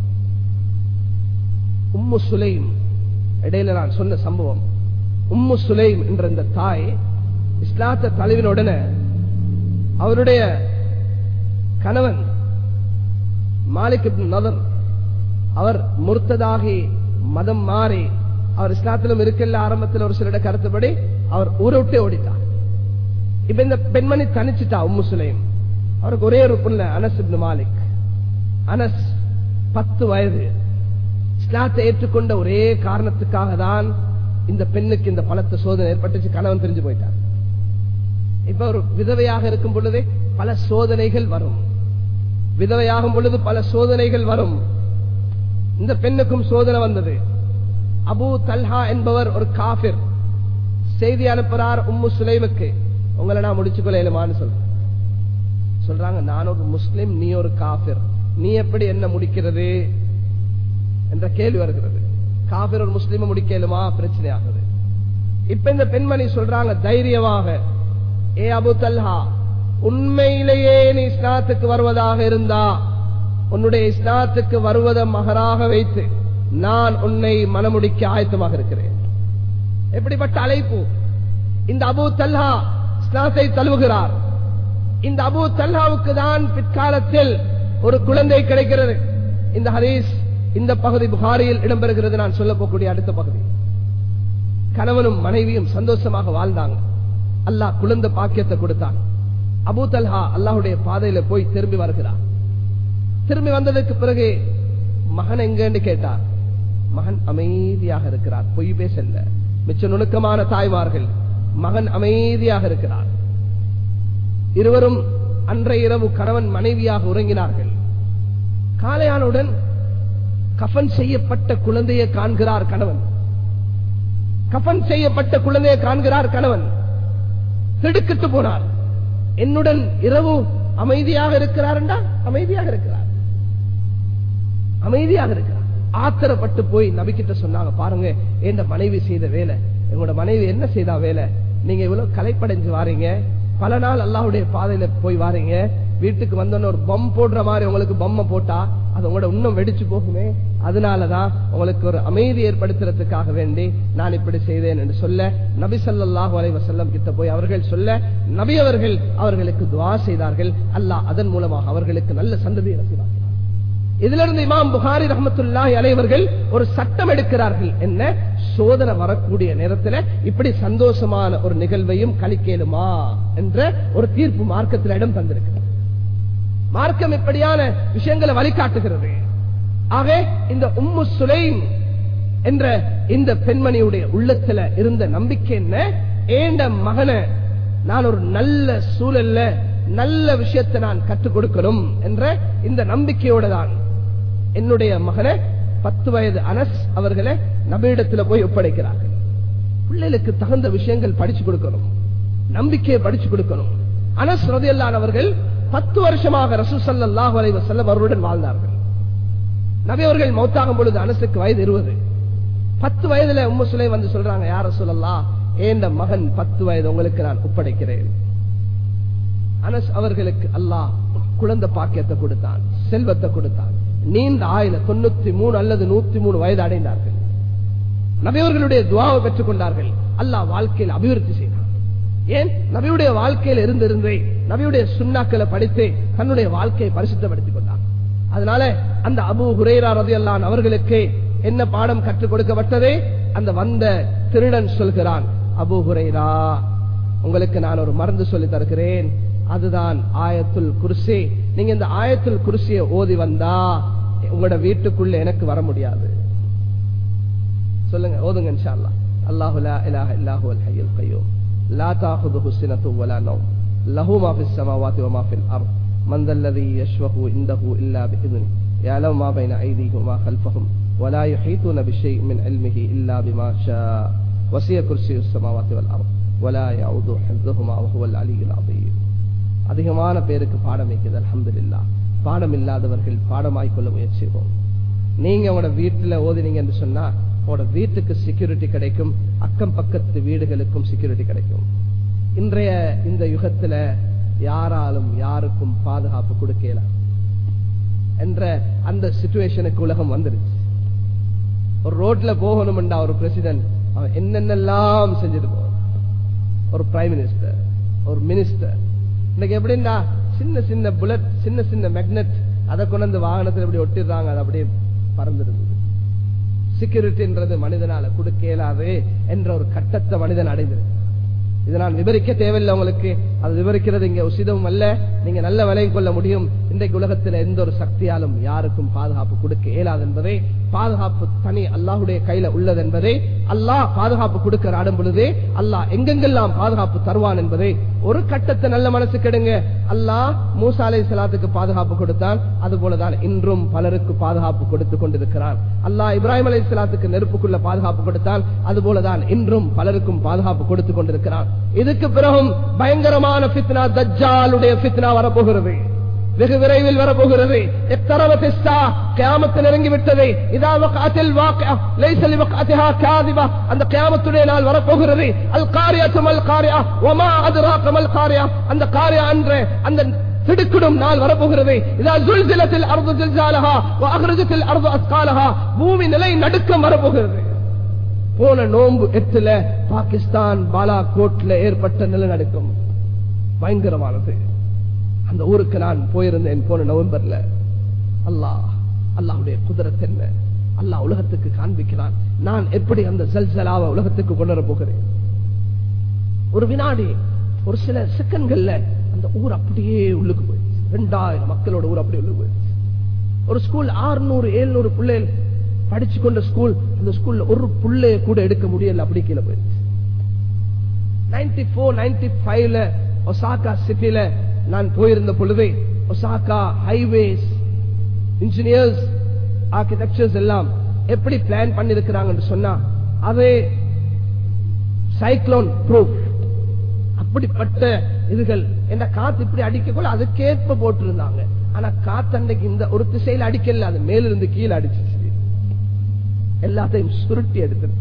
உம்மு சுலைம், இடையில நான் சொன்ன சம்பவம், உம்மு சுலைம் என்ற இந்த தாய் இஸ்லாத்தை தழுவின உடனே அவருடைய கணவன் மாலிக் இப்னு நதர் அவர் முர்த்ததாகி மதம் மாறி, அவர் இஸ்லாத்திலும் இருக்கல ஆரம்பத்தில் ஒரு சிலருடைய கருத்துப்படி அவர் ஊரை விட்டே ஓடிட்டார். இப்ப இந்த பெண்மணி தனிச்சுட்டா உம்மு சுலைம். அவருக்கு ஒரே ஒரு புள்ள அனஸ் இப்னு மாலிக். அனஸ் பத்து வயது. இஸ்லாத்தை ஏற்றுக்கொண்ட ஒரே காரணத்துக்காக தான் இந்த பெண்ணுக்கு இந்த பலத்த சோதனை ஏற்பட்டுச்சு. கணவன் தெரிஞ்சு போயிட்டார். இப்ப ஒரு விதவையாக இருக்கும் பொழுதே பல சோதனைகள் வரும். விதவையாகும் பொழுது பல சோதனைகள் வரும். இந்த பெண்ணுக்கும் சோதனை வந்தது. அபூ தல்ஹா என்பவர் ஒரு காஃபிர். செய்தி அனுப்புறார் உம்மு சுலைமுக்கு, உங்களை நான் முடிச்சு கொள்ளையிலுமான்னு சொல்றேன். சொல்றாங்க, நான் ஒரு முஸ்லிம், நீ ஒரு காஃபிர், நீ எப்படி என்ன முடிக்கிறது என்ற கேள்வி வருகிறது. காஃபிர் ஒரு முஸ்லிமை முடிக்கலுமா? பிரச்சனை ஆகுது. இப்ப இந்த பெண்மணி சொல்றாங்க தைரியமாக, ஏ அபூ தல்ஹா, உண்மையிலேயே நீ இஸ்லாத்துக்கு வருவதாக இருந்தா உன்னுடைய இஸ்லாத்துக்கு வருவதை மகராக வைத்து நான் உன்னை மனமுடிக்க ஆயத்தமாக இருக்கிறேன். எப்படிப்பட்ட அழைப்பு! இந்த அபூ தல்ஹா இஸ்லாத்தை தழுவுகிறார். இந்த அபூ தல்ஹாவுக்கு தான் பிற்காலத்தில் ஒரு குழந்தை கிடைக்கிறது. இந்த ஹதீஸ் இந்த பகுதி புகாரியில் இடம்பெறுகிறது. நான் சொல்ல போகக்கூடிய அடுத்த பகுதி. கணவனும் மனைவியும் சந்தோஷமாக வாழ்ந்தாங்க. அல்லாஹ் குழந்தை பாக்கியத்தை கொடுத்தான். அபூ தல்ஹா அல்லாஹுடைய பாதையில போய் திரும்பி வருகிறார். திரும்பி வந்ததற்கு பிறகு மகன் எங்கன்னு கேட்டார். மகன் அமைதியாக இருக்கிறார், பொய் பேசல்ல. மிச்ச நுணுக்கமான தாய்மார்கள், மகன் அமைதியாக இருக்கிறார். இருவரும் அன்றைய இரவு கணவன் மனைவியாக உறங்கினார்கள். காலையானுடன் கஃன் செய்யப்பட்ட குழந்தையை காண்கிறார் கணவன். கஃன் செய்யப்பட்ட குழந்தையை காண்கிறார் கணவன். திடுக்கிட்டு போனார். என்னுடன் இரவு அமைதியாக இருக்கிறார் என்றா அமைதியாக இருக்கிறார், அமைதியாக இருக்கிறார். ஆத்திரப்பட்டு போய் நபிக்கிட்ட சொன்னாங்க, பாருங்க என் மனைவி செய்த வேலை, எங்களோட மனைவி என்ன செய்தா வேலை, நீங்க இவ்வளவு கலைப்படைஞ்சு வாரீங்க, பல நாள் அல்லாஹ்வுடைய பாதையில போய் வாரீங்க, வீட்டுக்கு வந்தோன்னு ஒரு பம் போடுற மாதிரி உங்களுக்கு பொம்மை போட்டா அது உங்களோட இன்னும் வெடிச்சு போகுமே, அதனாலதான் உங்களுக்கு ஒரு அமைதி ஏற்படுத்துறதுக்காக வேண்டி நான் இப்படி செய்தேன் என்று சொல்ல நபி ஸல்லல்லாஹு அலைஹி வஸல்லம் கிட்ட போய் அவர்கள் சொல்ல நபி அவர்கள் அவர்களுக்கு துஆ செய்தார்கள். அல்லாஹ் அதன் மூலமாக அவர்களுக்கு நல்ல சந்ததியை நசீபாக்கினார். இதிலிருந்து இமாம் புகாரி ரஹ்மத்துல்லாஹி அலைஹி அவர்கள் ஒரு சட்டம் எடுக்கிறார்கள். என்ன, சோதனை வரக்கூடிய நேரத்தில் இப்படி சந்தோஷமான ஒரு நிகழ்வையும் கழிக்கலுமா என்ற ஒரு தீர்ப்பு மார்க்கத்தில் இடம் தந்திருக்கிறது. மார்க்கம் இப்படியான விஷயங்களை வழிகாட்டுகிறது. ஆக இந்த உம்மு சுலைம் என்ற இந்த பெண்மணியுடைய உள்ளத்துல இருந்த நம்பிக்கை என்ன, ஏண்ட மகனை நான் ஒரு நல்ல சூழல்ல நல்ல விஷயத்தை நான் கற்றுக் கொடுக்கணும் என்ற இந்த நம்பிக்கையோட தான் என்னுடைய மகனை பத்து வயது அனஸ் அவர்களை நபியிடத்துல போய் ஒப்படைக்கிறார்கள். பிள்ளைகளுக்கு தகுந்த விஷயங்கள் படிச்சு கொடுக்கணும், நம்பிக்கையை படிச்சு கொடுக்கணும். அனஸ் ரலியல்லாஹு அவர்கள் பத்து வருஷமாக ரசூல் ஸல்லல்லாஹு அலைஹி வஸல்லம் அவருடன் வாழ்ந்தார்கள். நபி அவர்கள் மௌத்தாகும் பொழுது அனஸுக்கு வயது இருபது. பத்து வயதுல உம்மு சுலைம் வந்து சொல்றாங்க, யா ரசூலல்லாஹ், ஏண்ட மகன் பத்து வயது உங்களுக்கு நான் ஒப்படைக்கிறேன். அனஸ் அவர்களுக்கு அல்லாஹ் குழந்தை பாக்கியத்தை கொடுத்தான், செல்வத்தை கொடுத்தான், நீண்ட ஆயுள தொண்ணூத்தி மூணு அல்லது நூத்தி மூணு வயது அடைந்தார்கள். நபியவர்களுடைய துஆவை பெற்றுக் கொண்டார்கள். அல்லாஹ் வாழ்க்கையில் அபிவிருத்தி செய்தார். ஏன், நபியுடைய வாழ்க்கையில் இருந்திருந்தே நபியுடைய சுன்னாக்களை படித்து தன்னுடைய வாழ்க்கையை பரிசுத்தப்படுத்திக் கொண்டார். அதனால அந்த அபூ ஹுரைரா ரலியல்லாஹு அன்ஹு அவர்களுக்கு என்ன பாடம் கற்றுக் கொடுக்கப்பட்டதே, அந்த வந்த திருடன் சொல்கிறான், அபூ ஹுரைரா உங்களுக்கு நான் ஒரு மருந்து சொல்லி தருகிறேன், அதுதான் ஆயத்துல் குர்சி. நீங்க இந்த ஆயத்துல் குர்சியை ஓதி வந்தா உங்களோட வீட்டுக்குள்ள எனக்கு வர முடியாது. சொல்லுங்க, ஓதுங்க இன்ஷா அல்லாஹ். அல்லாஹு லா இலாஹ இல்லா ஹுவல் ஹய்யுல் கய்யூம் லா தஅஹுதுஹு ஸினத்துன் வலா நௌம் லஹு மா ஃபிஸ் ஸமாவாதி வ மா ஃபில் அர்த் மன் தல்லதீ யஷ்ஃபஹு இன்தஹு இல்லா பிஇذنஹி يعلم ما بين أيديهم وما خلفهم ولا يحيطون بشيء من علمه إلا بما شاء وسع كرسيه السماوات والأرض ولا يعوده حفظهما وهو العلي العظيم. அதிகமான பேருக்கு பாடம் வைக்கிறது. அல்ஹம்துலில்லாஹ். பாடம் இல்லாதவர்கள் பாடமாய் கொள்ள முயற்சி செய்வோம். நீங்க உங்களோட வீட்டுல ஓதினீங்க என்று சொன்னா உங்களோட வீட்டுக்கு செக்யூரிட்டி கிடைக்கும், அக்கம் பக்கத்து வீடுகளுக்கும் செக்யூரிட்டி கிடைக்கும். இன்றைய இந்த யுகத்துல யாராலும் யாருக்கும் பாதுகாப்பு கொடுக்கல என்ற அந்த சிச்சுவேஷனுக்கு உலகம் வந்துருச்சு. ஒரு ரோட்ல போகணும்டா ஒரு பிரசிடென்ட் அவன் என்னென்னலாம் செஞ்சுட்டு போவான். ஒரு பிரைம் மினிஸ்டர், ஒரு மினிஸ்டர், இன்னைக்கு எப்படின்னா சின்ன சின்ன புல்லட், சின்ன சின்ன மேக்னெட், அதை கொண்டு வாகனத்தில் எப்படி ஒட்டிடுறாங்க, அது அப்படியே பறந்துடுது. செக்யூரிட்டின்றது மனிதனால கொடுக்க இயலாது என்ற ஒரு கட்டத்தை மனிதன் அடைந்திருக்கு. இதை நான் விவரிக்க தேவையில்லை உங்களுக்கு, அது விவரிக்கிறது இங்க உசிதமும் அல்ல. நீங்க நல்ல விலையை கொள்ள முடியும். இன்றைக்கு உலகத்தில் எந்த ஒரு சக்தியாலும் யாருக்கும் பாதுகாப்பு கொடுக்க இயலாது என்பதை, பாதுகாப்பு தனி அல்லாஹுடைய கையில உள்ளது என்பதை, அல்லாஹ் பாதுகாப்பு கொடுக்க நாடும் பொழுதே அல்லாஹ் எங்கெங்கெல்லாம் பாதுகாப்பு தருவான் என்பதை ஒரு கட்டத்தை நல்ல மனசு கெடுங்க. அல்லாஹ் மூசா அலைஹிஸ்ஸலாத்துக்கு பாதுகாப்பு கொடுத்தான், அது போலதான் இன்றும் பலருக்கு பாதுகாப்பு கொடுத்து கொண்டிருக்கிறான். அல்லாஹ் இப்ராஹிம் அலைஹிஸ்ஸலாத்துக்கு நெருப்புக்குள்ள பாதுகாப்பு கொடுத்தான், அது போலதான் இன்றும் பலருக்கும் பாதுகாப்பு கொடுத்து கொண்டிருக்கிறான். இதுக்கு பிறகும் பயங்கரமான ஃபித்னா, தஜ்ஜாலுடைய ஃபித்னா வரப்போகிறது, வெகு விரைவில் வரப்போகிறது. கியாமத்து நெருங்கிவிட்டது. இதா வக்அத்தில் வாக்கிஅ லைஸ லிவக்அத்திஹா காதிபா, அந்த கியாமத்துடைய நாள் வரப்போகிறது. அல் காரிஅத்து மல் காரிஅ வமா அத்ராக மல் காரிஅ, அந்த காரிஅ என்ற அந்த திடுக்கிடும் நாள் வரப்போகிறது. இதா ஜுல்சிலத்தில் அர்து ஜில்சாலஹா வ அக்ரஜத்தில் அர்து அஸ்காலஹா, பூமி நிலை நடுக்கம் வரப்போகிறது. போன நோன்பு எட்டுல பாகிஸ்தான் பாலாகோட்ல ஏற்பட்ட நிலநடுக்கம் பயங்கரமானது. அந்த ஊருக்கு நான் போயிருந்தேன் போன நவம்பர்ல. அல்லாஹ் அல்லாஹ்வுடைய குதிரத் என்ன, அல்லாஹ் உலகத்துக்கு காண்பிக்கிறான். நான் எப்படி அந்த ஜல்சலாவை உலகத்துக்கு கொண்டு வர போகிறேன். ஒரு வினாடி, ஒரு சில செகண்ட்கள்ல அந்த ஊர் அப்படியே உள்ளுக்கு போயிடுச்சு. ரெண்டாயிரம் மக்களோட ஊர் அப்படியே உள்ளுக்கு போயிடுச்சு. ஒரு ஸ்கூல் ஆறுநூறு எழுநூறு பிள்ளைகள் படிச்சு கொண்ட ஸ்கூல், அந்த ஸ்கூல்ல ஒரு புள்ளைய கூட எடுக்க முடியல, அப்படி கீழே போயிடுச்சு. நைன்டி போர் நைன்டி ஃபைவ்ல ஒசாகா சிட்டில நான் போயிருந்த பொழுது ஒசாகா ஹைவேஸ் இன்ஜினியர்ஸ் ஆர்கிடெக்சர்ஸ் எல்லாம் எப்படி பிளான் பண்ணிருக்கிறாங்கன்னு சொன்னா அதே சைக்ளோன் ப்ரூஃப். அப்படிப்பட்ட இதுகள் என்ன காத்து இப்படி அடிக்கக்கூட அதுக்கேற்ப போட்டிருந்தாங்க. ஆனா காத்து அன்னைக்கு இந்த ஒரு திசையில அடிக்கல, அது மேலிருந்து கீழே அடிச்சு எல்லாத்தையும் சுருட்டி எடுத்து.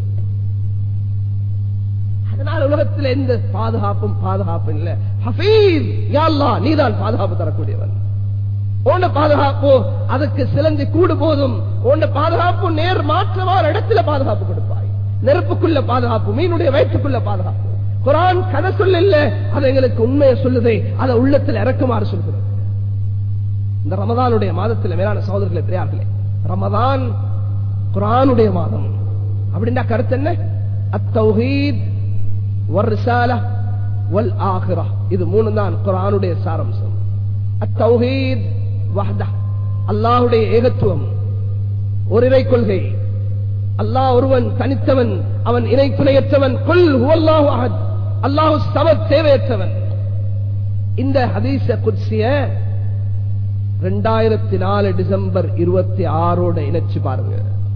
அதனால உலகத்தில் எந்த பாதுகாப்பும் பாதுகாப்பு இல்லை. ஹபீஸ் யா அல்லாஹ், நீதான் பாதுகாப்பு தரக்கூடியவன். உன்ன பாதுகாப்பு அதுக்கு சிலந்தி கூடு போதும். உன்ன பாதுகாப்பு நேர் மாற்றமான இடத்துல பாதுகாப்பு கொடுப்பாய். நெருப்புக்குள்ள பாதுகாப்பு, மீனுடைய வயிற்றுக்குள்ள பாதுகாப்பு. குர்ஆன் கதை சொல்ல இல்ல, அது எங்களுக்கு உண்மையை சொல்லுதே, அதை உள்ளத்தில் இறக்குமாறு சொல்கிறது. இந்த ரமதானுடைய மாதத்தில் மேலான சகோதரர்களே பெரியார்களே, ரமதான் குர்ஆனுடைய மாதம். அப்படின்னா கருத்து என்ன? அத்தௌஹீத் வர்ரிசாலா வல் ஆகிரா, இது மூணு தான் குர்ஆனுடைய சாராம்சம். அத்தௌஹீத் வஹ்தா, அல்லாஹ்வுடைய ஏகத்துவம், ஒருவரை கொள்கை. அல்லாஹ் ஒருவன் தனித்தவன், அவன் இணை துணையற்றவன். குல் ஹுவல்லாஹு அஹத், அல்லாஹு ஸமத், தேவையற்றவன். இந்த ஹதீஸ குத்ஸிய இரண்டாயிரத்தி நாலு டிசம்பர் இருபத்தி ஆறோட இணைச்சு பாருங்க.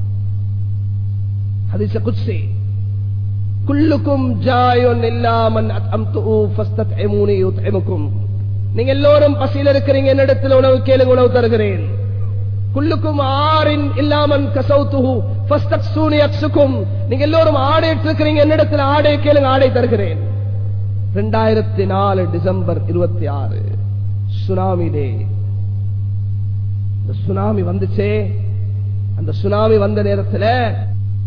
ஹதீஸ குத்ஸி, குல்லுக்கும் ஜாயுன் இல்லா மன் அத்அம்துஹு ஃபஸ்தத்இமூனி யுத்இமுக்கும். நீங்க எல்லோரும் பசியில் இருக்கிறீங்க, என்னிடத்தில் உணவு கேளுங்க, உணவு தருகிறேன். குல்லுக்கும் ஆரின் இல்லாமன் கசௌத்துஹு ஃபஸ்தக்ஸூனி அக்ஸுக்கும். நீங்க எல்லோரும் ஆடை இருக்கிறீங்க, என்னிடத்தில் ஆடை கேளுங்க, ஆடை தருகிறேன். இரண்டாயிரத்தி நாலு டிசம்பர் இருபத்தி ஆறு சுனாமி டே. இந்த சுனாமி வந்துச்சே, அந்த சுனாமி வந்த நேரத்தில்